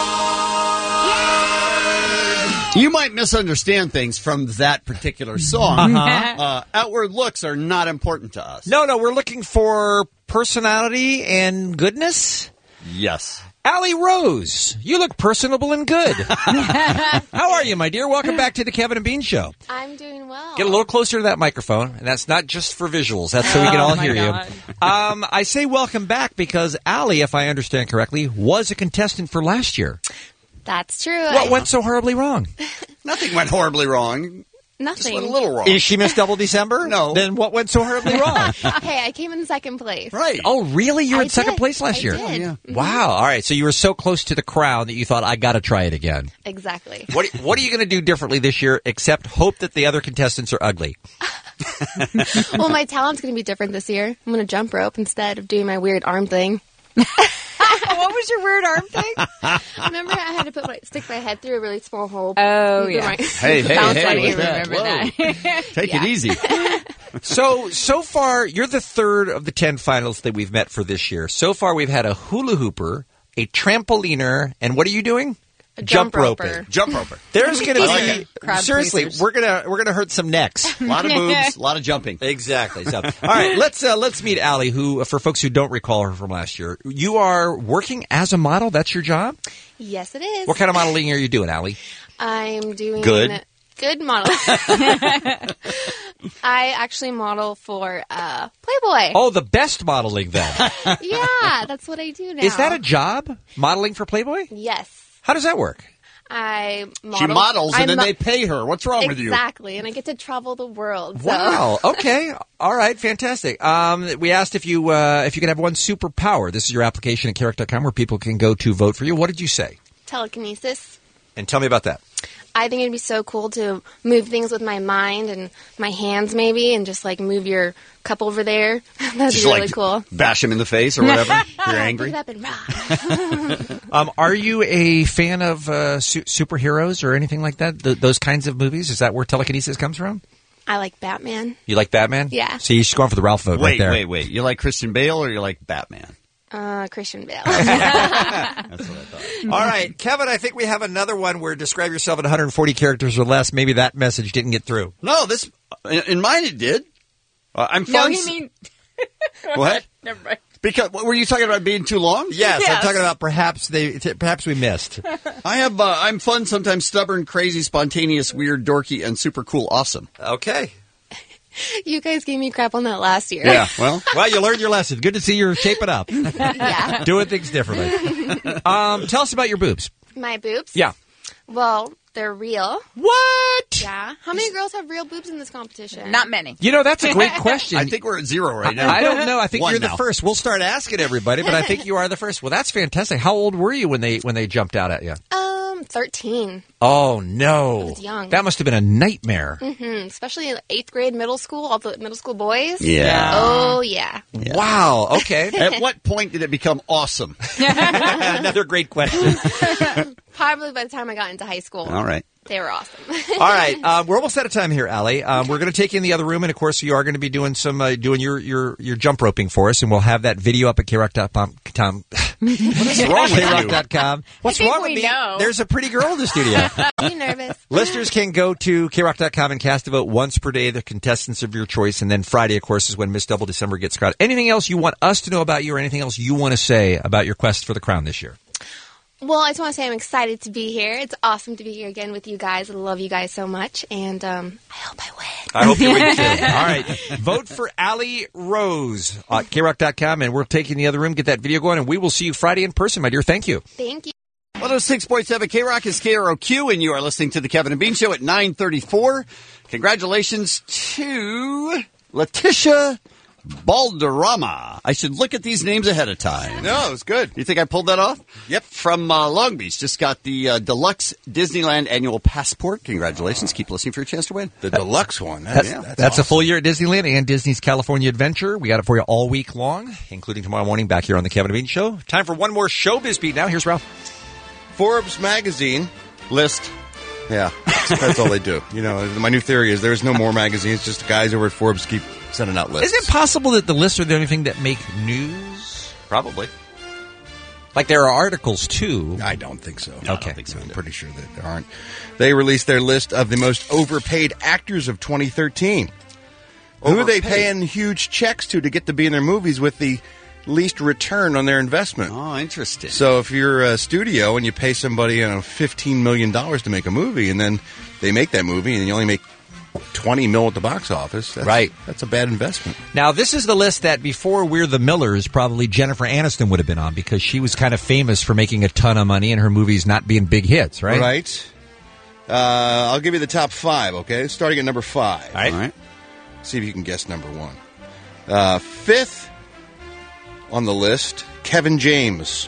hard. You might misunderstand things from that particular song. Uh-huh. Outward looks are not important to us. No, we're looking for personality and goodness. Yes. Allie Rose, you look personable and good. How are you, my dear? Welcome back to the Kevin and Bean Show. I'm doing well. Get a little closer to that microphone, and that's not just for visuals. That's so we can all hear you. I say welcome back because Allie, if I understand correctly, was a contestant for last year. That's true. What went so horribly wrong? Nothing went horribly wrong. Nothing. Just went a little wrong. Is she Miss Double December? No. Then what went so horribly wrong? Hey, I came in second place. Right. Oh, really? You were I in second did. place last I year? did. Oh, yeah. Wow. All right. So you were so close to the crown that you thought, I got to try it again. Exactly. What are you going to do differently this year except hope that the other contestants are ugly? Well, my talent's going to be different this year. I'm going to jump rope instead of doing my weird arm thing. What was your weird arm thing? Remember, I had to stick my head through a really small hole. Oh, yeah. Hey, bounce on what's you. that? Remember that. Take it easy. So far, you're the third of the 10 finalists that we've met for this year. So far, we've had a hula hooper, a trampoliner, and what are you doing? A jump roper. Jump roper. There's going to I be like it. Crowd seriously, pleasers. we're gonna hurt some necks. A lot of boobs, a lot of jumping. Exactly. So, all right, let's meet Allie, who, for folks who don't recall her from last year, you are working as a model. That's your job. Yes, it is. What kind of modeling are you doing, Allie? I'm doing Good model. I actually model for Playboy. Oh, the best modeling then. Yeah, that's what I do now. Is that a job? Modeling for Playboy? Yes. How does that work? I model. She models and then they pay her. What's wrong with you? Exactly, and I get to travel the world. So. Wow. Okay. All right. Fantastic. We asked if you could have one superpower. This is your application at Carrick.com where people can go to vote for you. What did you say? Telekinesis. And tell me about that. I think it'd be so cool to move things with my mind and my hands, maybe, and just like move your cup over there. That'd Just be really like cool. bash him in the face or whatever. You're angry. Pick it up and rah. Are you a fan of superheroes or anything like that? Those kinds of movies? Is that where telekinesis comes from? I like Batman. You like Batman? Yeah. See, you're just going for the Ralph vote right there. Wait. You like Christian Bale or you like Batman? Christian Bale. That's what I thought. All right, Kevin, I think we have another one where describe yourself in 140 characters or less. Maybe that message didn't get through. No, in mine it did. I'm No, fun. you mean... What? Never mind. Because were you talking about being too long? Yes, I'm talking about perhaps we missed. I have. I'm fun, sometimes stubborn, crazy, spontaneous, weird, dorky, and super cool. Awesome. Okay. You guys gave me crap on that last year. Yeah. Well, you learned your lesson. Good to see you're shaping up. Yeah. Doing things differently. Tell us about your boobs. My boobs? Yeah. Well, they're real. What? Yeah. How many girls have real boobs in this competition? Not many. You know, that's a great question. I think we're at 0 right now. I don't know. I think One you're the now. first. We'll start asking everybody, but I think you are the first. Well, that's fantastic. How old were you when they jumped out at you? 13. Oh, no. I was young. That must have been a nightmare. Mm-hmm. Especially in 8th grade middle school, all the middle school boys. Yeah. Oh, yeah. Wow. Okay. At what point did it become awesome? Another great question. Probably by the time I got into high school. All right. They were awesome. All right, we're almost out of time here, Allie. We're going to take you in the other room, and of course, you are going to be doing some doing your jump roping for us, and we'll have that video up at KRock.com. What is wrong with KRock.com? What's wrong with me? Know. There's a pretty girl in the studio. Are you nervous? Listeners can go to KRock.com and cast a vote once per day, the contestants of your choice, and then Friday, of course, is when Miss Double December gets crowned. Anything else you want us to know about you, or anything else you want to say about your quest for the crown this year? Well, I just want to say I'm excited to be here. It's awesome to be here again with you guys. I love you guys so much, and I hope I win. I hope you win, too. All right. Vote for Allie Rose at KRock.com, and we're taking the other room. Get that video going, and we will see you Friday in person, my dear. Thank you. Thank you. 106.7 K-Rock is KROQ, and you are listening to The Kevin and Bean Show at 9:34. Congratulations to Letitia Balderrama. I should look at these names ahead of time. No, it was good. You think I pulled that off? Yep. From Long Beach. Just got the deluxe Disneyland annual passport. Congratulations. Keep listening for your chance to win. The deluxe one. That's awesome. a full year at Disneyland and Disney's California Adventure. We got it for you all week long, including tomorrow morning back here on the Kevin and Bean Show. Time for one more showbiz beat now. Here's Ralph. Forbes magazine list. Yeah, that's all they do. You know, my new theory is there's no more magazines. Just the guys over at Forbes keep sending out lists. Is it possible that the lists are the only thing that make news? Probably. Like there are articles, too. I don't think so. Okay. I don't think so. I'm pretty sure that there aren't. They released their list of the most overpaid actors of 2013. Who are they paying huge checks to get to be in their movies with the least return on their investment? Oh, interesting. So if you're a studio and you pay somebody $15 million to make a movie, and then they make that movie and you only make $20 million at the box office, that's a bad investment. Now, this is the list that before We're the Millers, probably Jennifer Aniston would have been on because she was kind of famous for making a ton of money and her movies not being big hits, right? Right. I'll give you the top 5, okay? Starting at number 5. All right. See if you can guess number 1. 5th on the list, Kevin James.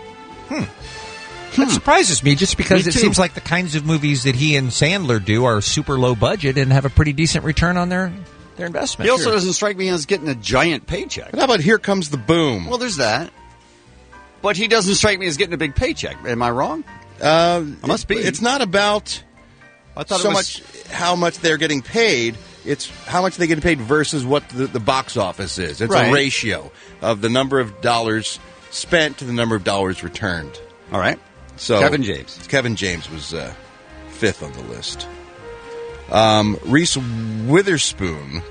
That surprises me just because Me it too. seems like the kinds of movies that he and Sandler do are super low budget and have a pretty decent return on their investment. He also doesn't strike me as getting a giant paycheck. But how about Here Comes the Boom? Well, there's that. But he doesn't strike me as getting a big paycheck. Am I wrong? I must be. It's not about I thought so it was much how much they're getting paid. It's how much they get paid versus what the box office is. It's Right. a ratio of the number of dollars spent to the number of dollars returned. All right. So Kevin James. Kevin James was 5th on the list. Reese Witherspoon.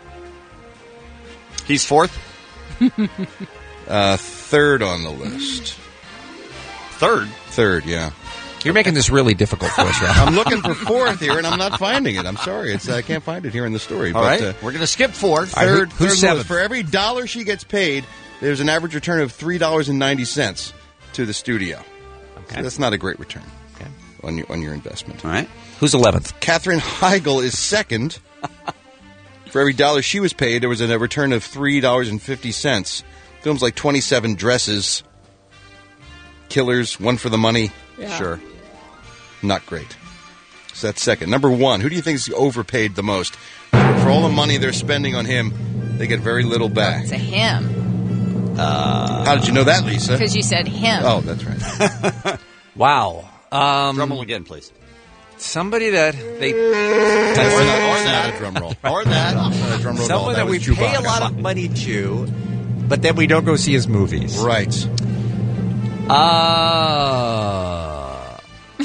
He's 4th? 3rd on the list. 3rd? 3rd, yeah. You're making this really difficult for us, Ralph. I'm looking for 4th here, and I'm not finding it. I'm sorry. I can't find it here in the story. All but, right. We're going to skip 4th. Third, who's third on the 7th? list. For every dollar she gets paid, there's an average return of $3.90 to the studio. Okay. So that's not a great return on your investment. All right. Who's 11th? Katherine Heigl is 2nd. For every dollar she was paid, there was a return of $3.50. Films like 27 Dresses, Killers, One for the Money. Yeah. Sure. Not great. So that's 2nd. Number 1, who do you think is overpaid the most? For all the money they're spending on him, they get very little back. To him. How did you know that, Lisa? Because you said him. Oh, that's right. Wow. Drum roll again, please. Somebody that they... Or that, a drum roll. Or that. Not a drum roll at all. Someone that we was pay a Chewbacca. lot of money to, but then we don't go see his movies. Right.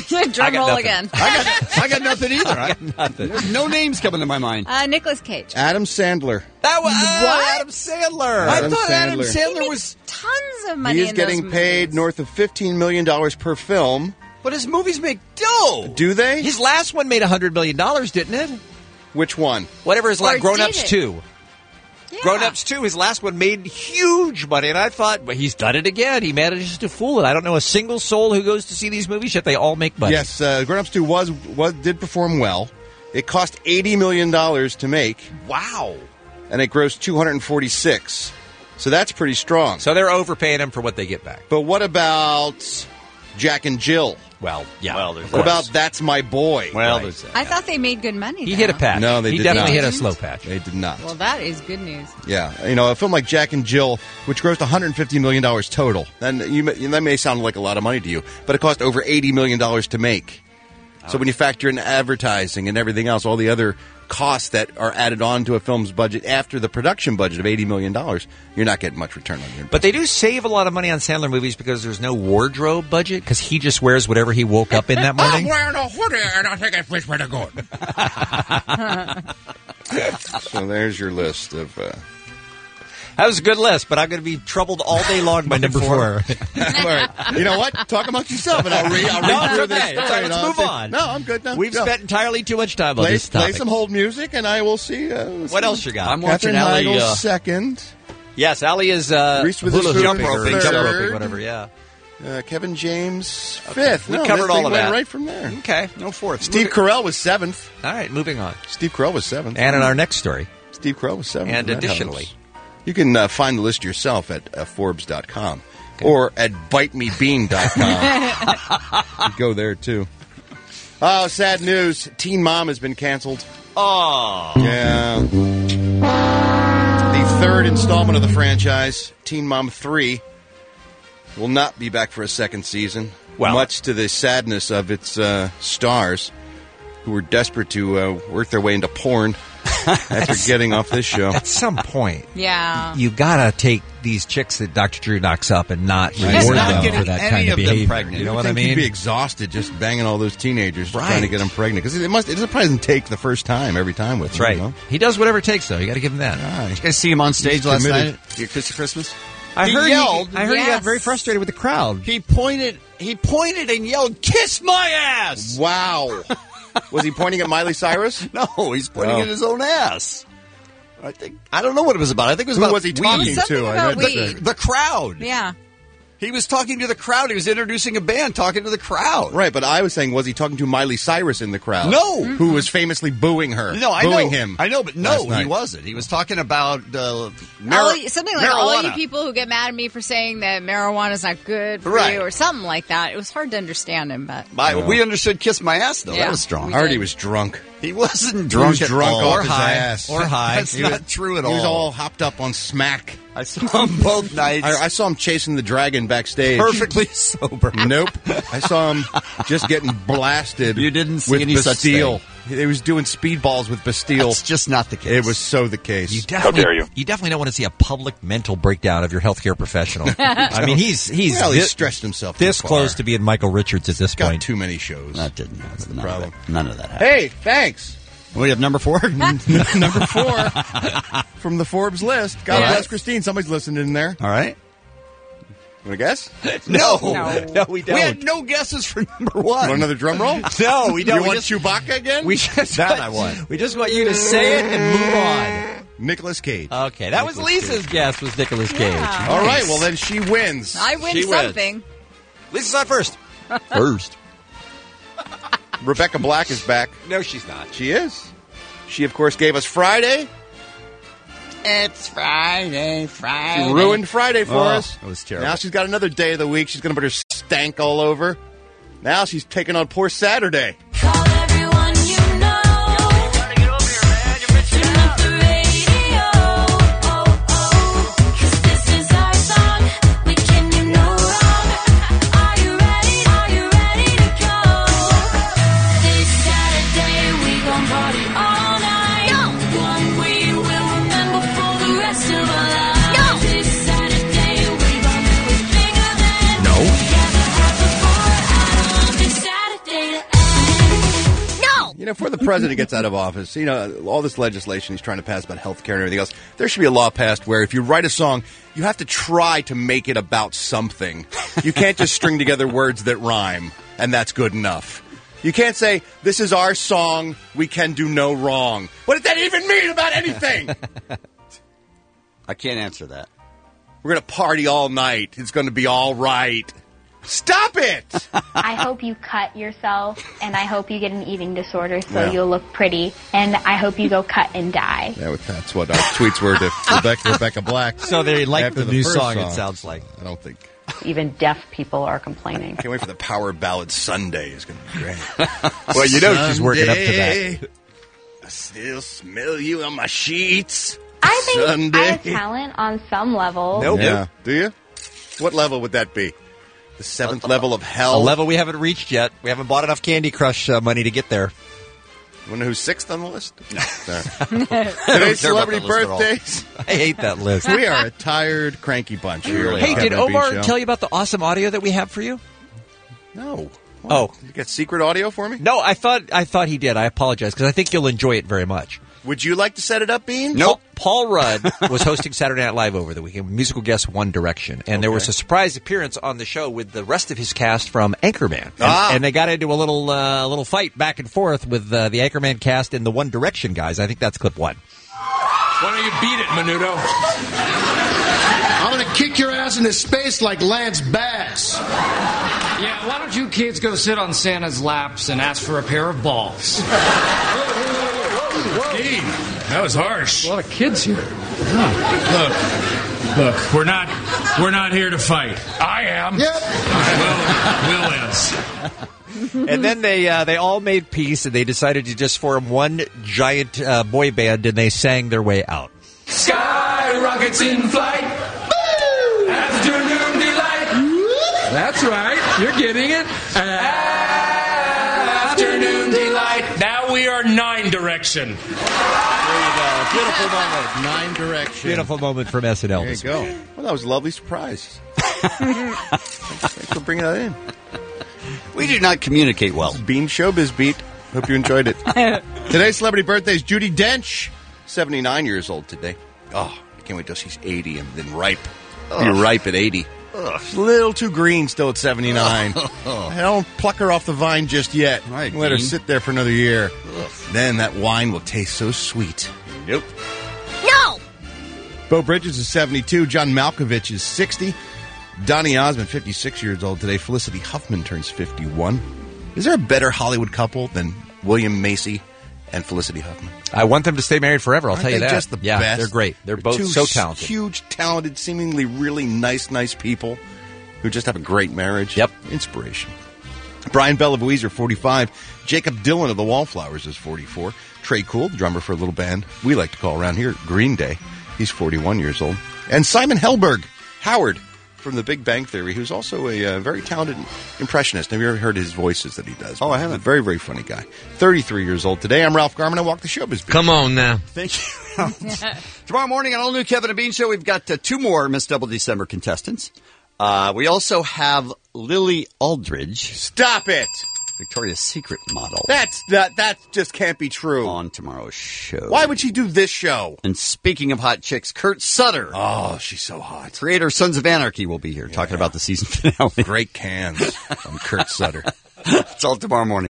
Drum roll again. I got nothing either. I got nothing. There's no names coming to my mind. Nicolas Cage. Adam Sandler. That was What? Adam Sandler. I Adam thought Adam Sandler. Sandler was. Tons of money. He is in getting those paid movies. north of $15 million per film. But his movies make dough. Do they? His last one made $100 million, didn't it? Which one? Whatever his Or last, Grown did Ups it? 2. Yeah. Grown Ups 2, his last one made huge money, and I thought, well, he's done it again. He manages to fool it. I don't know a single soul who goes to see these movies, yet they all make money. Yes, Grown Ups 2 did perform well. It cost $80 million to make, Wow. and it grossed $246. So that's pretty strong. So they're overpaying him for what they get back. But what about Jack and Jill? Well, yeah. Well, there's What about That's My Boy? Well, Right. there's that. I thought they made good money. He though. hit a patch. No, they he did definitely not. hit a slow patch. They did not. Well, that is good news. Yeah, a film like Jack and Jill, which grossed $150 million total. Then that may sound like a lot of money to you, but it cost over $80 million to make. So when you factor in advertising and everything else, all the other costs that are added on to a film's budget after the production budget of $80 million, you're not getting much return on your investment. But they do save a lot of money on Sandler movies because there's no wardrobe budget, because he just wears whatever he woke up in that morning. wearing a hoodie and I think it's pretty good. So there's your list of... That was a good list, but I'm going to be troubled all day long by number 4. All right. You know what? Talk amongst yourself, and I'll read No, through it's this okay. It's all right. story, Let's and I'll move see- on. No, I'm good. No, We've no. spent entirely too much time on Play, this topic. play some hold music, and I will see. What else you got? I'm watching Catherine Allie. Heigl's second. Yes, Allie is Reese hula Witherspoon jump for roping, third. jump roping, whatever. Yeah. Kevin James fifth. We No, covered this all thing of went that. right from there. Okay. No fourth. Steve Carell was seventh. All right, moving on. Steve Carell was seventh. And in our next story, Steve Carell was seventh. and That additionally, helps. You can find the list yourself at Forbes.com or at BiteMeBean.com. Go there, too. Oh, sad news. Teen Mom has been canceled. oh, Yeah. The third installment of the franchise, Teen Mom 3, will not be back for a second season, Well- much to the sadness of its stars, who were desperate to work their way into porn after getting off this show. at some point, Yeah. you gotta take these chicks that Dr. Drew knocks up and not Right. reward Not them getting for that any kind of of them behavior. pregnant. You know You what I think you'd mean? be exhausted just banging all those teenagers Right. trying to get them pregnant, because it probably doesn't take the first time every time with That's them, right. you know? He does whatever it takes, though. You got to give him that. Did you guys see him on stage He's last committed. night? Your Kiss of Christmas? I He heard yelled. I heard he got Yes. very frustrated with the crowd. He pointed and yelled, "Kiss my ass!" Wow. Was he pointing at Miley Cyrus? No, he's pointing Oh. at his own ass. I don't know what it was about. I think it was Who about was he weed. talking Something to? I about read weed. that. The crowd. Yeah. He was talking to the crowd. He was introducing a band, talking to the crowd. Right, but I was saying, was he talking to Miley Cyrus in the crowd? No. Who was famously booing her. No, I booing know him. I know, but no, last he night. wasn't. He was talking about Something like all you marijuana. people who get mad at me for saying that marijuana's not good for Right. you or something like that. It was hard to understand him, but We understood "Kiss My Ass" though. Yeah. That was strong. We I heard he did. was drunk. He wasn't He was drunk, drunk at all. off Or his high. ass. Or high. That's He not was- true at He was all. all hopped up on smack. I saw him both nights. I saw him chasing the dragon backstage. Perfectly sober. Nope. I saw him just getting blasted. You didn't see with any such Bastille. He was doing speedballs with Bastille. That's just not the case. It was so the case. You definitely, dare you. You definitely don't want to see a public mental breakdown of your healthcare professional. I mean, he's Well, he this, stressed himself this too close far. to being Michael Richards at this Got point. too many shows. That didn't. That's the none problem. Of that, none of that happened. Hey, thanks. We have number 4. Number 4 from the Forbes list. God All bless right. Christine. Somebody's listening in there. All right. Want to guess? No, we don't. We had no guesses for number 1. Want another drum roll? No, we don't. You We want just, Chewbacca again? we just That I want. We just want you to say it and move on. Nicolas Cage. Okay, that was Lisa's guess. Was Nicolas Cage? Yeah. All right, well then she wins. I win She wins. something. Lisa's on first. First. Rebecca Black is back. No, she's not. She is. She, of course, gave us Friday. It's Friday. She ruined Friday for us. That was terrible. Now she's got another day of the week. She's going to put her stank all over. Now she's taking on poor Saturday. Call everyone you know. Turn up the radio. Oh, oh. 'Cause this is our song. We can do no wrong. Are you ready? Are you ready to go? This Saturday we gon' party all night. One we will remember for the rest of our lives. This Saturday we gon' do it bigger than we ever have before. Out on this Saturday before the president gets out of office, you know, all this legislation he's trying to pass about health care and everything else, there should be a law passed where if you write a song, you have to try to make it about something. You can't just string together words that rhyme, and that's good enough. You can't say, this is our song, we can do no wrong. What does that even mean about anything? I can't answer that. We're going to party all night. It's going to be all right. Stop it! I hope you cut yourself, and I hope you get an eating disorder so Yeah. you'll look pretty, and I hope you go cut and die. Yeah, that's what our tweets were to Rebecca Black. So they like After the new first song, it sounds like. I don't think. Even deaf people are complaining. Can't wait for the power ballad Sunday. Is going to be great. Well, you know she's working up to that. Sunday, I still smell you on my sheets. I think Sunday. I have talent on some level. Nope. Yeah. Do you? What level would that be? The seventh level of A hell? level we haven't reached yet. We haven't bought enough Candy Crush money to get there. Wonder who's sixth on the list? No. Don't Today's care about celebrity that list at all. birthdays. I hate that list. We are a tired, cranky bunch. Here Hey, at did Kevin and Bean Omar Show. tell you about the awesome audio that we have for you? No. Oh, you got secret audio for me? No, I thought he did. I apologize because I think you'll enjoy it very much. Would you like to set it up, Bean? Nope. Paul Rudd was hosting Saturday Night Live over the weekend. Musical guest One Direction, and there was a surprise appearance on the show with the rest of his cast from Anchorman, and they got into a little fight back and forth with the Anchorman cast and the One Direction guys. I think that's clip one. Why don't you beat it, Menudo? I'm going to kick your ass into space like Lance Bass. Yeah, why don't you kids go sit on Santa's laps and ask for a pair of balls? Steve, that was harsh. A lot of kids here. Look, we're not here to fight. I am. Yep. Will is. And then they all made peace, and they decided to just form one giant boy band, and they sang their way out. Sky rockets in flight. Afternoon delight. That's right. You're getting it. Afternoon delight. Now we are Nine Direction. There you go. Beautiful moment. Nine Direction. Beautiful moment from SNL. There you go. Well, that was a lovely surprise. Thanks for bringing that in. We do not communicate well. Bean Showbiz Beat. Hope you enjoyed it. Today's celebrity birthday is Judi Dench, 79 years old today. Oh, I can't wait till she's 80 and then ripe. Be ripe at 80. She's a little too green still at 79. I don't pluck her off the vine just yet. Right, Let her Dean. sit there for another year. Then that wine will taste so sweet. Nope. No! Bo Bridges is 72. John Malkovich is 60. Donny Osmond, 56 years old today. Felicity Huffman turns 51. Is there a better Hollywood couple than William Macy and Felicity Huffman? I want them to stay married forever. I'll Aren't tell you they that. just the yeah, best? they're great. They're both Two so talented. Huge, talented, seemingly really nice people who just have a great marriage. Yep. Inspiration. Brian Bellavoiser, 45. Jacob Dylan of the Wallflowers is 44. Trey Cool, the drummer for a little band we like to call around here Green Day. He's 41 years old. And Simon Helberg, Howard, from The Big Bang Theory, who's also a very talented impressionist. Have you ever heard his voices that he does? Oh, I haven't. Very, very funny guy. 33 years old today. I'm Ralph Garman. I walk the showbiz beat. Come on now. Thank you. Tomorrow morning on All New Kevin and Bean Show, we've got two more Miss Double December contestants. We also have Lily Aldridge, Stop it! Victoria's Secret model, That just can't be true. on tomorrow's show. Why would she do this show? And speaking of hot chicks, Kurt Sutter, Oh, she's so hot. creator of Sons of Anarchy, will be here talking about the season finale. Great cans from Kurt Sutter. It's all tomorrow morning.